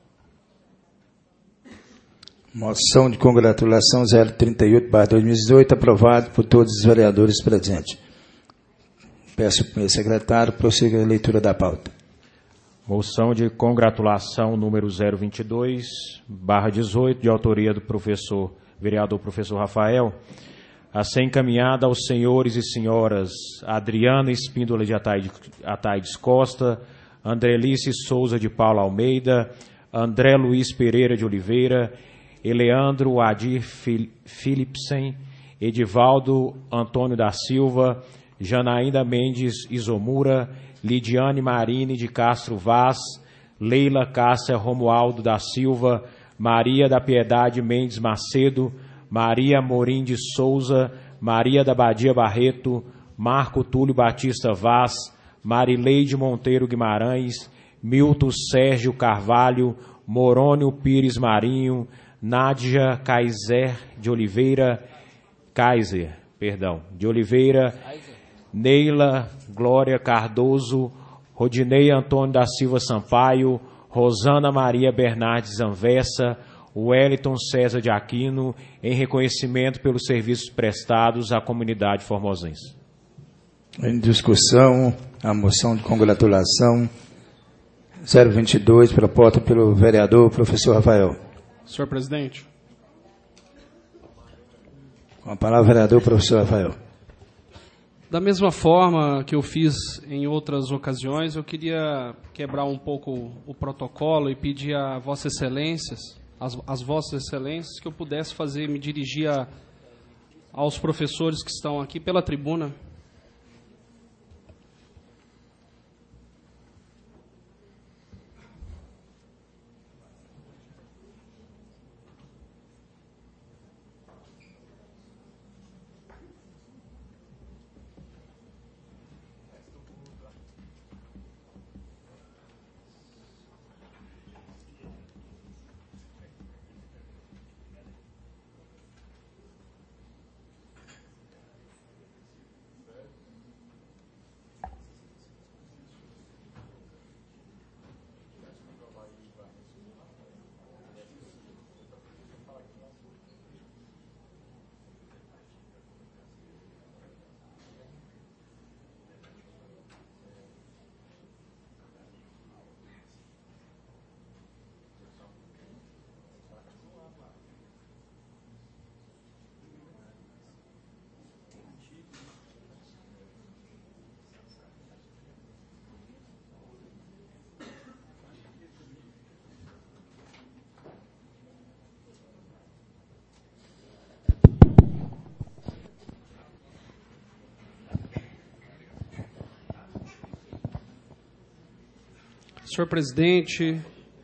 Moção de congratulação zero trinta e oito barra dois mil e dezoito, aprovado por todos os vereadores presentes. Peço ao primeiro secretário, prossiga a leitura da pauta. Moção de congratulação número zero vinte e dois barra dezoito, de autoria do professor, vereador professor Rafael, a ser encaminhada aos senhores e senhoras Adriana Espíndola de Ataides Costa, Andrelice Souza de Paula Almeida, André Luiz Pereira de Oliveira, Eleandro Adir Philipsen, Edivaldo Antônio da Silva, Janaína Mendes Isomura, Lidiane Marine de Castro Vaz, Leila Cássia Romualdo da Silva, Maria da Piedade Mendes Macedo, Maria Morim de Souza, Maria da Badia Barreto, Marco Túlio Batista Vaz, Marileide Monteiro Guimarães, Milton Sérgio Carvalho, Morônio Pires Marinho, Nádia Kaiser de Oliveira, Kaiser, perdão, de Oliveira, Neila Glória Cardoso, Rodinei Antônio da Silva Sampaio, Rosana Maria Bernardes Anvessa, Wellington César de Aquino, em reconhecimento pelos serviços prestados à comunidade formosense. Em discussão, a moção de congratulação zero vinte e dois, proposta pelo vereador professor Rafael. Senhor presidente. Com a palavra, vereador professor Rafael. Da mesma forma que eu fiz em outras ocasiões, eu queria quebrar um pouco o protocolo e pedir a Vossas Excelências, as, as Vossas Excelências, que eu pudesse fazer, me dirigir a, aos professores que estão aqui pela tribuna. Senhor presidente,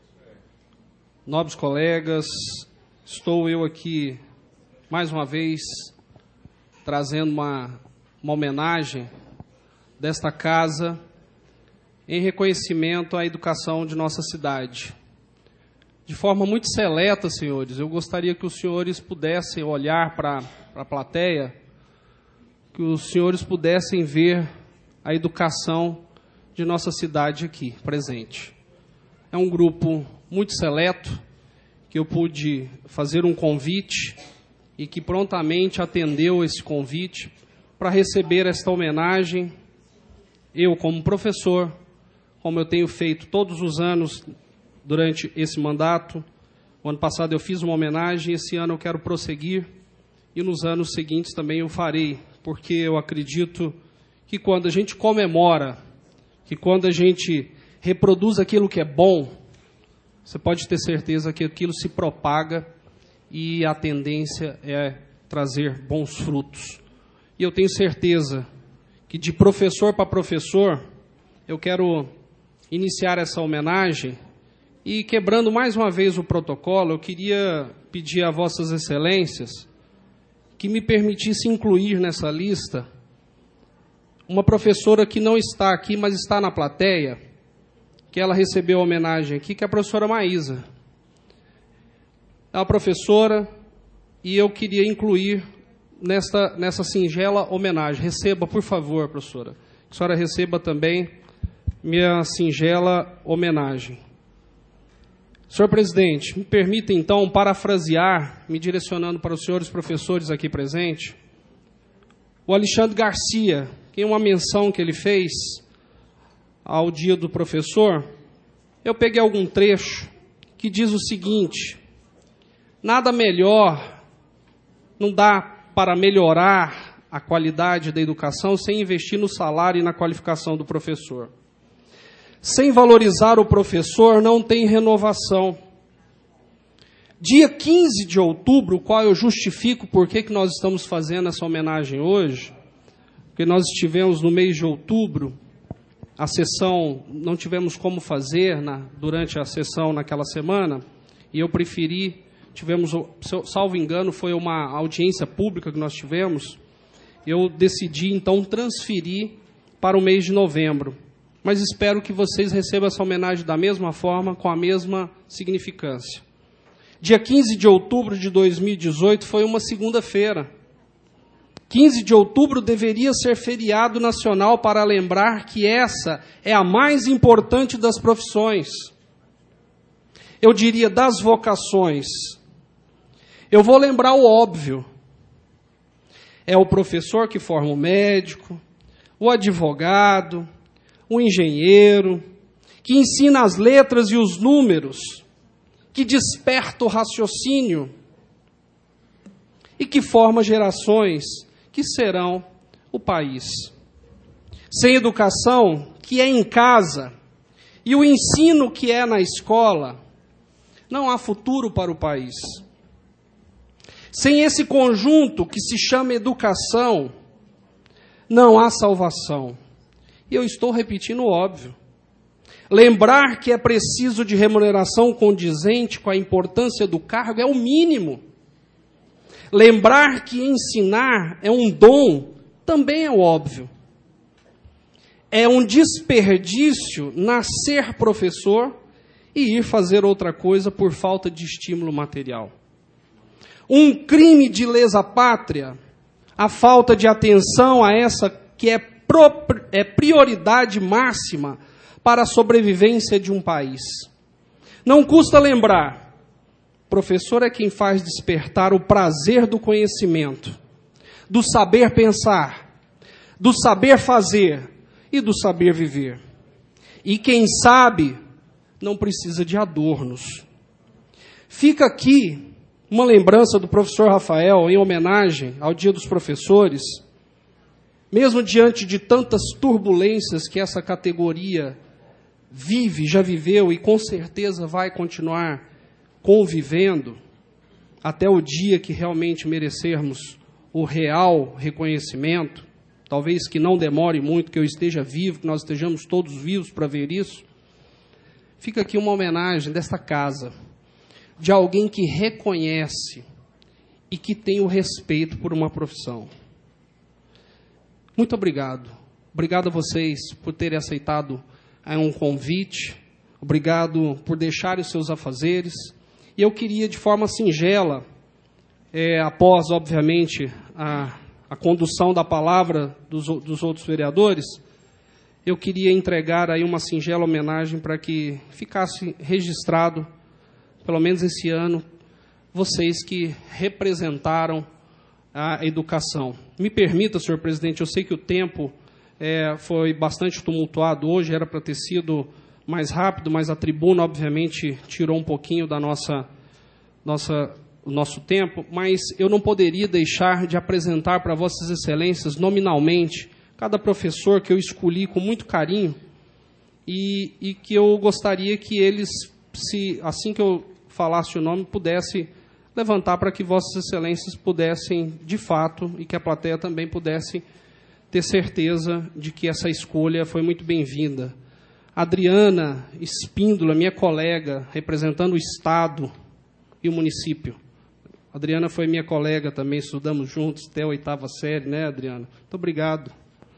nobres colegas, estou eu aqui, mais uma vez, trazendo uma, uma homenagem desta casa em reconhecimento à educação de nossa cidade. De forma muito seleta, senhores, eu gostaria que os senhores pudessem olhar para a plateia, que os senhores pudessem ver a educação de nossa cidade aqui, presente. É um grupo muito seleto, que eu pude fazer um convite e que prontamente atendeu esse convite para receber esta homenagem. Eu, como professor, como eu tenho feito todos os anos durante esse mandato, o ano passado eu fiz uma homenagem, esse ano eu quero prosseguir, e nos anos seguintes também eu farei, porque eu acredito que quando a gente comemora, que quando a gente reproduz aquilo que é bom, você pode ter certeza que aquilo se propaga e a tendência é trazer bons frutos. E eu tenho certeza que de professor para professor, eu quero iniciar essa homenagem e, quebrando mais uma vez o protocolo, eu queria pedir a Vossas Excelências que me permitisse incluir nessa lista uma professora que não está aqui, mas está na plateia, que ela recebeu a homenagem aqui, que é a professora Maísa. É uma professora e eu queria incluir nesta, nessa singela homenagem. Receba, por favor, professora. Que a senhora receba também minha singela homenagem. Senhor presidente, me permita então parafrasear, me direcionando para os senhores professores aqui presentes, o Alexandre Garcia, em uma menção que ele fez ao dia do professor, eu peguei algum trecho que diz o seguinte: nada melhor, não dá para melhorar a qualidade da educação sem investir no salário e na qualificação do professor. Sem valorizar o professor, não tem renovação. Dia quinze de outubro, qual eu justifico por que que nós estamos fazendo essa homenagem hoje, porque nós estivemos no mês de outubro, a sessão, não tivemos como fazer na, durante a sessão naquela semana, e eu preferi, tivemos, salvo engano, foi uma audiência pública que nós tivemos, eu decidi então transferir para o mês de novembro. Mas espero que vocês recebam essa homenagem da mesma forma, com a mesma significância. Dia quinze de outubro de dois mil e dezoito foi uma segunda-feira. quinze de outubro deveria ser feriado nacional para lembrar que essa é a mais importante das profissões. Eu diria das vocações. Eu vou lembrar o óbvio. É o professor que forma o médico, o advogado, o engenheiro, que ensina as letras e os números, que desperta o raciocínio e que forma gerações que serão o país. Sem educação, que é em casa, e o ensino que é na escola, não há futuro para o país. Sem esse conjunto que se chama educação, não há salvação. E eu estou repetindo o óbvio. Lembrar que é preciso de remuneração condizente com a importância do cargo é o mínimo. Lembrar que ensinar é um dom também é o óbvio. É um desperdício nascer professor e ir fazer outra coisa por falta de estímulo material. Um crime de lesa pátria, a falta de atenção a essa que é, pro, é prioridade máxima para a sobrevivência de um país. Não custa lembrar, professor é quem faz despertar o prazer do conhecimento, do saber pensar, do saber fazer e do saber viver. E quem sabe não precisa de adornos. Fica aqui uma lembrança do professor Rafael em homenagem ao Dia dos Professores, mesmo diante de tantas turbulências que essa categoria vive, já viveu e com certeza vai continuar convivendo até o dia que realmente merecermos o real reconhecimento, talvez que não demore muito, que eu esteja vivo, que nós estejamos todos vivos para ver isso. Fica aqui uma homenagem desta casa, de alguém que reconhece e que tem o respeito por uma profissão. Muito obrigado. Obrigado a vocês por terem aceitado um convite. Obrigado por deixarem os seus afazeres. E eu queria, de forma singela, é, após, obviamente, a, a condução da palavra dos, dos outros vereadores, eu queria entregar aí uma singela homenagem para que ficasse registrado, pelo menos esse ano, vocês que representaram a educação. Me permita, senhor presidente, eu sei que o tempo é, foi bastante tumultuado hoje, era para ter sido mais rápido, mas a tribuna, obviamente, tirou um pouquinho da nossa, nossa, o nosso tempo, mas eu não poderia deixar de apresentar para vossas excelências, nominalmente, cada professor que eu escolhi com muito carinho e, e que eu gostaria que eles, se, assim que eu falasse o nome, pudesse levantar para que vossas excelências pudessem, de fato, e que a plateia também pudesse ter certeza de que essa escolha foi muito bem-vinda. Adriana Espíndola, minha colega, representando o Estado e o município. Adriana foi minha colega também, estudamos juntos até a oitava série, né, Adriana? Muito obrigado.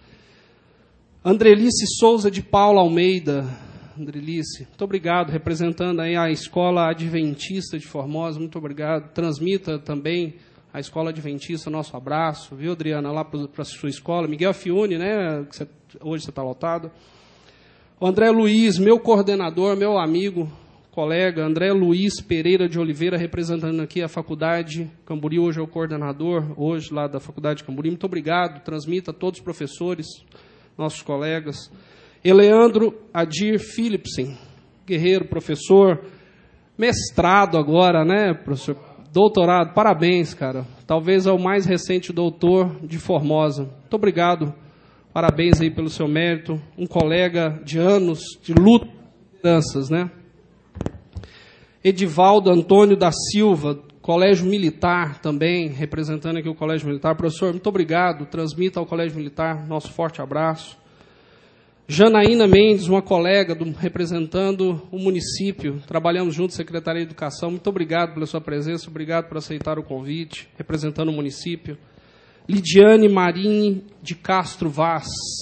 Andrelice Souza de Paula Almeida, Andrelice, muito obrigado, representando aí a Escola Adventista de Formosa, muito obrigado. Transmita também a Escola Adventista, nosso abraço, viu, Adriana, lá para a sua escola. Miguel Fiune, né, que você, hoje você está lotado. O André Luiz, meu coordenador, meu amigo, colega, André Luiz Pereira de Oliveira, representando aqui a Faculdade Camburi, hoje é o coordenador, hoje lá da Faculdade Camburi, muito obrigado, transmita a todos os professores, nossos colegas. Eleandro Adir Philipsen, guerreiro, professor, mestrado agora, né, professor, doutorado, parabéns, cara, talvez é o mais recente doutor de Formosa. Muito obrigado Parabéns aí pelo seu mérito. Um colega de anos de luta e danças, né? Edivaldo Antônio da Silva, Colégio Militar também, representando aqui o Colégio Militar. Professor, muito obrigado. Transmita ao Colégio Militar nosso forte abraço. Janaína Mendes, uma colega do, representando o município. Trabalhamos juntos, Secretaria de Educação. Muito obrigado pela sua presença, obrigado por aceitar o convite, representando o município. Lidiane Marini de Castro Vaz.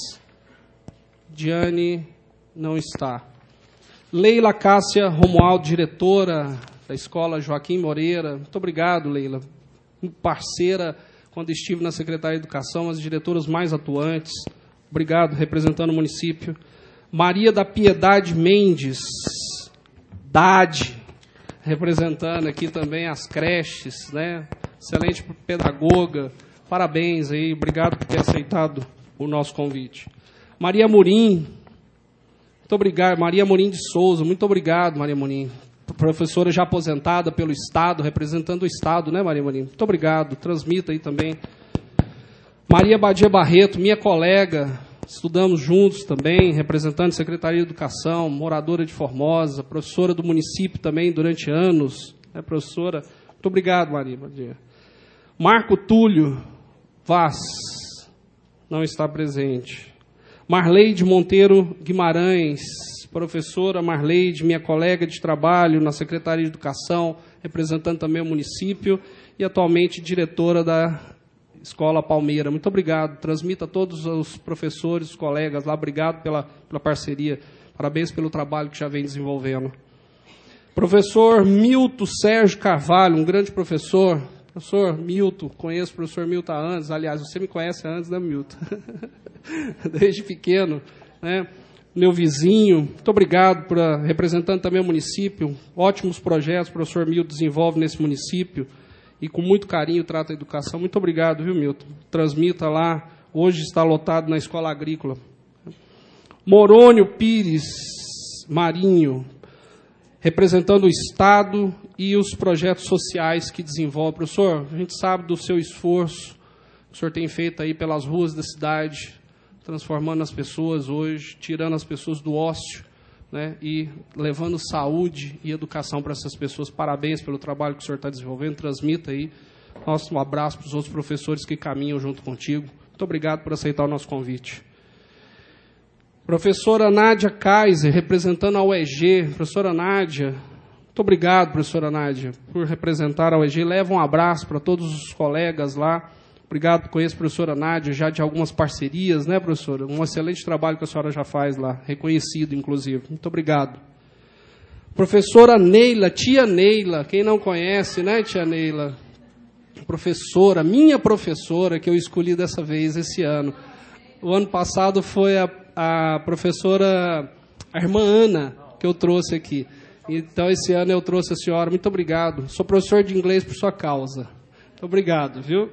Lidiane não está. Leila Cássia Romualdo, diretora da Escola Joaquim Moreira. Muito obrigado, Leila. Parceira, quando estive na Secretaria de Educação, as diretoras mais atuantes. Obrigado, representando o município. Maria da Piedade Mendes, Dade, representando aqui também as creches, né? Excelente pedagoga. Parabéns aí, obrigado por ter aceitado o nosso convite. Maria Murim, muito obrigado. Maria Murim de Souza, muito obrigado, Maria Murim. Professora já aposentada pelo Estado, representando o Estado, né, Maria Murim? Muito obrigado, transmita aí também. Maria Badia Barreto, minha colega, estudamos juntos também, representante da Secretaria de Educação, moradora de Formosa, professora do município também durante anos, né, professora? Muito obrigado, Maria Badia. Marco Túlio Vaz, não está presente. Marleide Monteiro Guimarães, professora Marleide, minha colega de trabalho na Secretaria de Educação, representando também o município e atualmente diretora da Escola Palmeira. Muito obrigado. Transmita a todos os professores, os colegas lá. Obrigado pela, pela parceria. Parabéns pelo trabalho que já vem desenvolvendo. Professor Milton Sérgio Carvalho, um grande professor. Professor Milton, conheço o professor Milton há anos. Aliás, você me conhece há anos, né, Milton? Desde pequeno, né? Meu vizinho. Muito obrigado por representando também o município. Ótimos projetos o professor Milton desenvolve nesse município. E com muito carinho trata a educação. Muito obrigado, viu, Milton? Transmita lá. Hoje está lotado na Escola Agrícola. Morônio Pires Marinho, representando o Estado e os projetos sociais que desenvolve. Professor, a gente sabe do seu esforço que o senhor tem feito aí pelas ruas da cidade, transformando as pessoas hoje, tirando as pessoas do ócio, né, e levando saúde e educação para essas pessoas. Parabéns pelo trabalho que o senhor está desenvolvendo. Transmita aí nosso um abraço para os outros professores que caminham junto contigo. Muito obrigado por aceitar o nosso convite. Professora Nádia Kaiser, representando a U E G. Professora Nádia, muito obrigado, professora Nádia, por representar a U E G. Leva um abraço para todos os colegas lá. Obrigado, conheço a professora Nádia já de algumas parcerias, né, professora? Um excelente trabalho que a senhora já faz lá, reconhecido, inclusive. Muito obrigado. Professora Neila, tia Neila, quem não conhece, né, tia Neila? Professora, minha professora, que eu escolhi dessa vez, esse ano. O ano passado foi a, a professora, a irmã Ana, que eu trouxe aqui. Então, esse ano eu trouxe a senhora. Muito obrigado. Sou professor de inglês por sua causa. Muito obrigado, viu?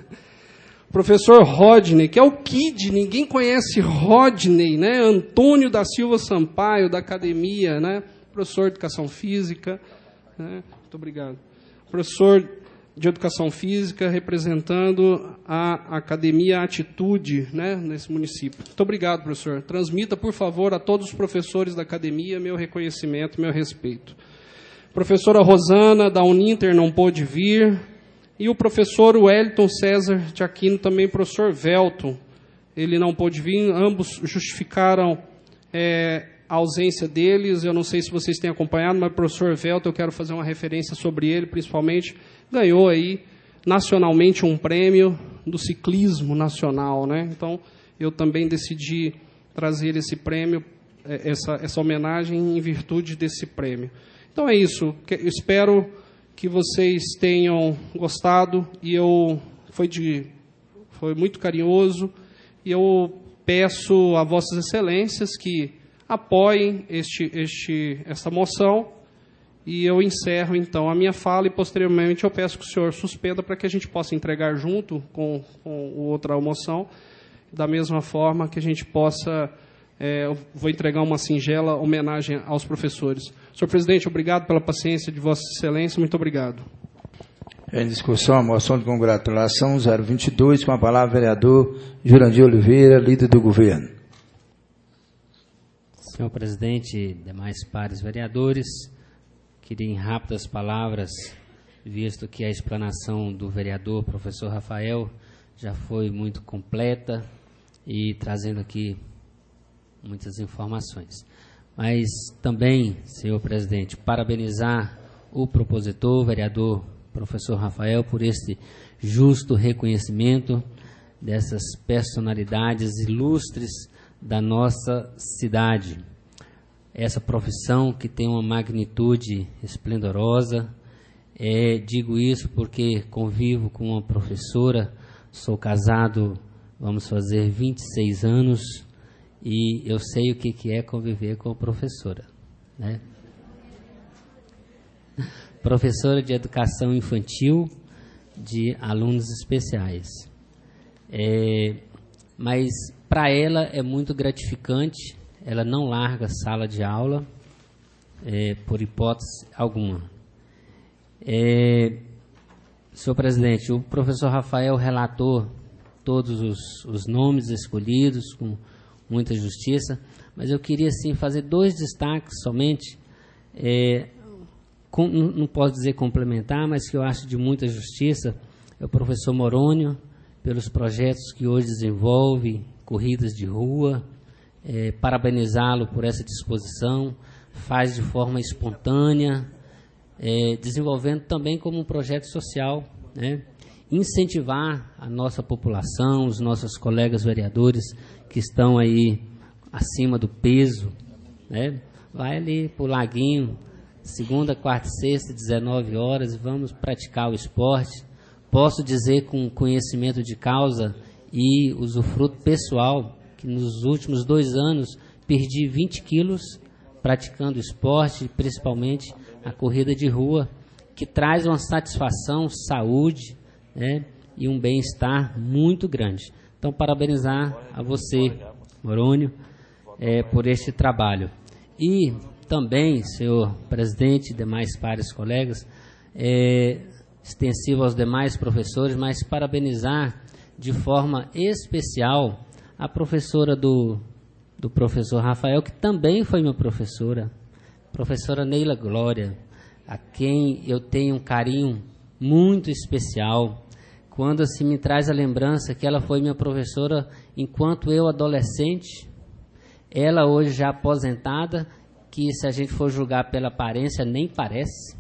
Professor Rodney, que é o Kid, ninguém conhece Rodney, né? Antônio da Silva Sampaio, da Academia, né? Professor de Educação Física, né? Muito obrigado. Professor de Educação Física, representando a Academia Atitude, né? Nesse município. Muito obrigado, professor. Transmita, por favor, a todos os professores da Academia meu reconhecimento, meu respeito. Professora Rosana, da Uninter, não pôde vir. E o professor Wellington César de Aquino, também professor Velton, ele não pôde vir, ambos justificaram é, a ausência deles. Eu não sei se vocês têm acompanhado, mas o professor Velton, eu quero fazer uma referência sobre ele, principalmente, ganhou aí nacionalmente um prêmio do ciclismo nacional, né? Então, eu também decidi trazer esse prêmio, essa, essa homenagem em virtude desse prêmio. Então é isso, eu espero que vocês tenham gostado, e eu foi de foi muito carinhoso, e eu peço a vossas excelências que apoiem este este essa moção, e eu encerro então a minha fala, e posteriormente eu peço que o senhor suspenda para que a gente possa entregar junto com, com outra moção, da mesma forma que a gente possa É, eu vou entregar uma singela homenagem aos professores. Senhor presidente, obrigado pela paciência de Vossa Excelência, muito obrigado. Em discussão, a moção de congratulação zero vinte e dois, com a palavra vereador Jurandir Oliveira, líder do governo. Senhor presidente, demais pares vereadores, queria em rápidas palavras, visto que a explanação do vereador professor Rafael já foi muito completa e trazendo aqui muitas informações. Mas também, senhor presidente, parabenizar o propositor, o vereador professor Rafael, por este justo reconhecimento dessas personalidades ilustres da nossa cidade. Essa profissão que tem uma magnitude esplendorosa. É, digo isso porque convivo com uma professora, sou casado, vamos fazer vinte e seis anos, e eu sei o que, que é conviver com a professora, né? Professora de educação infantil, de alunos especiais. É, mas para ela é muito gratificante, ela não larga a sala de aula, é, por hipótese alguma. É, senhor presidente, o professor Rafael relatou todos os, os nomes escolhidos com muita justiça, mas eu queria sim fazer dois destaques somente, é, com, não posso dizer complementar, mas que eu acho de muita justiça, é o professor Morônio, pelos projetos que hoje desenvolve, corridas de rua, é, parabenizá-lo por essa disposição, faz de forma espontânea, é, desenvolvendo também como um projeto social, né? Incentivar a nossa população, os nossos colegas vereadores que estão aí acima do peso, né? Vai ali para o laguinho, segunda, quarta e sexta, dezenove horas, vamos praticar o esporte. Posso dizer com conhecimento de causa e usufruto pessoal que nos últimos dois anos perdi vinte quilos praticando esporte, principalmente a corrida de rua, que traz uma satisfação, saúde, né, e um bem-estar muito grande. Então, parabenizar a você, Morônio, é, por este trabalho. E também, senhor presidente e demais pares colegas, é, extensivo aos demais professores, mas parabenizar de forma especial a professora do, do professor Rafael, que também foi minha professora, professora Neila Glória, a quem eu tenho um carinho muito especial, quando se me traz a lembrança que ela foi minha professora enquanto eu adolescente, ela hoje já aposentada, que se a gente for julgar pela aparência, nem parece.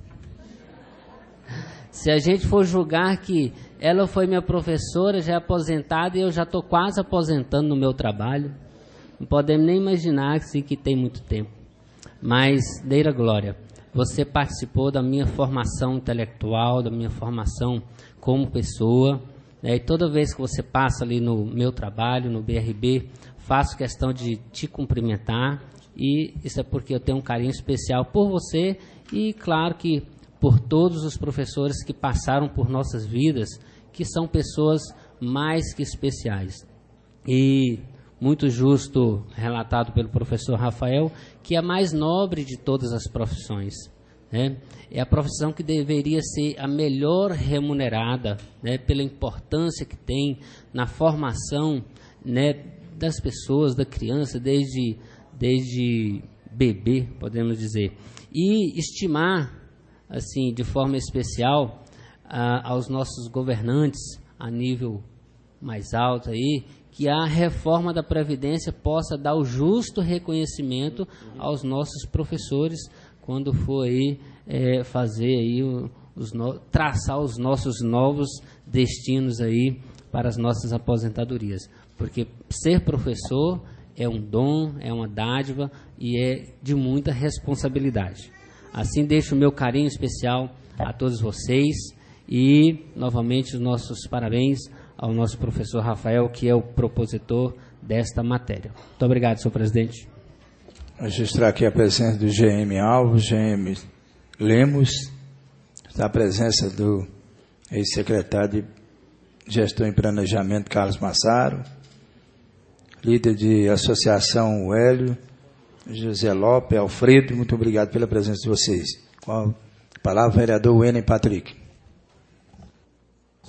Se a gente for julgar que ela foi minha professora, já é aposentada, e eu já estou quase aposentando no meu trabalho, não podemos nem imaginar que, que tem muito tempo. Mas, Neila Glória, você participou da minha formação intelectual, da minha formação como pessoa, né? E toda vez que você passa ali no meu trabalho, no B R B, faço questão de te cumprimentar, e isso é porque eu tenho um carinho especial por você e, claro, que por todos os professores que passaram por nossas vidas, que são pessoas mais que especiais. E muito justo relatado pelo professor Rafael, que é a mais nobre de todas as profissões, né? É a profissão que deveria ser a melhor remunerada, né, pela importância que tem na formação, né, das pessoas, da criança, desde, desde bebê, podemos dizer. E estimar, assim, de forma especial, a, aos nossos governantes, a nível mais alto aí, que a reforma da Previdência possa dar o justo reconhecimento aos nossos professores quando for aí é, fazer aí o, os no, traçar os nossos novos destinos aí para as nossas aposentadorias, porque ser professor é um dom, é uma dádiva e é de muita responsabilidade. Assim deixo o meu carinho especial a todos vocês e novamente os nossos parabéns ao nosso professor Rafael, que é o propositor desta matéria. Muito obrigado, senhor presidente. Registrar aqui a presença do G M Alves, G M Lemos, a presença do ex-secretário de Gestão e Planejamento, Carlos Massaro, líder de associação, o Hélio, José Lopes, Alfredo, muito obrigado pela presença de vocês. Com a palavra, vereador Wenen Patrick.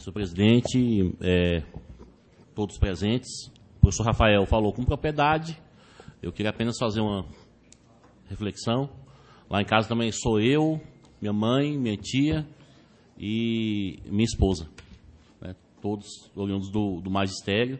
senhor presidente, é, todos presentes, o professor Rafael falou com propriedade, eu queria apenas fazer uma reflexão. Lá em casa também sou eu, minha mãe, minha tia e minha esposa, né, todos oriundos do, do magistério,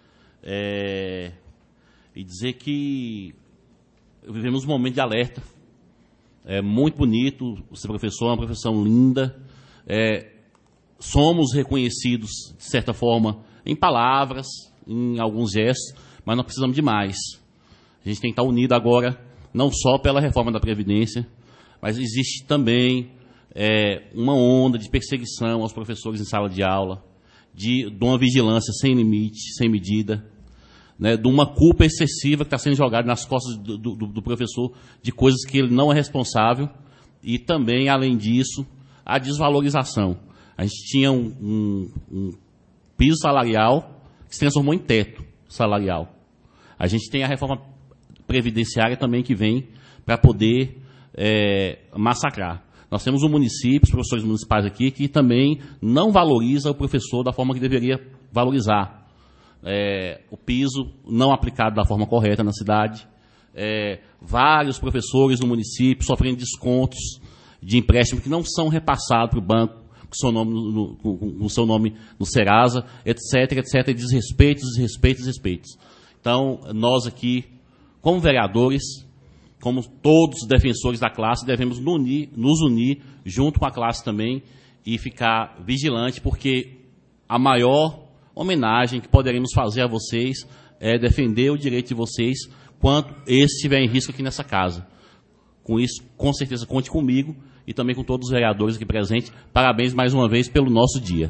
é, e dizer que vivemos um momento de alerta, é muito bonito, ser professor é uma profissão linda, é, somos reconhecidos, de certa forma, em palavras, em alguns gestos, mas nós precisamos de mais. A gente tem que estar unido agora, não só pela reforma da Previdência, mas existe também é, uma onda de perseguição aos professores em sala de aula, de, de uma vigilância sem limite, sem medida, né, de uma culpa excessiva que está sendo jogada nas costas do, do, do professor de coisas que ele não é responsável, e também, além disso, a desvalorização. A gente tinha um, um, um piso salarial que se transformou em teto salarial. A gente tem a reforma previdenciária também que vem para poder é, massacrar. Nós temos um município, os professores municipais aqui, que também não valoriza o professor da forma que deveria valorizar. É, o piso não aplicado da forma correta na cidade, é, vários professores no município sofrendo descontos de empréstimo que não são repassados para o banco, com seu nome no, com, com seu nome no Serasa, etc, etc, desrespeitos, desrespeitos, desrespeitos. Então, nós aqui, como vereadores, como todos os defensores da classe, devemos nos unir, nos unir junto com a classe também e ficar vigilante, porque a maior homenagem que poderemos fazer a vocês é defender o direito de vocês quando esse estiver em risco aqui nessa casa. Com isso, com certeza, conte comigo e também com todos os vereadores aqui presentes. Parabéns mais uma vez pelo nosso dia.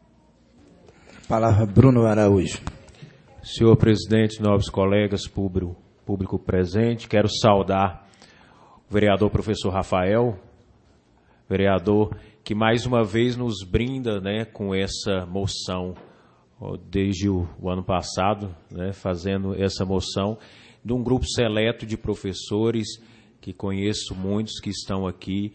Palavra Bruno Araújo. Senhor presidente, nobres colegas, público, público presente, quero saudar o vereador professor Rafael, vereador que mais uma vez nos brinda, né, com essa moção, desde o, o ano passado, né, fazendo essa moção, de um grupo seleto de professores, que conheço muitos que estão aqui,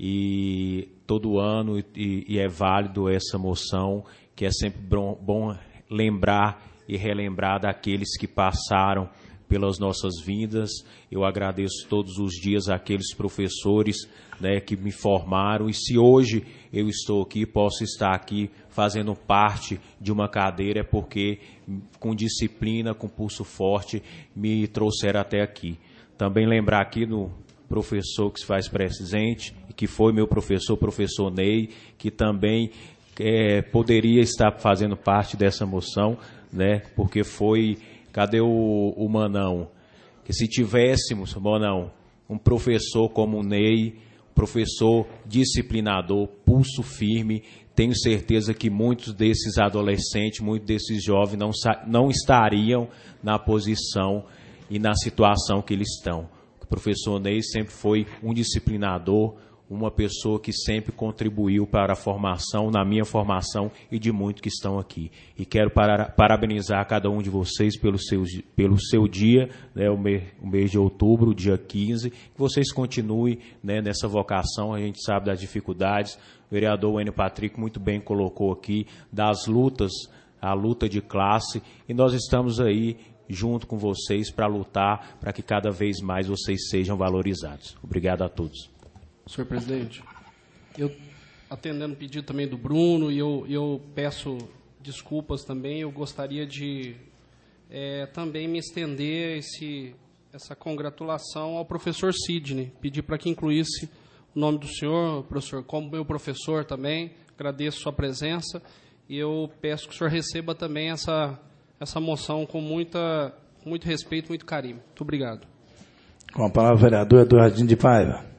e todo ano, e, e é válido essa moção, que é sempre bom, bom lembrar e relembrar daqueles que passaram pelas nossas vidas. Eu agradeço todos os dias àqueles professores, né, que me formaram, e se hoje eu estou aqui, posso estar aqui fazendo parte de uma cadeira, é porque com disciplina, com pulso forte, me trouxeram até aqui. Também lembrar aqui do professor que se faz presente, que foi meu professor, professor Ney, que também é, poderia estar fazendo parte dessa moção, né, porque foi... Cadê o, o Manão? Que se tivéssemos, Manão, um professor como o Ney, professor disciplinador, pulso firme, tenho certeza que muitos desses adolescentes, muitos desses jovens não, não estariam na posição e na situação que eles estão. O professor Ney sempre foi um disciplinador, uma pessoa que sempre contribuiu para a formação, na minha formação e de muitos que estão aqui. E quero para, parabenizar cada um de vocês pelo seu, pelo seu dia, né, o, mês, o mês de outubro, dia quinze, que vocês continuem, né, nessa vocação, a gente sabe das dificuldades. O vereador Wênio Patrick muito bem colocou aqui, das lutas, a luta de classe, e nós estamos aí junto com vocês para lutar, para que cada vez mais vocês sejam valorizados. Obrigado a todos. Senhor presidente, eu, atendendo o pedido também do Bruno, e eu, eu peço desculpas também, eu gostaria de é, também me estender esse, essa congratulação ao professor Sidney, pedir para que incluísse o nome do senhor, professor, como meu professor também, agradeço sua presença, e eu peço que o senhor receba também essa, essa moção com muita, muito respeito, muito carinho. Muito obrigado. Com a palavra o vereador Eduardinho de Paiva.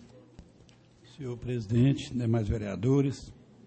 Senhor presidente, demais vereadores,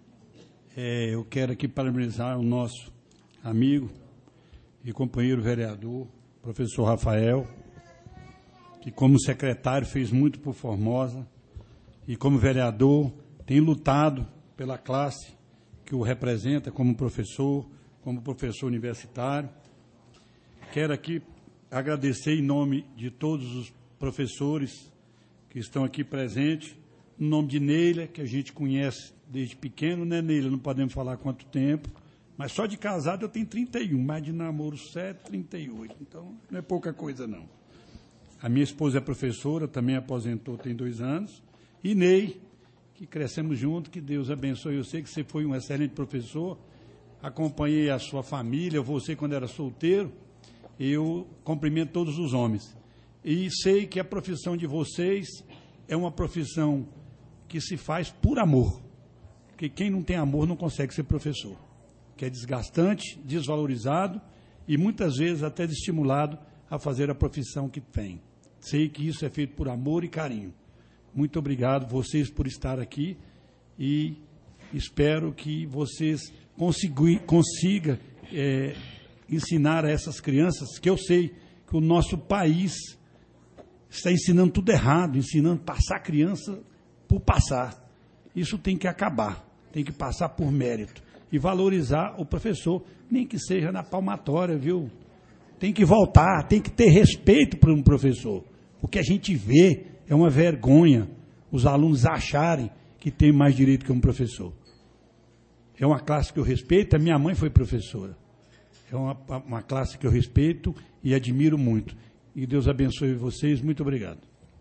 é, eu quero aqui parabenizar o nosso amigo e companheiro vereador, professor Rafael, que como secretário fez muito por Formosa e como vereador tem lutado pela classe que o representa como professor, como professor universitário. Quero aqui agradecer em nome de todos os professores que estão aqui presentes, no nome de Neila, que a gente conhece desde pequeno, né, Neila? Não podemos falar quanto tempo, mas só de casado eu tenho trinta e um, mais de namoro sete, trinta e oito, então não é pouca coisa, não. A minha esposa é professora, também aposentou tem dois anos, e Ney, que crescemos juntos, que Deus abençoe. Eu sei que você foi um excelente professor, acompanhei a sua família, você quando era solteiro, eu cumprimento todos os homens. E sei que a profissão de vocês é uma profissão que se faz por amor, porque quem não tem amor não consegue ser professor, que é desgastante, desvalorizado e muitas vezes até desestimulado a fazer a profissão que tem. Sei que isso é feito por amor e carinho. Muito obrigado vocês por estar aqui e espero que vocês consigam consiga, é, ensinar a essas crianças, que eu sei que o nosso país está ensinando tudo errado, ensinando passar a criança por passar. Isso tem que acabar, tem que passar por mérito e valorizar o professor, nem que seja na palmatória, viu? Tem que voltar, tem que ter respeito por um professor. O que a gente vê é uma vergonha os alunos acharem que tem mais direito que um professor. É uma classe que eu respeito, a minha mãe foi professora. É uma, uma classe que eu respeito e admiro muito. E Deus abençoe vocês. Muito obrigado.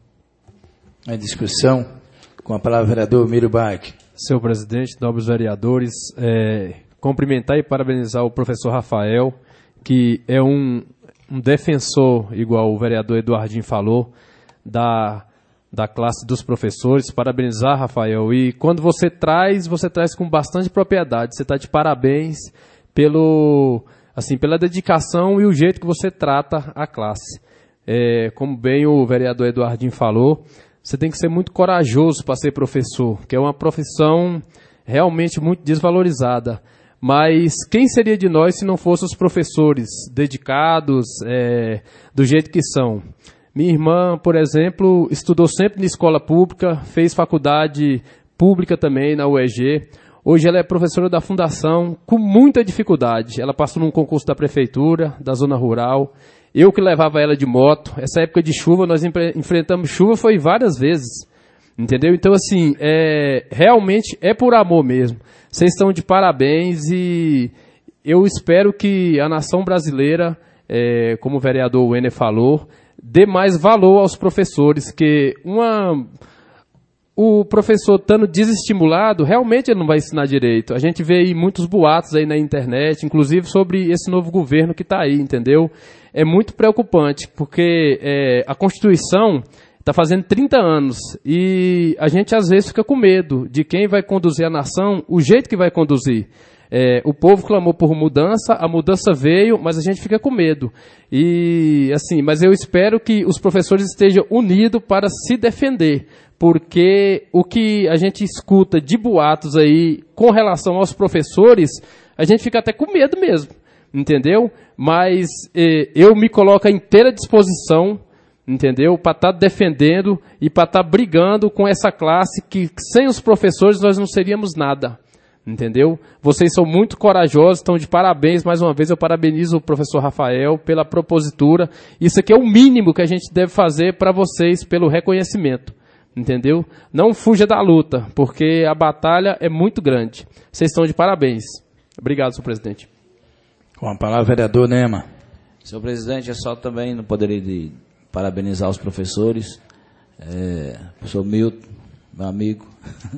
A discussão com a palavra vereador Miro Baik. Senhor presidente, nobres vereadores, é, cumprimentar e parabenizar o professor Rafael, que é um, um defensor, igual o vereador Eduardinho falou, da, da classe dos professores. Parabenizar, Rafael. E quando você traz, você traz com bastante propriedade. Você está de parabéns pelo, assim, pela dedicação e o jeito que você trata a classe. É, como bem o vereador Eduardinho falou, você tem que ser muito corajoso para ser professor, que é uma profissão realmente muito desvalorizada. Mas quem seria de nós se não fossem os professores dedicados, é, do jeito que são? Minha irmã, por exemplo, estudou sempre na escola pública, fez faculdade pública também na U E G. Hoje ela é professora da fundação com muita dificuldade. Ela passou num concurso da prefeitura, da zona rural. Eu que levava ela de moto. Essa época de chuva, nós enfrentamos chuva, foi várias vezes. Entendeu? Então, assim, é, realmente é por amor mesmo. Vocês estão de parabéns e eu espero que a nação brasileira, é, como o vereador Wenner falou, dê mais valor aos professores, que uma, o professor estando desestimulado, realmente ele não vai ensinar direito. A gente vê aí muitos boatos aí na internet, inclusive sobre esse novo governo que está aí, entendeu? É muito preocupante, porque é, a Constituição está fazendo trinta anos e a gente às vezes fica com medo de quem vai conduzir a nação, o jeito que vai conduzir. É, o povo clamou por mudança, a mudança veio, mas a gente fica com medo. E assim, mas eu espero que os professores estejam unidos para se defender, porque o que a gente escuta de boatos aí com relação aos professores, a gente fica até com medo mesmo, entendeu? Mas eh, eu me coloco à inteira disposição, entendeu? Para estar defendendo e para estar brigando com essa classe que sem os professores nós não seríamos nada. Entendeu? Vocês são muito corajosos, estão de parabéns. Mais uma vez eu parabenizo o professor Rafael pela propositura. Isso aqui é o mínimo que a gente deve fazer para vocês pelo reconhecimento. Entendeu? Não fuja da luta, porque a batalha é muito grande. Vocês estão de parabéns. Obrigado, senhor presidente. Com a palavra, vereador Nema. Senhor presidente, é só também, não poderia de parabenizar os professores. É, professor Milton, meu amigo.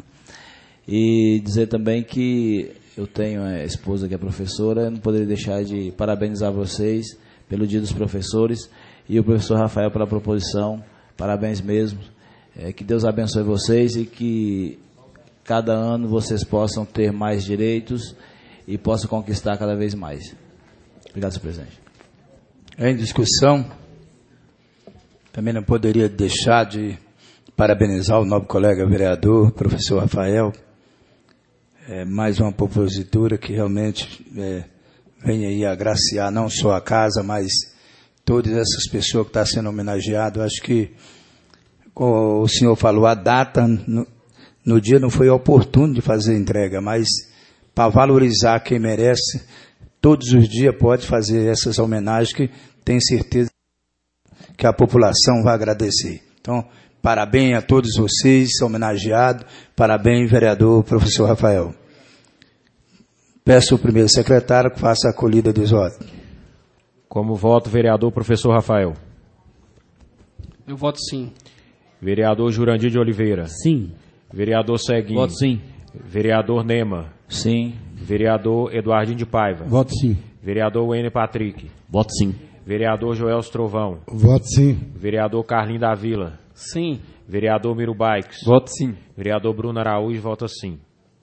E dizer também que eu tenho a esposa que é professora, eu não poderia deixar de parabenizar vocês pelo Dia dos Professores e o professor Rafael pela proposição. Parabéns mesmo. É, que Deus abençoe vocês e que cada ano vocês possam ter mais direitos e possam conquistar cada vez mais. Obrigado, senhor presidente. Em discussão, também não poderia deixar de parabenizar o nobre colega vereador, professor Rafael. É mais uma propositura que realmente é, vem aí agraciar não só a casa, mas todas essas pessoas que estão sendo homenageadas. Acho que o senhor falou, a data no, no dia não foi oportuno de fazer a entrega, mas para valorizar quem merece, todos os dias pode fazer essas homenagens que tenho certeza que a população vai agradecer. Então, Parabéns a todos vocês, homenageado. Parabéns, vereador professor Rafael. Peço ao primeiro secretário que faça a acolhida dos votos. Como voto, vereador professor Rafael. Eu voto sim. Vereador Jurandir de Oliveira. Sim. Vereador Seguinho. Voto sim. Vereador Nema. Sim. Vereador Eduardinho de Paiva. Voto sim. Vereador Wêner Patrick. Voto sim. Vereador Joel Trovão. Voto sim. Vereador Carlinho da Vila. Sim. Vereador Miro Bikes. Voto sim. Vereador Bruno Araújo vota sim.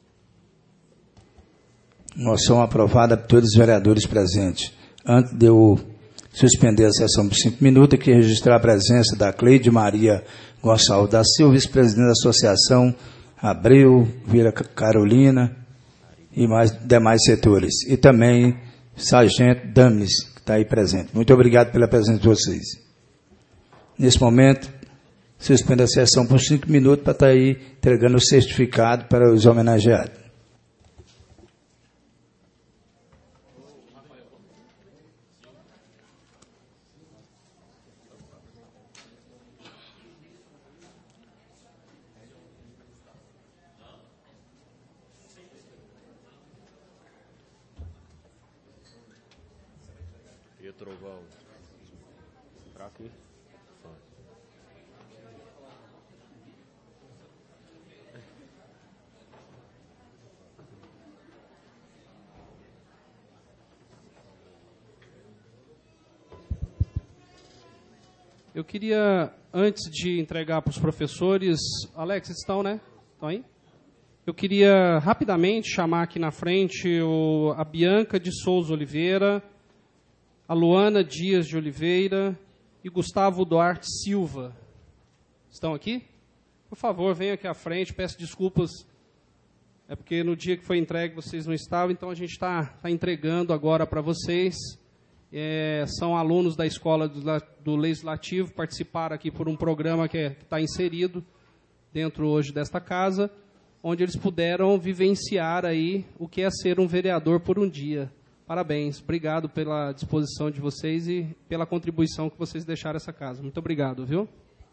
Moção aprovada por todos os vereadores presentes. Antes de eu suspender a sessão por cinco minutos, aqui registrar a presença da Cleide Maria Gonçalves da Silva, vice-presidente da Associação Abreu, Vila Carolina e mais demais setores. E também Sargento Dames, que está aí presente. Muito obrigado pela presença de vocês. Nesse momento, suspendo a sessão por cinco minutos para estar aí entregando o certificado para os homenageados. E Trovão. Pra aqui. Eu queria, antes de entregar para os professores... Alex, vocês estão, né? Estão aí? Eu queria rapidamente chamar aqui na frente o, a Bianca de Souza Oliveira, a Luana Dias de Oliveira e Gustavo Duarte Silva. Estão aqui? Por favor, venham aqui à frente. Peço desculpas, é porque no dia que foi entregue vocês não estavam, então a gente está tá entregando agora para vocês. É, são alunos da Escola do, do Legislativo, participaram aqui por um programa que está inserido dentro hoje desta casa, onde eles puderam vivenciar aí o que é ser um vereador por um dia. Parabéns, obrigado pela disposição de vocês e pela contribuição que vocês deixaram a essa casa. Muito obrigado, viu?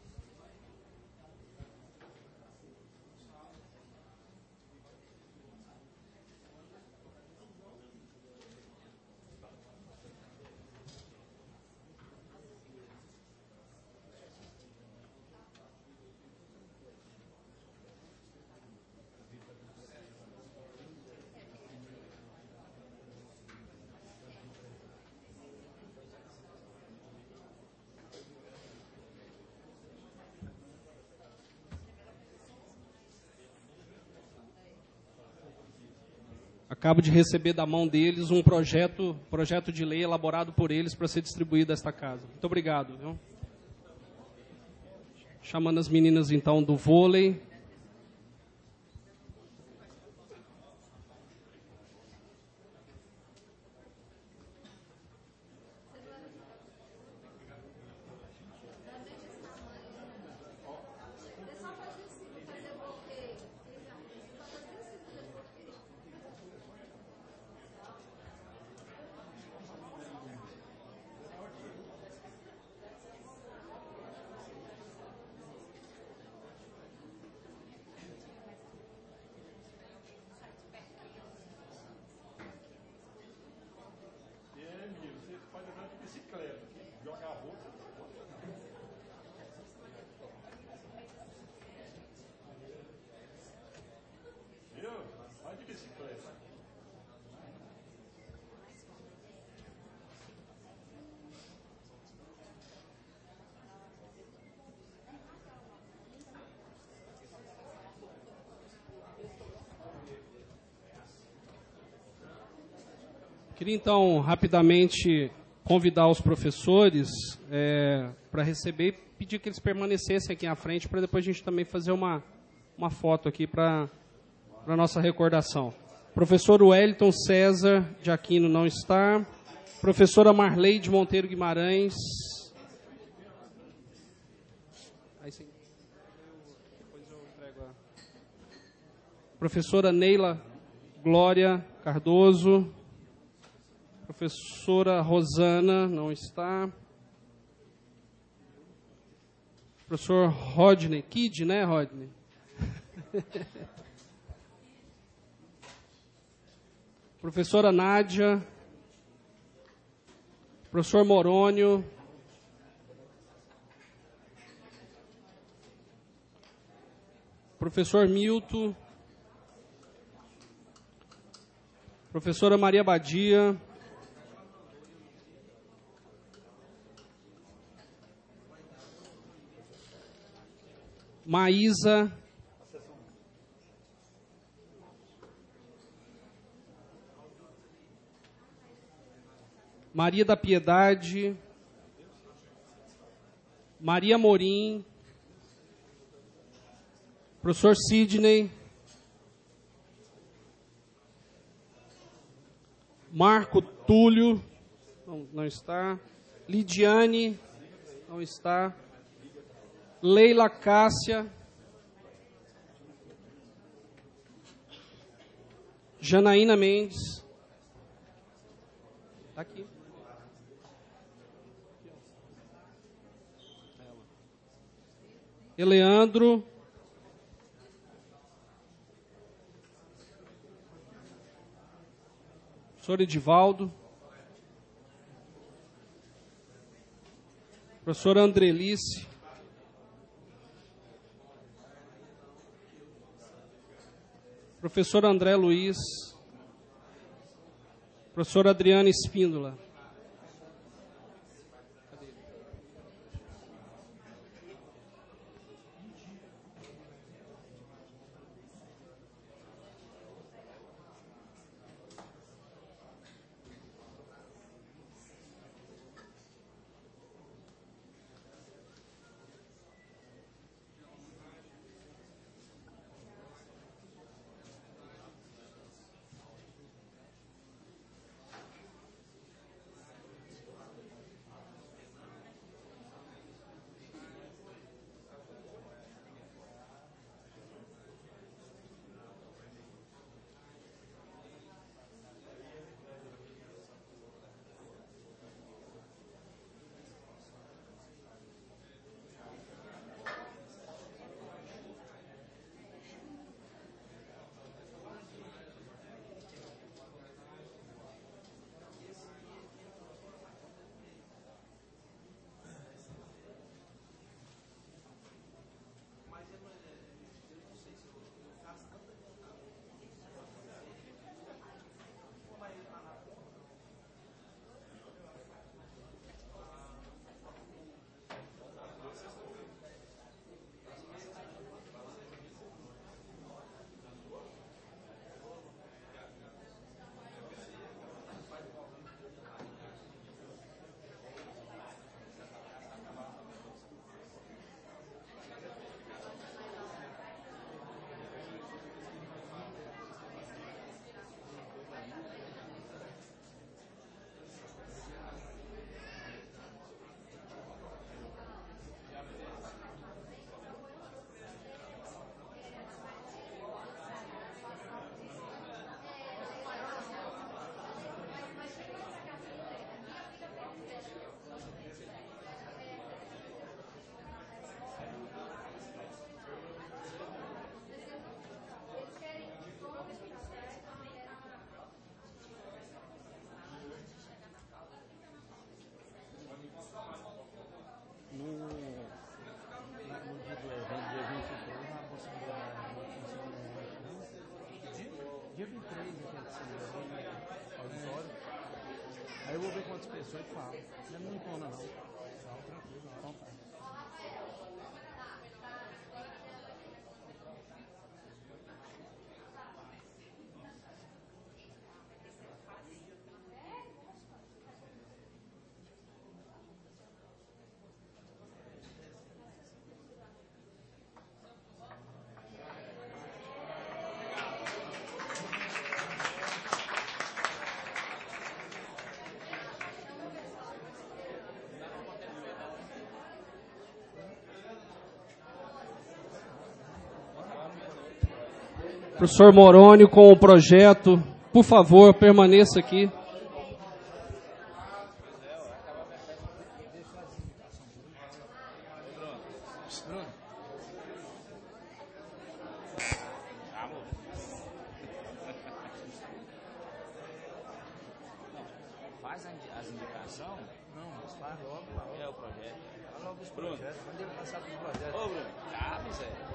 Acabo de receber da mão deles um projeto, projeto de lei elaborado por eles para ser distribuído a esta casa. Muito obrigado. Viu? Chamando as meninas, então, do vôlei. Queria, então, rapidamente convidar os professores é, para receber e pedir que eles permanecessem aqui à frente para depois a gente também fazer uma, uma foto aqui para a nossa recordação. Professor Wellington César de Aquino não está. Professora Marleide Monteiro Guimarães. Aí sim. Depois eu entrego a... Professora Neila Glória Cardoso. Professora Rosana, não está. Professor Rodney, Kid, né, Rodney? Professora Nádia, professor Morônio, professor Milton, professora Maria Badia, Maísa, Maria da Piedade, Maria Morim, professor Sidney, Marco Túlio, não, não está, Lidiane, não está, Leila Cássia, Janaína Mendes, está aqui. Eleandro, professor Edivaldo, professora Andrelice, professor André Luiz, professora Adriana Espíndola. Dia vinte e três, auditório. Aí eu vou ver quantas pessoas e falo. Não é muito não. Não, tranquilo. Então tá. Professor Morônio com o projeto, por favor, permaneça aqui. Faz as indicações? Não, mas faz logo. É o projeto. Faz logo os projetos. Manda ele passar para os projetos. Ô, Bruno. Ah, miséria.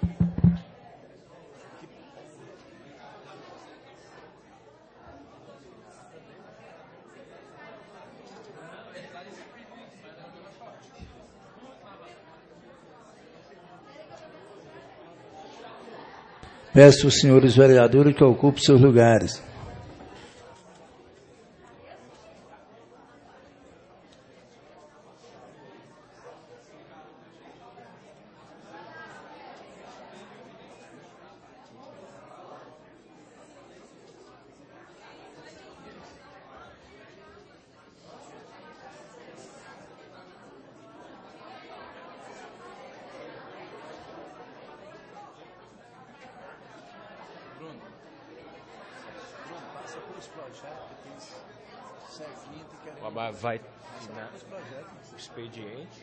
Peço aos senhores vereadores que ocupem seus lugares. Vai na expediente.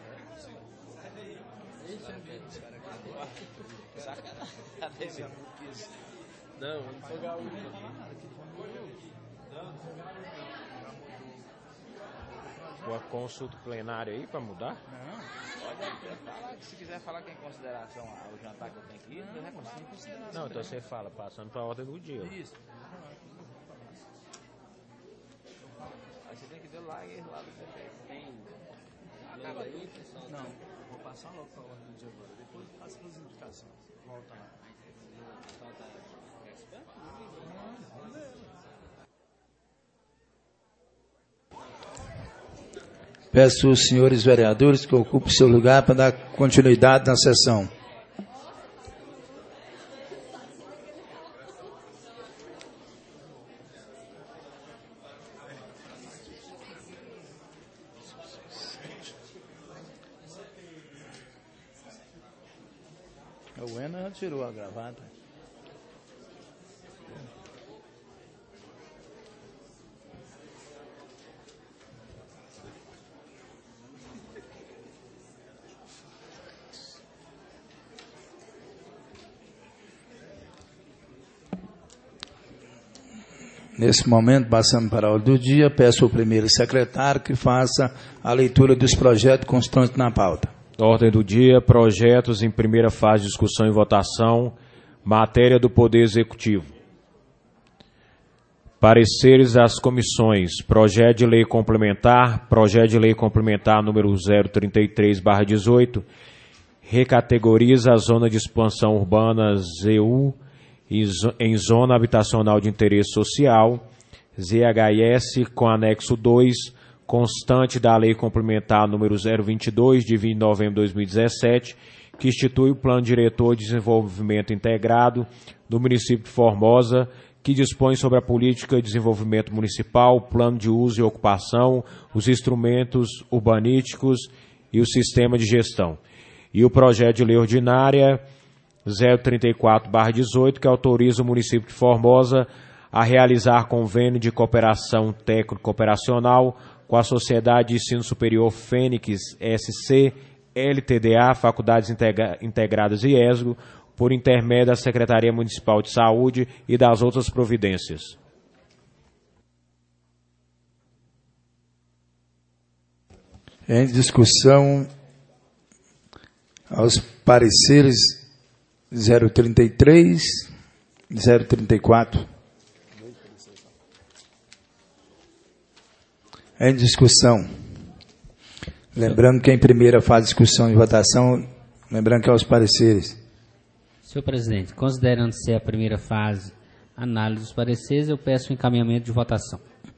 Não, não foi gaúcho. Uma consulta plenária aí para mudar? Não. Pode falar que se quiser falar que é em consideração ao jantar que eu tenho aqui, eu reconheço em consideração. Não, então você fala, passando para a ordem do dia. Isso. Aí você tem que ver lá e lá do prefeito. Tem. Acaba aí? Não, vou passar logo para a ordem do dia agora. Depois passa para as indicações. Volta lá. Peço aos senhores vereadores que ocupem seu lugar para dar continuidade na sessão. O Ena tirou a gravata. Nesse momento, passando para a ordem do dia, peço ao primeiro secretário que faça a leitura dos projetos constantes na pauta. Ordem do dia, projetos em primeira fase de discussão e votação, matéria do Poder Executivo. Pareceres das comissões, projeto de lei complementar, projeto de lei complementar número zero trinta e três barra dezoito, recategoriza a zona de expansão urbana Z U em zona habitacional de interesse social, Z H S com anexo dois, constante da Lei Complementar número zero vinte e dois, de vinte de novembro de dois mil e dezessete, que institui o Plano Diretor de Desenvolvimento Integrado do município de Formosa, que dispõe sobre a política de desenvolvimento municipal, plano de uso e ocupação, os instrumentos urbanísticos e o sistema de gestão. E o projeto de lei ordinária zero trinta e quatro barra dezoito, que autoriza o município de Formosa a realizar convênio de cooperação técnico-operacional com a Sociedade de Ensino Superior Fênix S C, L T D A, Faculdades Integra- Integradas e ESGO, por intermédio da Secretaria Municipal de Saúde e das outras providências. Em discussão, aos pareceres zero trinta e três, zero trinta e quatro. Em discussão. Lembrando que em primeira fase de discussão e votação, lembrando que é aos pareceres. Senhor presidente, considerando ser a primeira fase análise dos pareceres, eu peço o encaminhamento de votação.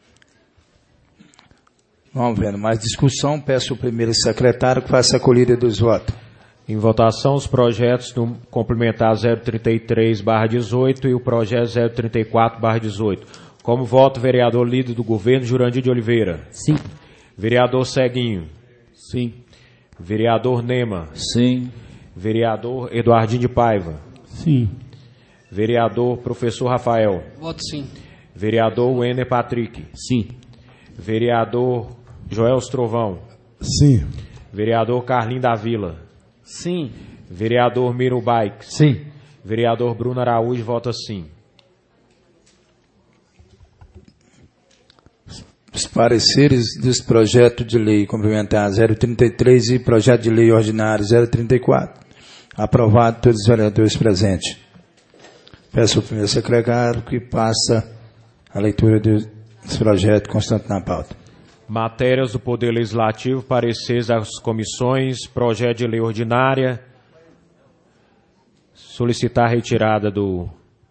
Vamos vendo, mais discussão, peço ao primeiro secretário que faça a colhida dos votos. Em votação, os projetos do complementar zero trinta e três barra dezoito e o projeto zero trinta e quatro barra dezoito. Como voto, vereador líder do governo, Jurandir de Oliveira. Sim. Vereador Ceguinho. Sim. Vereador Nema. Sim. Vereador Eduardinho de Paiva. Sim. Vereador Professor Rafael. Voto sim. Vereador Wenner Patrick. Sim. Vereador Joel Trovão. Sim. Vereador Carlinho da Vila. Sim. Vereador Miro Bikes. Sim. Vereador Bruno Araújo vota sim. Os pareceres dos projetos de lei complementar zero trinta e três e projeto de lei ordinário zero trinta e quatro. Aprovado todos os vereadores presentes. Peço ao primeiro secretário que passa a leitura dos projetos constantes na pauta. Matérias do Poder Legislativo, pareceres das comissões, projeto de lei ordinária, solicitar a retirada do,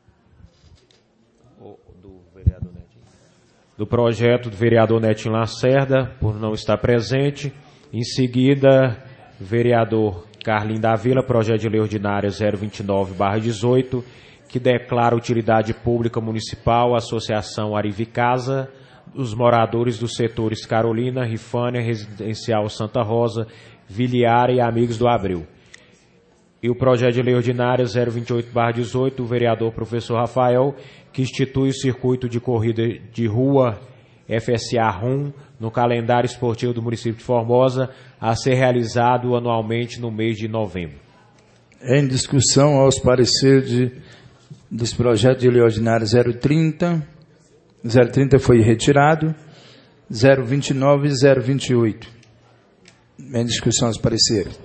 do, vereador Netinho. do projeto do vereador Netinho Lacerda, por não estar presente. Em seguida, vereador Carlinho da Vila, projeto de lei ordinária zero vinte e nove barra dezoito, que declara utilidade pública municipal a Associação Arivicasa, os moradores dos setores Carolina, Rifânia, Residencial Santa Rosa, Viliara e Amigos do Abril. E o projeto de lei ordinária zero vinte e oito barra dezoito, o vereador professor Rafael, que institui o circuito de corrida de rua F S A R U M no calendário esportivo do município de Formosa, a ser realizado anualmente no mês de novembro. Em discussão aos pareceres de, dos projetos de lei ordinária zero trinta, zero trinta foi retirado, zero vinte e nove e zero vinte e oito. Em discussão aos pareceres.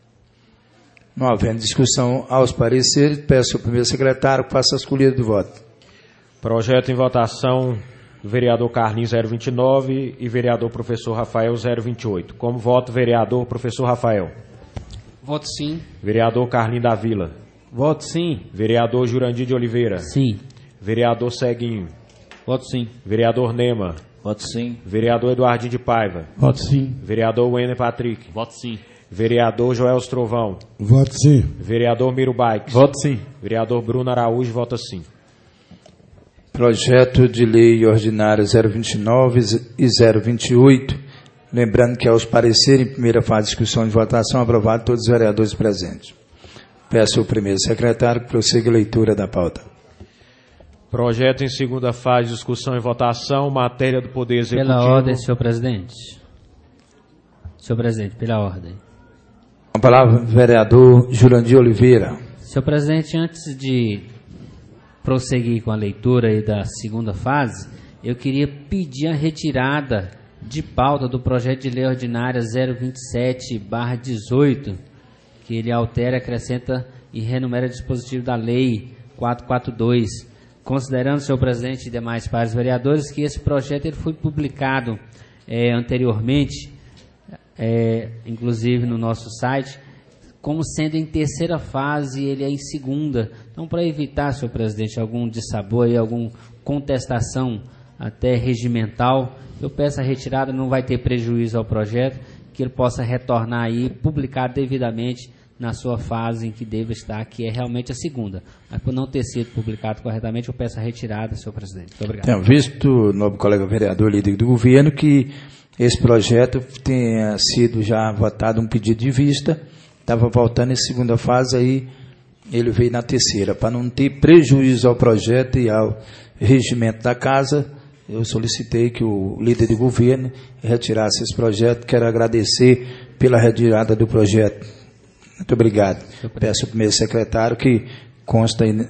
Não havendo discussão aos pareceres, peço ao primeiro secretário que faça a escolha do voto. Projeto em votação do vereador Carlinhos zero vinte e nove e vereador professor Rafael zero vinte e oito. Como voto, vereador professor Rafael? Voto sim. Vereador Carlinho da Vila? Voto sim. Vereador Jurandir de Oliveira? Sim. Vereador Ceguinho? Voto sim. Vereador Nema? Voto sim. Vereador Eduardinho de Paiva? Voto sim. Vereador Wender Patrick? Voto sim. Vereador Joel Trovão? Voto sim. Vereador Miro Baix? Voto sim. Vereador Bruno Araújo vota sim. Projeto de lei ordinária zero vinte e nove e zero vinte e oito, lembrando que aos pareceres em primeira fase de discussão e votação, aprovado todos os vereadores presentes. Peço ao primeiro secretário que prossiga a leitura da pauta. Projeto em segunda fase de discussão e votação, matéria do Poder Executivo. Pela ordem, senhor presidente. Senhor presidente, pela ordem. A palavra, vereador Jurandir Oliveira. Senhor presidente, antes de prosseguir com a leitura aí da segunda fase, eu queria pedir a retirada de pauta do projeto de lei ordinária zero vinte e sete barra dezoito, que ele altera, acrescenta e renumera dispositivo da lei quatrocentos e quarenta e dois. Considerando, senhor presidente e demais pares vereadores, que esse projeto ele foi publicado é, anteriormente, é, inclusive no nosso site, como sendo em terceira fase, ele é em segunda. Então, para evitar, senhor presidente, algum dissabor e alguma contestação até regimental, eu peço a retirada, não vai ter prejuízo ao projeto, que ele possa retornar aí, publicado devidamente na sua fase em que deve estar, que é realmente a segunda. Mas por não ter sido publicado corretamente, eu peço a retirada, senhor presidente. Muito obrigado. Tenho visto, novo colega vereador, líder do governo, que esse projeto tenha sido já votado um pedido de vista, estava voltando em segunda fase, aí ele veio na terceira. Para não ter prejuízo ao projeto e ao regimento da casa, eu solicitei que o líder do governo retirasse esse projeto. Quero agradecer pela retirada do projeto. Muito obrigado. Peço ao primeiro secretário que consta aí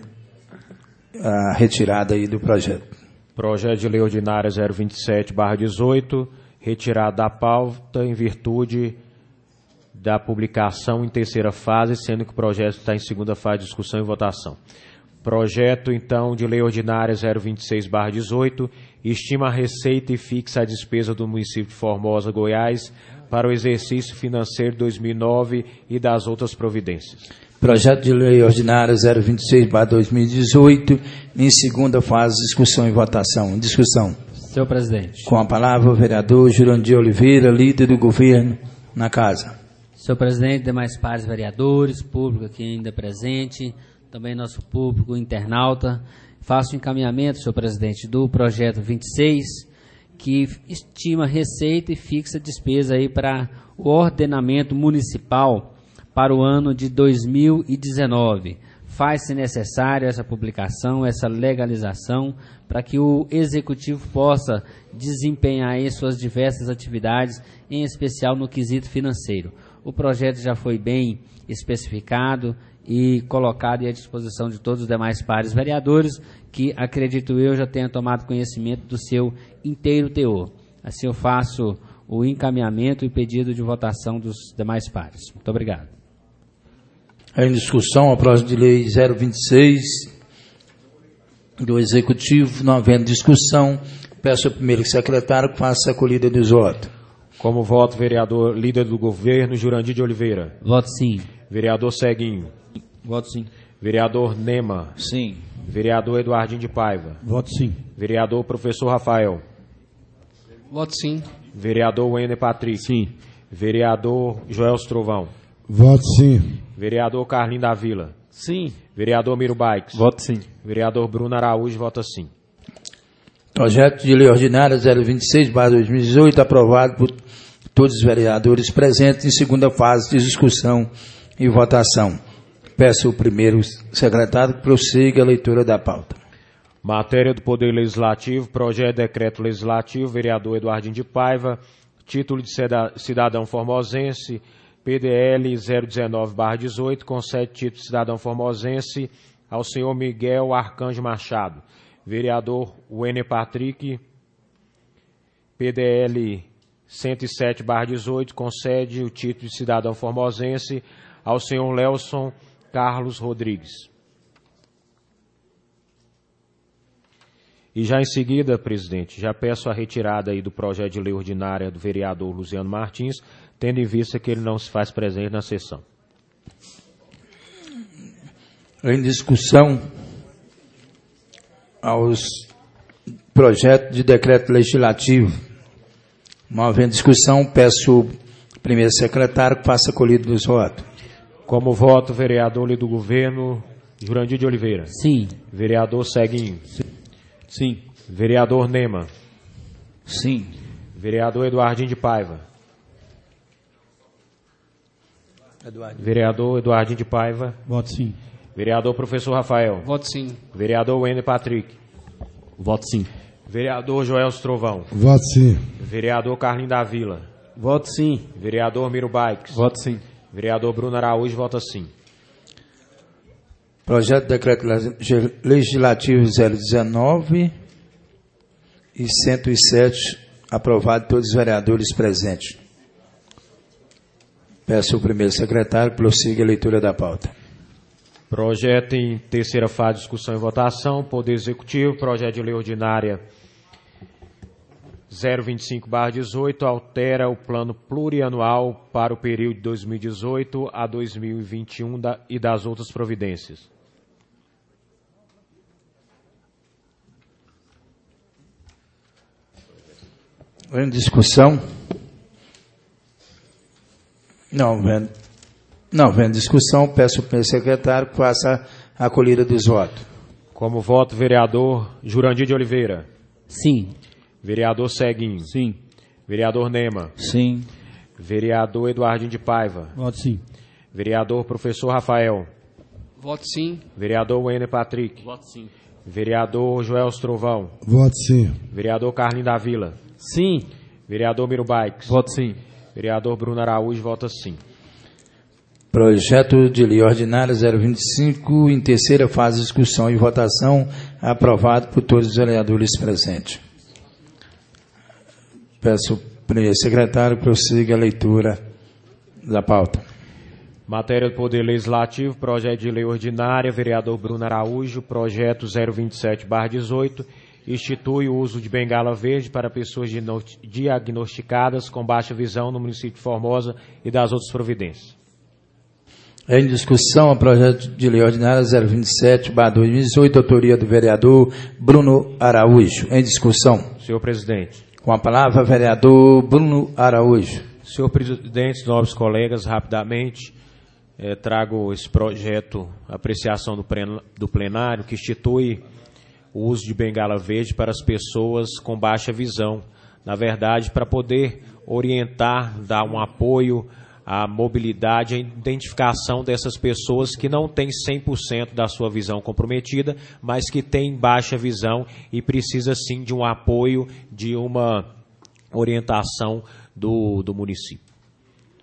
a retirada aí do projeto. Projeto de lei ordinária zero vinte e sete barra dezoito, retirado da pauta em virtude da publicação em terceira fase, sendo que o projeto está em segunda fase de discussão e votação. Projeto, então, de lei ordinária zero vinte e seis barra dezoito, estima a receita e fixa a despesa do município de Formosa, Goiás, para o exercício financeiro dois mil e nove e das outras providências. Projeto de lei ordinária zero vinte e seis barra dois mil e dezoito, em segunda fase de discussão e votação. Discussão. Senhor presidente. Com a palavra o vereador Jurandir Oliveira, líder do governo na casa. Senhor presidente, demais pares vereadores, público aqui ainda presente, também nosso público internauta, faço encaminhamento, senhor presidente, do projeto vinte e seis, que estima receita e fixa despesa aí para o ordenamento municipal para o ano de dois mil e dezenove. Faz-se necessário essa publicação, essa legalização, para que o executivo possa desempenhar aí suas diversas atividades, em especial no quesito financeiro. o projeto já foi bem especificado e colocado à disposição de todos os demais pares vereadores, que, acredito eu, já tenham tomado conhecimento do seu inteiro teor. Assim eu faço o encaminhamento e pedido de votação dos demais pares. Muito obrigado. Em discussão, a projeto de lei zero vinte e seis do Executivo. Não havendo discussão, peço ao primeiro secretário que faça a acolhida dos votos. Como voto, vereador líder do governo, Jurandir de Oliveira. Voto sim. Vereador Ceguinho. Voto sim. Vereador Nema. Sim. Vereador Eduardinho de Paiva. Voto sim. Vereador Professor Rafael. Voto sim. Vereador Wender Patrick. Sim. Vereador Joel Trovão. Voto sim. Vereador Carlinho da Vila. Sim. Vereador Miro Baix. Voto sim. Vereador Bruno Araújo, vota sim. Projeto de lei ordinária zero vinte e seis barra dois mil e dezoito, aprovado por todos os vereadores presentes em segunda fase de discussão e votação. Peço ao primeiro secretário que prossiga a leitura da pauta. Matéria do Poder Legislativo, projeto de decreto legislativo, vereador Eduardinho de Paiva, título de cidadão formosense, P D L zero dezenove barra dezoito, concede título de cidadão formosense ao senhor Miguel Arcanjo Machado. Vereador Wender Patrick, P D L cento e sete barra dezoito, concede o título de cidadão formosense ao senhor Lelson Carlos Rodrigues. E já em seguida, presidente, já peço a retirada aí do projeto de lei ordinária do vereador Luciano Martins, tendo em vista que ele não se faz presente na sessão. Em discussão aos projetos de decreto legislativo. Não havendo discussão, peço ao primeiro secretário que faça a acolhida dos votos. Como voto, vereador líder do governo, Jurandir de Oliveira. Sim. Vereador Ceguinho. Sim. Vereador Nema. Sim. Vereador Eduardinho de Paiva. Eduardo. Vereador Eduardinho de Paiva. Voto sim. Vereador Professor Rafael. Voto sim. Vereador Wender Patrick. Voto sim. Vereador Joel Trovão. Voto sim. Vereador Carlinho da Vila. Voto sim. Vereador Miro Baix. Voto sim. Vereador Bruno Araújo, vota sim. Projeto de decreto legislativo zero dezenove e cento e sete, aprovado por todos os vereadores presentes. Peço ao primeiro secretário que prossiga a leitura da pauta. Projeto em terceira fase de discussão e votação. Poder Executivo, projeto de lei ordinária zero vinte e cinco barra dezoito, altera o plano plurianual para o período de dois mil e dezoito a dois mil e vinte e um da, e das outras providências. Em discussão? Não, vendo, não, vendo discussão, peço ao primeiro secretário que faça a acolhida dos votos. Como voto, vereador Jurandir de Oliveira. Sim. Vereador Ceguinho. Sim. Vereador Nema. Sim. Vereador Eduardinho de Paiva. Voto sim. Vereador Professor Rafael. Voto sim. Vereador Wender Patrick. Voto sim. Vereador Joel Trovão. Voto sim. Vereador Carlinho da Vila. Sim. Vereador Miro Baix. Voto sim. Vereador Bruno Araújo, vota sim. Projeto de lei ordinária zero vinte e cinco, em terceira fase de discussão e votação, aprovado por todos os vereadores presentes. Peço ao primeiro secretário que prossiga a leitura da pauta. Matéria do Poder Legislativo, projeto de lei ordinária, vereador Bruno Araújo, projeto zero vinte e sete barra dezoito, institui o uso de bengala verde para pessoas diagnosticadas com baixa visão no município de Formosa e das outras providências. Em discussão, o projeto de lei ordinária zero vinte e sete barra dois mil e dezoito, autoria do vereador Bruno Araújo. Em discussão. Senhor presidente. Com a palavra, vereador Bruno Araújo. Senhor presidente, nobres colegas, rapidamente, eh, trago esse projeto, apreciação do plenário, que institui o uso de bengala verde para as pessoas com baixa visão. Na verdade, para poder orientar, dar um apoio à mobilidade, à identificação dessas pessoas que não têm cem por cento da sua visão comprometida, mas que têm baixa visão e precisa sim de um apoio, de uma orientação do, do município.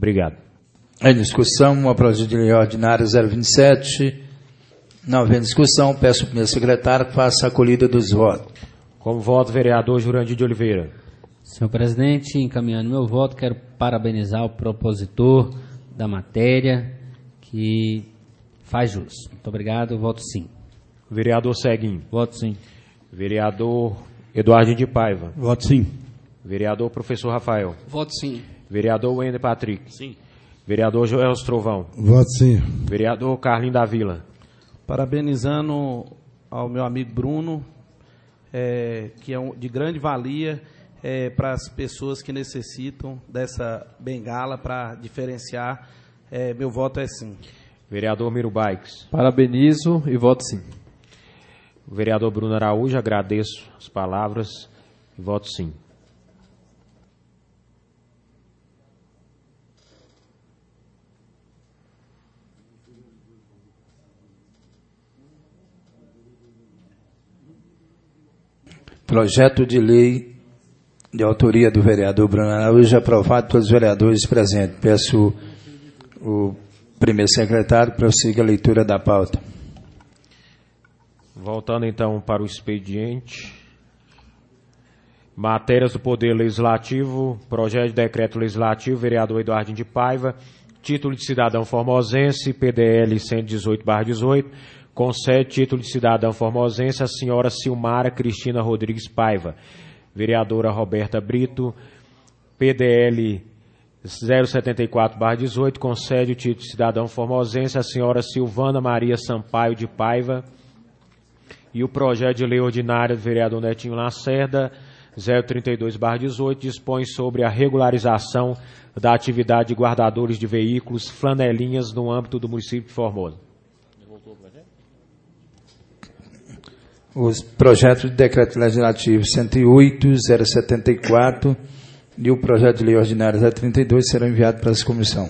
Obrigado. Em discussão, a projeto de lei ordinária zero vinte e sete. Não havendo discussão, peço ao primeiro secretário que faça a acolhida dos votos. Como voto, vereador Jurandir de Oliveira. Senhor presidente, encaminhando meu voto, quero parabenizar o propositor da matéria, que faz jus. Muito obrigado, voto sim. Vereador Seguin. Voto sim. Vereador Eduardo de Paiva. Voto sim. Vereador Professor Rafael. Voto sim. Vereador Wender Patrick. Sim. Vereador Joel Trovão. Voto sim. Vereador Carlinho da Vila. Parabenizando ao meu amigo Bruno, é, que é um, de grande valia é, para as pessoas que necessitam dessa bengala para diferenciar. É, meu voto é sim. Vereador Miro Bikes. Parabenizo e voto sim. Vereador Bruno Araújo, agradeço as palavras e voto sim. Projeto de lei de autoria do vereador Bruno Araújo, aprovado pelos vereadores presentes. Peço o primeiro secretário prossiga a leitura da pauta. Voltando então para o expediente. Matérias do Poder Legislativo, projeto de decreto legislativo, vereador Eduardo de Paiva, título de cidadão formosense, P D L cento e dezoito barra dezoito, concede título de cidadão formosense à senhora Silmara Cristina Rodrigues Paiva. Vereadora Roberta Brito, P D L zero setenta e quatro barra dezoito, concede o título de cidadão formosense à senhora Silvana Maria Sampaio de Paiva. E o projeto de lei ordinária do vereador Netinho Lacerda, zero trinta e dois barra dezoito, dispõe sobre a regularização da atividade de guardadores de veículos flanelinhas no âmbito do município de Formosa. Os projetos de decreto legislativo cento e oito, zero setenta e quatro e o projeto de lei ordinária zero trinta e dois serão enviados para essa comissão.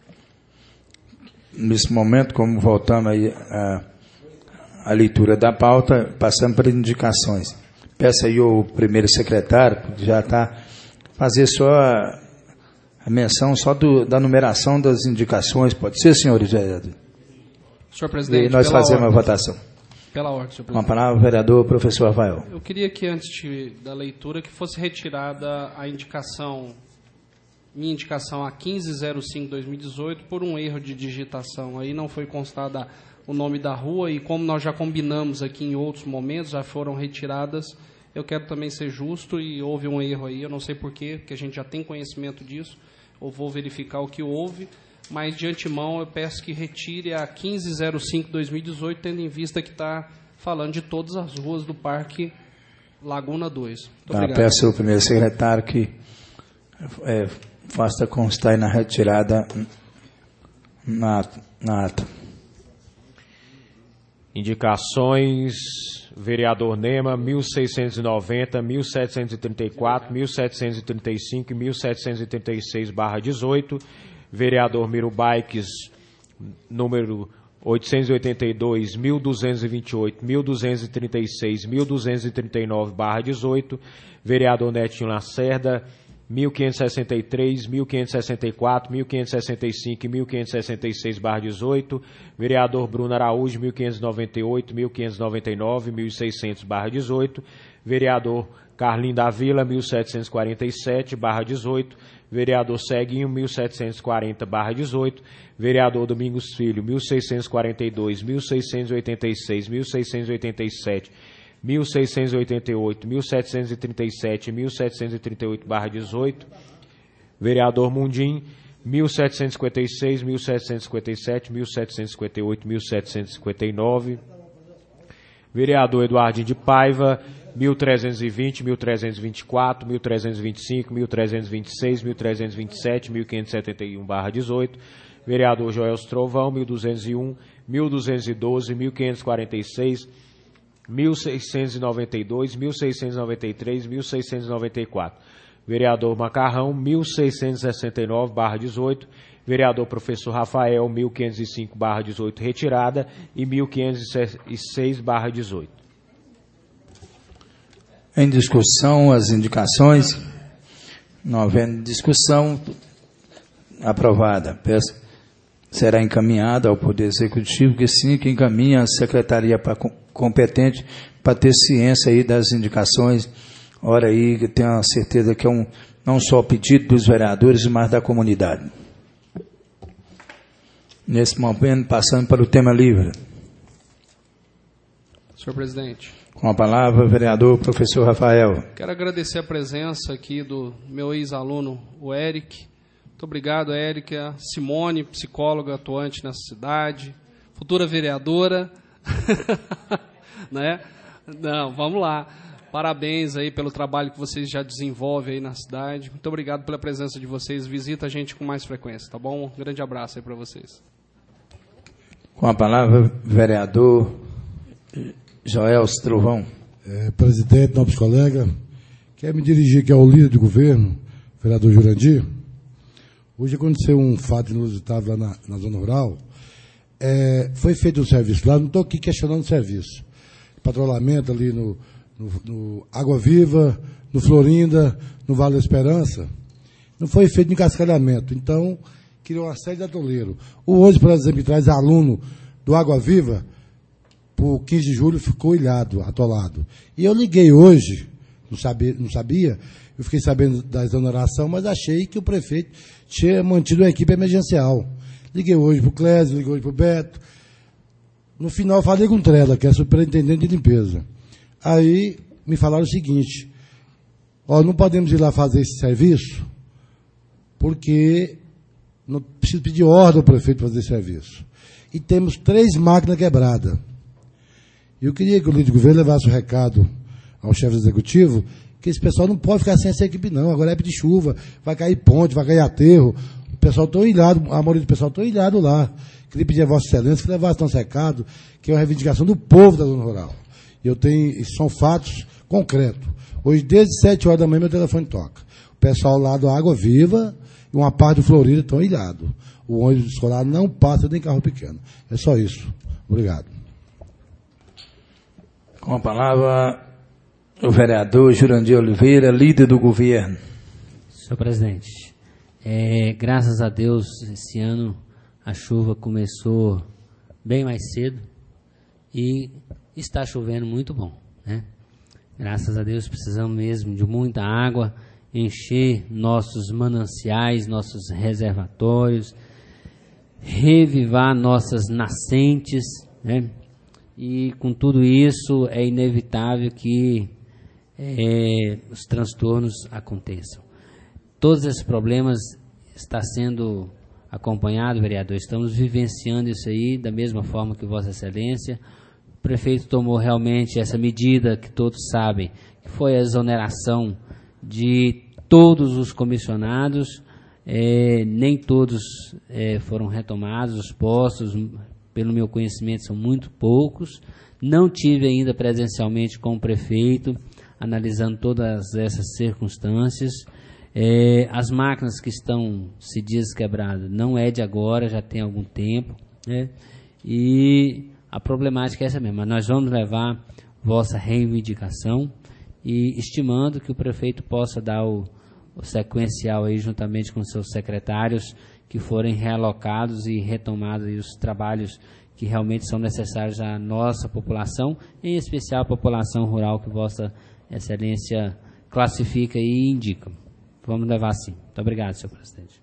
Nesse momento, como voltando aí a, a leitura da pauta, passando para indicações. Peço aí ao primeiro secretário, que já está, fazer só a, a menção só do, da numeração das indicações. Pode ser, senhores vereadores? Senhor presidente, e nós pela fazemos ordem. a votação. Pela ordem, senhor presidente. Uma palavra, vereador professor Rafael. Eu queria que, antes de, da leitura, que fosse retirada a indicação, minha indicação a quinze zero cinco dois mil e dezoito, por um erro de digitação. Aí não foi constada o nome da rua e, como nós já combinamos aqui em outros momentos, já foram retiradas. Eu quero também ser justo e houve um erro aí, eu não sei porquê, porque a gente já tem conhecimento disso, eu vou verificar o que houve, mas de antemão eu peço que retire a quinze zero cinco dois mil e dezoito, tendo em vista que está falando de todas as ruas do Parque Laguna dois. Muito Tá, obrigado. peço ao primeiro secretário que é, faça constar aí na retirada na, na ata. Indicações, vereador Nema, mil seiscentos e noventa, mil setecentos e trinta e quatro, mil setecentos e trinta e cinco e mil setecentos e trinta e seis barra dezoito, vereador Miro Bikes, número oitocentos e oitenta e dois, mil duzentos e vinte e oito, mil duzentos e trinta e seis, mil duzentos e trinta e nove barra dezoito, vereador Netinho Lacerda, mil quinhentos e sessenta e três, mil quinhentos e sessenta e quatro, mil quinhentos e sessenta e cinco e mil quinhentos e sessenta e seis barra dezoito, vereador Bruno Araújo, mil quinhentos e noventa e oito, mil quinhentos e noventa e nove, mil e seiscentos barra dezoito, vereador Carlinho da Vila, mil setecentos e quarenta e sete barra dezoito, vereador Ceguinho, mil setecentos e quarenta barra dezoito, vereador Domingos Filho, mil seiscentos e quarenta e dois, mil seiscentos e oitenta e seis, mil seiscentos e oitenta e sete, mil seiscentos e oitenta e oito, mil setecentos e trinta e sete, mil setecentos e trinta e oito barra dezoito, vereador Mundim, mil setecentos e cinquenta e seis, mil setecentos e cinquenta e sete, mil setecentos e cinquenta e oito, mil setecentos e cinquenta e nove, vereador Eduardo de Paiva, mil trezentos e vinte, mil trezentos e vinte e quatro, mil trezentos e vinte e cinco, mil trezentos e vinte e seis, mil trezentos e vinte e sete, mil quinhentos e setenta e um barra dezoito, vereador Joel Trovão, mil duzentos e um, mil duzentos e doze, mil quinhentos e quarenta e seis, mil seiscentos e noventa e dois, mil seiscentos e noventa e três, mil seiscentos e noventa e quatro. Vereador Macarrão, mil seiscentos e sessenta e nove barra dezoito. Vereador Professor Rafael, mil quinhentos e cinco barra dezoito, retirada. E mil quinhentos e seis barra dezoito. Em discussão, as indicações. Não havendo discussão, Aprovada. Peço, será encaminhada ao Poder Executivo, que sim, que encaminha a Secretaria pra, competente para ter ciência aí das indicações. Ora aí, que tenho a certeza que é um, não só pedido dos vereadores, mas da comunidade. Nesse momento, passando para o tema livre. Senhor presidente. Com a palavra, o vereador professor Rafael. Quero agradecer a presença aqui do meu ex-aluno, o Eric. Muito obrigado, Eric. A Simone, psicóloga atuante nessa cidade, futura vereadora. Né? Não, vamos lá. Parabéns aí pelo trabalho que vocês já desenvolvem aí na cidade. Muito obrigado pela presença de vocês. Visita a gente com mais frequência, tá bom? Um grande abraço aí para vocês. Com a palavra, vereador Joel Trovão. É, presidente, nobres colegas, quero me dirigir aqui ao líder do governo, vereador Jurandir. Hoje aconteceu um fato inusitado lá na, na zona rural. É, foi feito um serviço lá, não estou aqui questionando o serviço. Patrulhamento ali no, no, no Água Viva, no Florinda, no Vale da Esperança. Não foi feito encascalhamento. Então, criou uma série de atoleiros. O hoje, por exemplo, que traz aluno do Água Viva, por quinze de julho ficou ilhado, atolado. E eu liguei hoje, não sabia, não sabia, eu fiquei sabendo da exoneração, mas achei que o prefeito tinha mantido uma equipe emergencial. Liguei hoje para o Clésio, liguei hoje para o Beto. No final, falei com o Trela, que é superintendente de limpeza. Aí, me falaram o seguinte, ó, não podemos ir lá fazer esse serviço, porque não preciso pedir ordem ao prefeito para fazer esse serviço. E temos três máquinas quebradas. Eu queria que o líder do governo levasse o recado ao chefe executivo, que esse pessoal não pode ficar sem essa equipe, não. Agora é época de chuva, vai cair ponte, vai cair aterro. O pessoal está ilhado, a maioria do pessoal está ilhado lá. Queria pedir a Vossa Excelência que levasse nosso recado, que é uma reivindicação do povo da zona rural. Eu tenho, são fatos concretos. Hoje, desde sete horas da manhã, meu telefone toca. O pessoal lá do Água Viva e uma parte do Florida estão ilhados. O ônibus escolar não passa nem carro pequeno. É só isso. Obrigado. Com a palavra, o vereador Jurandir Oliveira, líder do governo. Senhor presidente, é, graças a Deus, esse ano a chuva começou bem mais cedo e está chovendo muito bom, né? Graças a Deus precisamos mesmo de muita água, encher nossos mananciais, nossos reservatórios, revivar nossas nascentes, né? E com tudo isso é inevitável que é, os transtornos aconteçam. Todos esses problemas estão sendo acompanhados, vereador, estamos vivenciando isso aí da mesma forma que Vossa Excelência. O prefeito tomou realmente essa medida que todos sabem, que foi a exoneração de todos os comissionados, é, nem todos é, foram retomados, os postos, pelo meu conhecimento, são muito poucos. Não tive ainda presencialmente com o prefeito, analisando todas essas circunstâncias. É, as máquinas que estão, se diz, quebradas, não é de agora, já tem algum tempo, né? E a problemática é essa mesmo. Mas nós vamos levar vossa reivindicação e estimando que o prefeito possa dar o, o sequencial aí, juntamente com seus secretários, que forem realocados e retomados aí os trabalhos que realmente são necessários à nossa população, em especial a população rural que Vossa Excelência classifica e indica. Vamos levar assim. Muito obrigado, senhor presidente.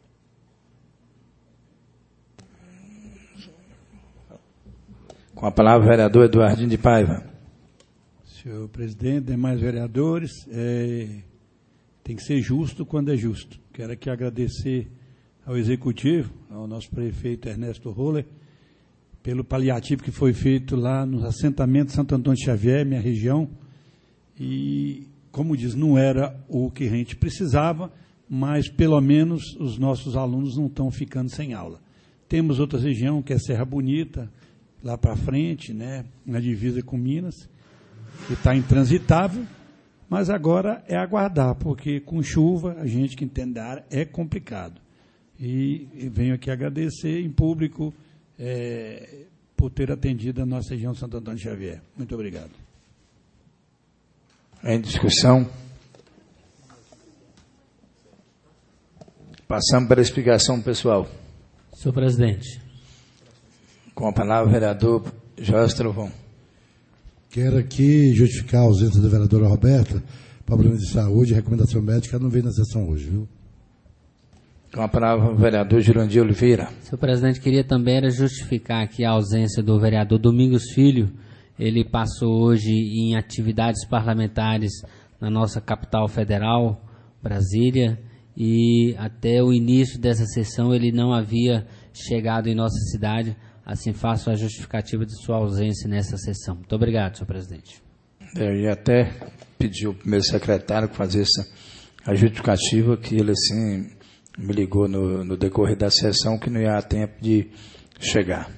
Com a palavra, o vereador Eduardinho de Paiva. Senhor presidente, demais vereadores, é, tem que ser justo quando é justo. Quero aqui agradecer ao Executivo, ao nosso prefeito Ernesto Roller, pelo paliativo que foi feito lá no assentamento Santo Antônio de Xavier, minha região, e, como diz, não era o que a gente precisava, mas pelo menos os nossos alunos não estão ficando sem aula. Temos outra região, que é Serra Bonita, lá para frente, né, na divisa com Minas, que está intransitável, mas agora é aguardar, porque com chuva, a gente que entende da área, é complicado. E venho aqui agradecer em público é, por ter atendido a nossa região Santo Antônio de Xavier. Muito obrigado. Em discussão. Passamos para a explicação pessoal. Senhor presidente. Com a palavra, o vereador Jorge Trovão. Quero aqui justificar a ausência da vereadora Roberta, problema de saúde e recomendação médica, ela não veio na sessão hoje, viu? Com a palavra, o vereador Jurandir Oliveira. Senhor presidente, queria também era justificar aqui a ausência do vereador Domingos Filho. Ele passou hoje em atividades parlamentares na nossa capital federal, Brasília, e até o início dessa sessão ele não havia chegado em nossa cidade, assim faço a justificativa de sua ausência nessa sessão. Muito obrigado, senhor presidente. Eu ia até pedir ao primeiro secretário que fazesse a justificativa, que ele assim me ligou no, no decorrer da sessão que não ia dar tempo de chegar.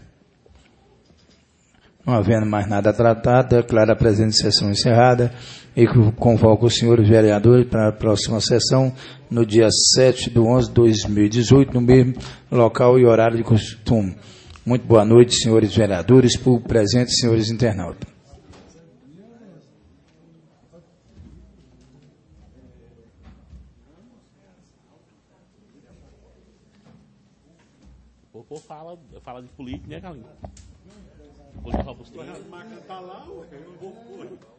Não havendo mais nada a tratar, declaro a presente sessão encerrada e convoco os senhores vereadores para a próxima sessão, no dia sete de onze de dois mil e dezoito, no mesmo local e horário de costume. Muito boa noite, senhores vereadores, público presente, senhores internautas. O povo fala, fala de política, né, Carlinhos? Política só postura.